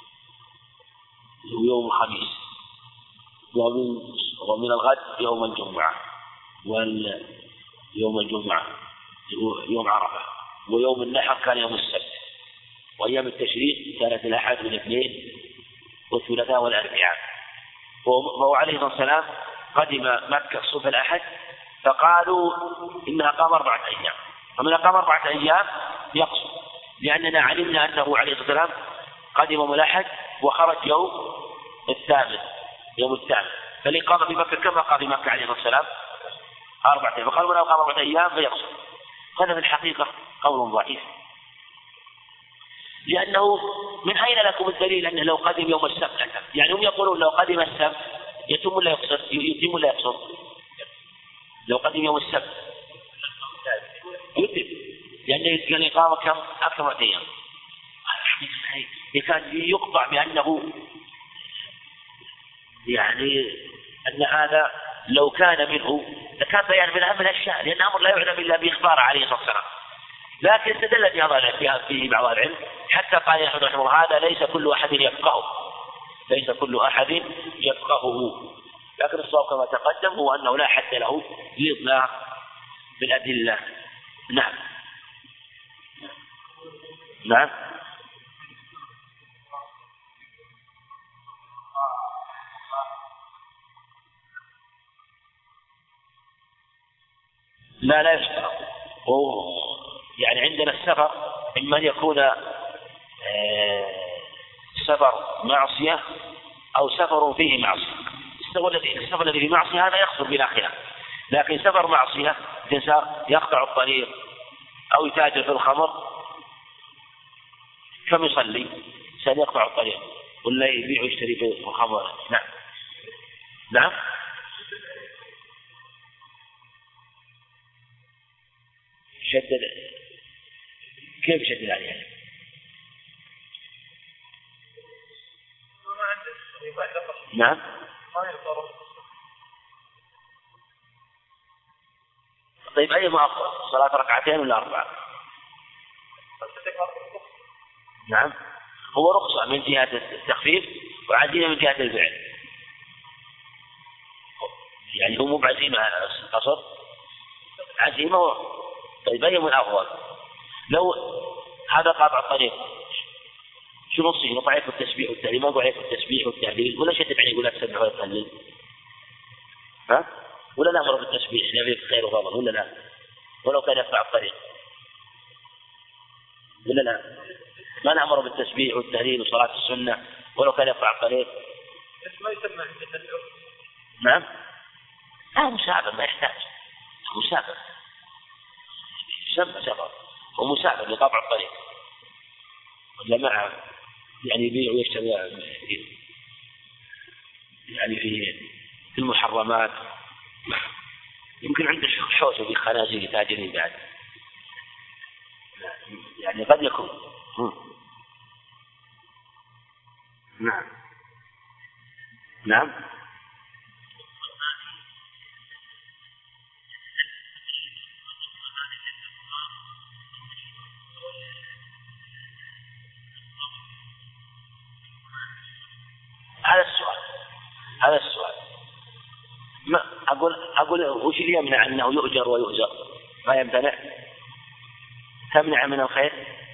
يوم الخميس، ومن ومن الغد يوم الجمعة، واليوم الجمعة يوم عرفة، ويوم النحر كان يوم السبت، وأيام التشريق كانت الأحد والاثنين والثلاثاء والأربعاء. وهو عليه الصلاة والسلام قدم مكة صبح الأحد فقالوا إنها قام أربعة أيام، فمن قام أربعة أيام يقصر، لأننا علمنا أنه عليه الصلاة والسلام قدم يوم الأحد وخرج يوم الثامن يوم الثامن، فالإقامة في مكة كما قام في مكة عليه الصلاة والسلام أربعة أيام، فقالوا من قام أربعة أيام فيقصر. هذا في الحقيقة قول ضعيف، لأنه من أين لكم الدليل أنه لو قدم يوم السبت أتم؟ يعني هم يقولون لو قدم السبت يتم ولا يقصر؟ يتم ولا يقصر؟ لو قدم يوم السبت يتم، لأن الإقامة كم أكثر من أيام، يكاد يقطع بأنه يعني أن هذا لو كان منه لكان بيان من أهم الأشياء، لأن الأمر لا يعلم إلا بإخبار عليه الصلاة والسلام. لكن استدل فيه بعض العلم حتى قال أحمد رحمه الله هذا ليس كل أحد يفقهه، ليس كل أحد يفقهه، لكن الصواب كما تقدم هو أنه لا حد له لإطلاق بالأدلة. نعم نعم لا لا يشترط. يعني عندنا السفر إما أن يكون سفر معصية أو سفر فيه معصية. السفر الذي فيه معصية هذا يخسر بلا خلاف، لكن سفر معصية يقطع الطريق أو يتاجر في الخمر كم يصلي؟ سيقطع الطريق ولا يبيع ويشتري في الخمر. نعم نعم شدد. كيف شدد عليها؟ نعم طيب أي ما أفضل، صلاة ركعتين ولا أربعة؟ نعم هو رخصة من جهة التخفيف وعزيمة من جهة الفعل، يعني هو مو بعزيمة قصر عزيمة و... طيب أي من أفضل؟ لو هذا قاطع الطريق شو نصيه؟ نطع عليكم التسبيح والتهليل، ما نقول عليكم التسبيح والتهليل ولا شتب عليه يقول لا تسبح ولا تهلل، ها؟ ولا نأمر بالتسبيح نبي خير وفضل ولا لا؟ ولو كان يقطع الطريق ولا لا؟ ما نأمر بالتسبيح والتهليل وصلاة السنة ولو كان يقطع الطريق. ما يسمى عند التسبيح. نعم لا مساعدة ما يحتاج مساعدة يسمى سفر ومساعدة لقطع الطريق ولا معه يعني يبيع ويشتري يعني في المحرمات، يمكن عنده حوسه في خنازير تاجرين بعد، يعني قد يكون. نعم نعم هذا السؤال هذا السؤال ما أقول أقول وش اللي يمنع أنه يؤجر ويؤجر؟ ما يمتنع؟ تمنع من الخير؟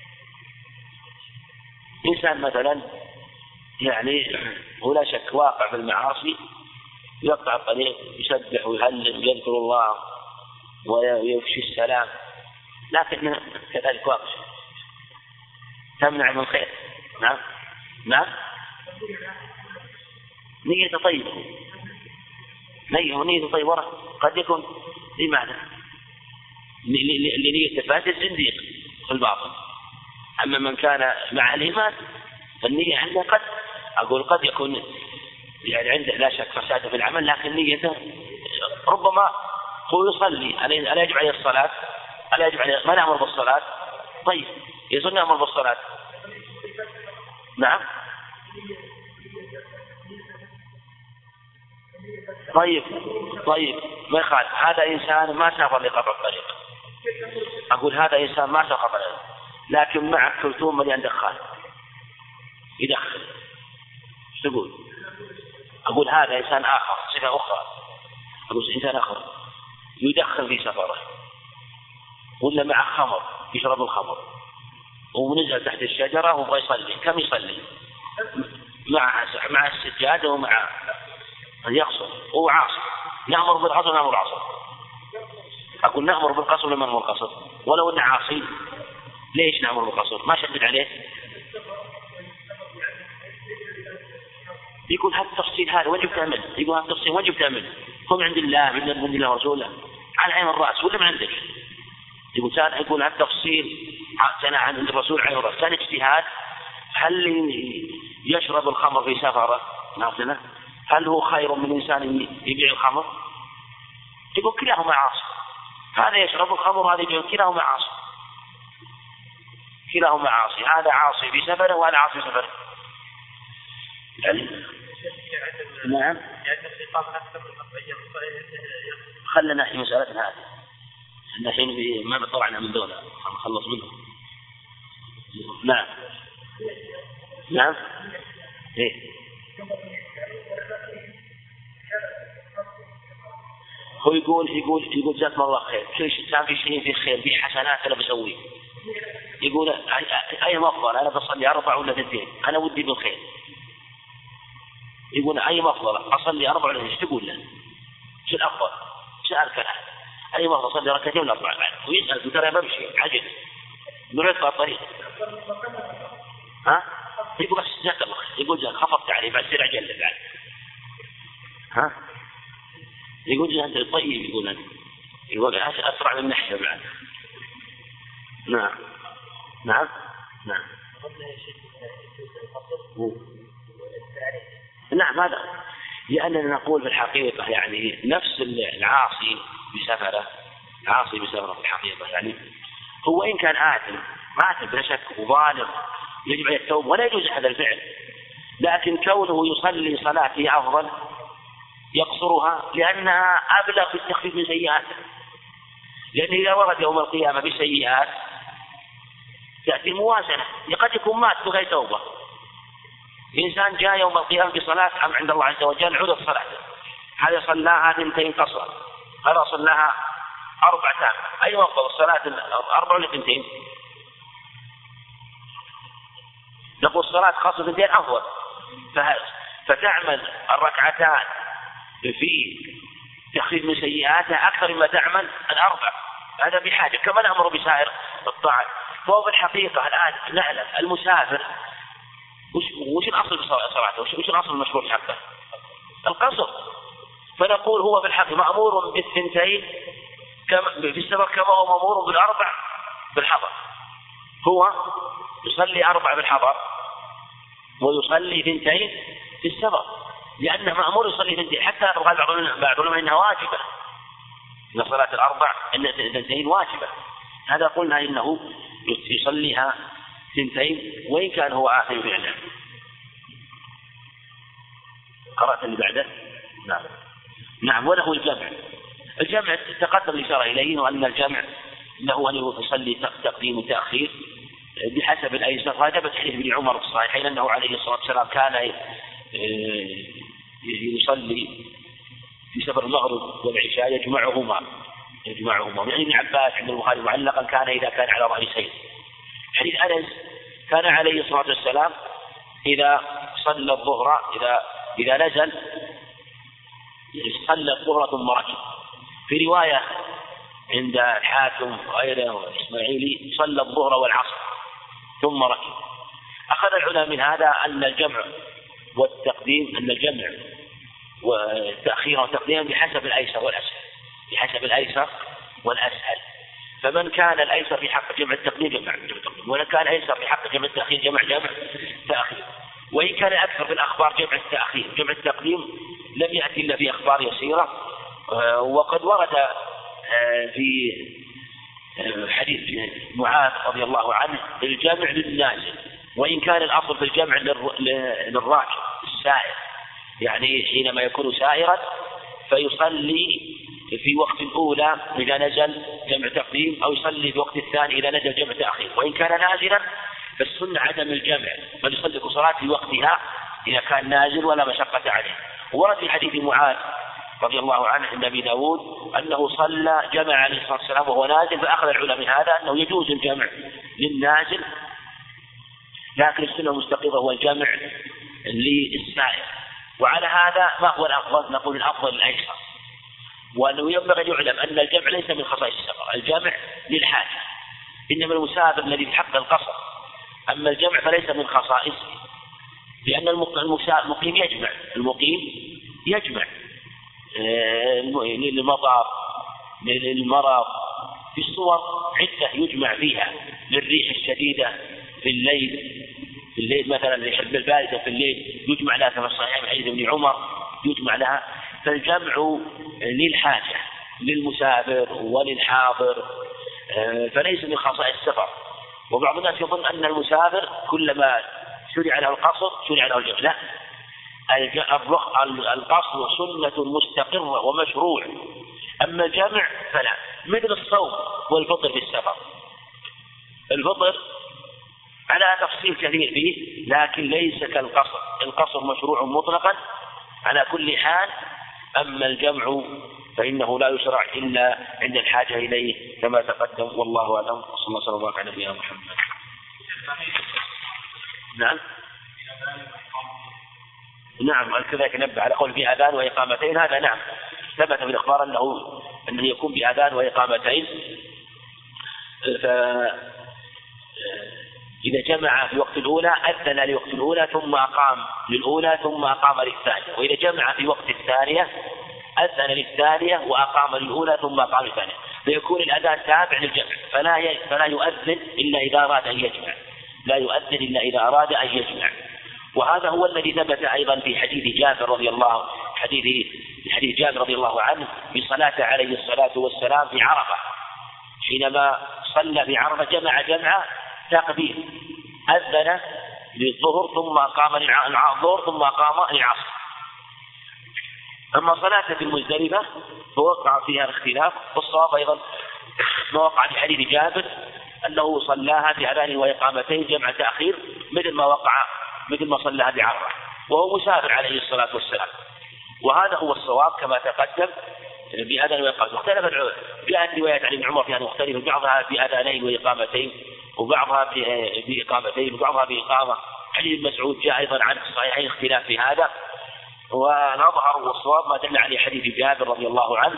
إنسان مثلا يعني ولا شك واقع في المعاصي يقطع الطريق يسبح ويهلل ويذكر الله ويفشي السلام، لكن كذلك واقع تمنع من الخير. نعم نعم نية طيبة نية طيبة قد يكون لماذا؟ لنية الفاسد الزنديق في الباطن، أما من كان مع الإيمان فالنية عنده قد أقول قد يكون يعني عنده لا شك فساد في العمل، لكن نيته ربما هو يصلي ألا يجب عليه الصلاة ألا يجب عليه ما نأمر بالصلاة. طيب يظن نأمر بالصلاة. نعم طيب طيب ما يخالف هذا إنسان ما سافر لقطع الطريق، أقول هذا إنسان ما سافر لكن مع كلثوم مليان دخان يدخل ايش تقول؟ أقول هذا إنسان آخر صفة أخرى، أقول إنسان آخر يدخل في سفره ولا مع خمر يشرب الخمر ونزل تحت الشجرة وهو يصلي كم يصلي مع مع السجادة ومع يقصر هو عاصي نأمر بالقصر نأمر بالعصر. أقول نأمر بالقصر ولا نأمر بالقصر؟ ولو أنه عاصي ليش نأمر بالقصر؟ ما شدد عليه. يقول هذا التفصيل هذا وجب تعمل، يقول هذا التفصيل وجب تعمل هم عند الله من عند الله ورسوله على عين الرأس ولا من عندك؟ يقول كان يقول هذا التفصيل كان عند الرسول عليه الرأس كان اجتهاد. هل يشرب الخمر في سفره ناصله؟ هل هو خير من إنسان يبيع الخمر؟ يقول كلاهما عاصي، هذا يشرب الخمر وهذا يبيع، كلاهما عاصي، كلاهما عاصي، هذا عاصي بسفره وهذا عاصي بسفره. يعني نعم. خلنا نحكي مسألة هذه، الحين ما بطلعنا من دولة نخلص منها. نعم نعم إيه. هو يقول يقول يقول جزاكم الله خير، كل شيء كان في شيء في خير في حسنات أنا بسويه. يقول أي أفضل، أنا بصلي أربع ولا اثنتين، أنا ودي بالخير. يقول أي أفضل، أصلي أربع ولا ايش تقول له؟ شو الأفضل؟ سأل كلام أي أفضل، أصلي ركعتين ولا أربع؟ ويسأل ترى ما بشيء عجل نريد الطريق. ها؟ يقول بس جزاك الله خير، يقول جزاك خفضت عليه بعد سرع جل بعد. ها؟ يقول جزاك أنت طيب، يقول أنت يقول أسرع من نحية بعد. نعم نعم نعم نعم هذا لأننا نقول في الحقيقة يعني نفس العاصي بسفره، عاصي بسفره في الحقيقة يعني هو إن كان آثم آثم بلا شك وظالم يجب عليه التوبة ولا يجوز هذا الفعل، لكن كونه يصلي صلاته أفضل يقصرها لأنها أبلغ في التخفيف من سيئاته، لأنه إذا ورد يوم القيامة بسيئات تأتي الموازنة، قد يكون مات بغير توبة. إنسان جاء يوم القيامة بصلاة أم عند الله عز وجل عدد صلاته، هذا صلاها ثنتين قصر، هذا صلاها أربع تام، أي أفضل الصلاة أربع ولا ثنتين؟ نقول الصلاة خاصة ثنتين أفضل، فتعمل الركعتان في تخفيف من سيئاتها أكثر مما تعمل الأربع، هذا بحاجة كما نأمر بسائر الطاعات. فهو في الحقيقة الآن نعلم المسافر وش, وش الأصل بصلاته، وش, وش الأصل المشروع حقه؟ القصر. فنقول هو في الحقيقة مأمور بالثنتين في السفر كما هو مأمور بالأربع بالحضر، هو يصلي أربع بالحضر ويصلي ثنتين في السفر لأنه مأمور يصلي ثنتين، حتى قال بعض العلماء إنها واجبة، إن صلاة الأربع إن ثنتين واجبة، هذا قلنا إنه يصليها ثنتين وإن كان هو آثم فعلا. قرأت اللي بعده؟ نعم نعم وله الجمع. الجمع تقدم الإشارة إليه وأن الجمع له أن يصلي تقديم وتأخير بحسب الأيسر. هذا بحديث ابن عمر في الصحيحين أنه عليه الصلاة والسلام كان يصلي في سفر المغرب والعشاء يجمعهما يجمعهما يعني ابن عباس عند البخاري معلقا كان إذا كان على رأسين. حديث أنس كان عليه الصلاة والسلام إذا صلى الظهر إذا إذا نزل صلى الظهر ثم ركب. في رواية عند الحاكم وغيره والإسماعيلي صلى الظهر والعصر ثم ركب. أخذ العلماء من هذا أن الجمع والتقديم أن الجمع والتأخير والتقديم بحسب الأيسر والأسهل بحسب الأيسر والأسهل. فمن كان الأيسر في حق جمع التقديم جمع التقديم، ومن كان الأيسر في حق جمع التأخير جمع جمع تأخير. وإن كان أكثر في الأخبار جمع التأخير جمع التقديم لم يأتي إلا في أخبار يسيرة. وقد ورد في حديث معاذ رضي الله عنه الجمع للنازل، وإن كان الأصل في الجمع للراكب السائر، يعني حينما يكون سائرا فيصلي في وقت الأولى إذا نزل جمع تقديم، أو يصلي في وقت الثاني إذا نزل جمع تأخير. وإن كان نازلا فالسنة عدم الجمع، بل يصلي صلاة في وقتها إذا كان نازل ولا مشقة عليه. ورد في حديث معاذ رضي الله عنه عند أبي داود أنه صلى جمع عليه الصلاة والسلام وهو نازل، فأخذ العلماء من هذا أنه يجوز الجمع للنازل، لكن السنة المستقرة هو الجمع للسائر. وعلى هذا ما هو الأفضل؟ نقول الأفضل الأيسر، وأنه ينبغي أن يعلم أن الجمع ليس من خصائص السفر، الجمع للحاجة، إنما المسافر الذي في حق القصر. أما الجمع فليس من خصائصه، لأن المقيم يجمع المقيم يجمع للمطر للمرض، في الصور عدة يجمع فيها، للريح الشديدة في الليل في الليل مثلا الريح الباردة في الليل يجمع لها كما صحيح حديث ابن عمر يجمع لها. فالجمع للحاجة للمسافر وللحاضر فليس من خصائص السفر. وبعض الناس يظن أن المسافر كلما شرع له القصر شرع له الجمع. لا، القصر سنة مستقرة ومشروع، أما الجمع فلا. مثل الصوم والفطر في السفر، الفطر على تفصيل كثير فيه لكن ليس كالقصر، القصر مشروع مطلقا على كل حال، أما الجمع فإنه لا يشرع إلا عند الحاجة إليه كما تقدم، والله أعلم. وصلى الله وسلم على نبينا محمد. نعم نعم كذلك نبه على قول في أذان وإقامتين، هذا نعم ثبت في الإخبار أنه أنه يكون بأذان وإقامتين. فإذا جمع في وقت الأولى أذن لوقت الأولى ثم أقام للأولى ثم أقام للثانية، وإذا جمع في وقت الثانية أذن للثانية وأقام للأولى ثم أقام للثانية، فيكون الأذان تابع للجمع، فلا فلا يؤذن إلا إذا أراد أن يجمع، لا يؤذن إلا إذا أراد أن يجمع. وهذا هو الذي ثبت أيضا في حديث جابر رضي الله حديث حديث جابر رضي الله عنه بصلاة عليه الصلاة والسلام في عرفة، حينما صلى في عرفة جمع جمع تقديم، أذن للظهر ثم أقام للظهر ثم أقام للعصر. أما صلاة في المزدلفة فوقع فيها الاختلاف، والصواب أيضا ما وقع في حديث جابر أنه صلاها في أذان وإقامتين جمع تأخير مثل ما وقع مثل ما صلاها بعرفة وهو مسافر عليه الصلاة والسلام. وهذا هو الصواب كما تقدم بأذان وإقامتين. اختلف جاءت روايات عن ابن عمر فيها مختلفة، بعضها بأذانين وإقامتين وبعضها بإقامتين وبعضها بإقامة. حديث ابن مسعود جاء أيضا عن الصحيحين اختلاف في هذا، ونظهر والصواب ما دل عليه حديث جابر رضي الله عنه،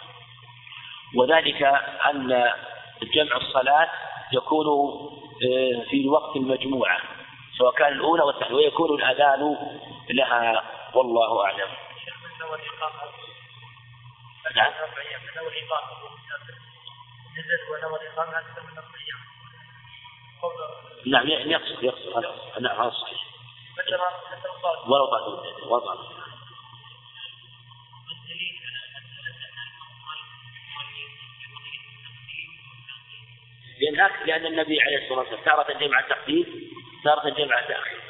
وذلك أن جمع الصلاة يكون في الوقت المجموعة سواء كان الأولى والثانية، ويكون الأذان لها، والله أعلم. نعم نعم يقصد يقصد نعم هذا صحيح ولو بعد وضع. لأن النبي عليه الصلاة والسلام تارة جمع التقديم تارة جمع التأخير،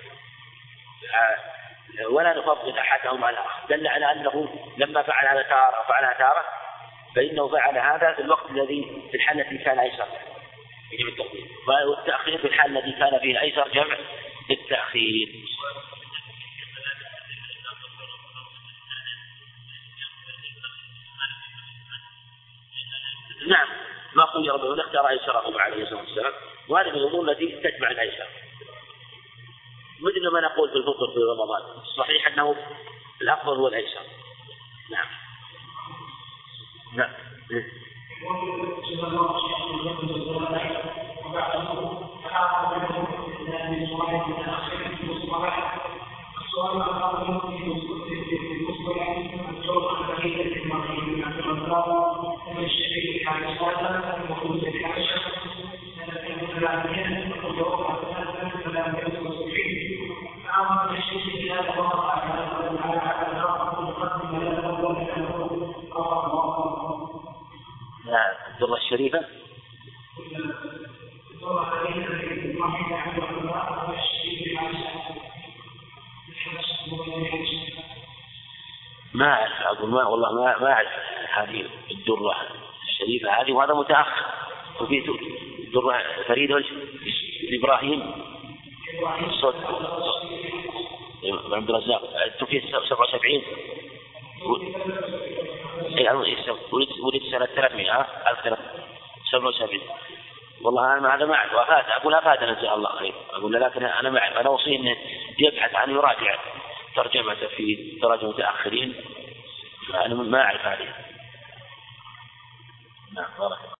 ولا نفضل أحدهم على الآخر، دل على أنه لما فعل هذا تارة وفعلها تارة فإنه فعل هذا في الوقت الذي في الحالة التي كان أيسر يجب التقديم، والتأخير في الحال الذي كان فيه الأيسر جمع التأخير. نعم ما قل ربنا اختار أيسره عليه الصلاة والسلام، وهذه من الأمور التي تجمع الأيسر، مثل ما نقول في الفطر في رمضان صحيح أنه الأفضل هو الأيسر. نعم نعم الدرة الشريفة ما أعرف، أقول ما والله ما ما أعرف هذه الدرة الشريفة هذه، وهذا متأخر. وفي درة فريد إبراهيم صوت عبد الرزاق توفي سبعة وسبعين ولد سنة ثلاثمائة ألف سبعة وسبعين. والله أنا هذا ما أعرف، وأفاد أقول أفاد إن شاء الله خير، أقول لكن أنا ما أعرف. أنا أوصيه إنه يبحث عنه يراجع ترجمته في تراجم متأخرين، أنا ما أعرف هذه. نعم.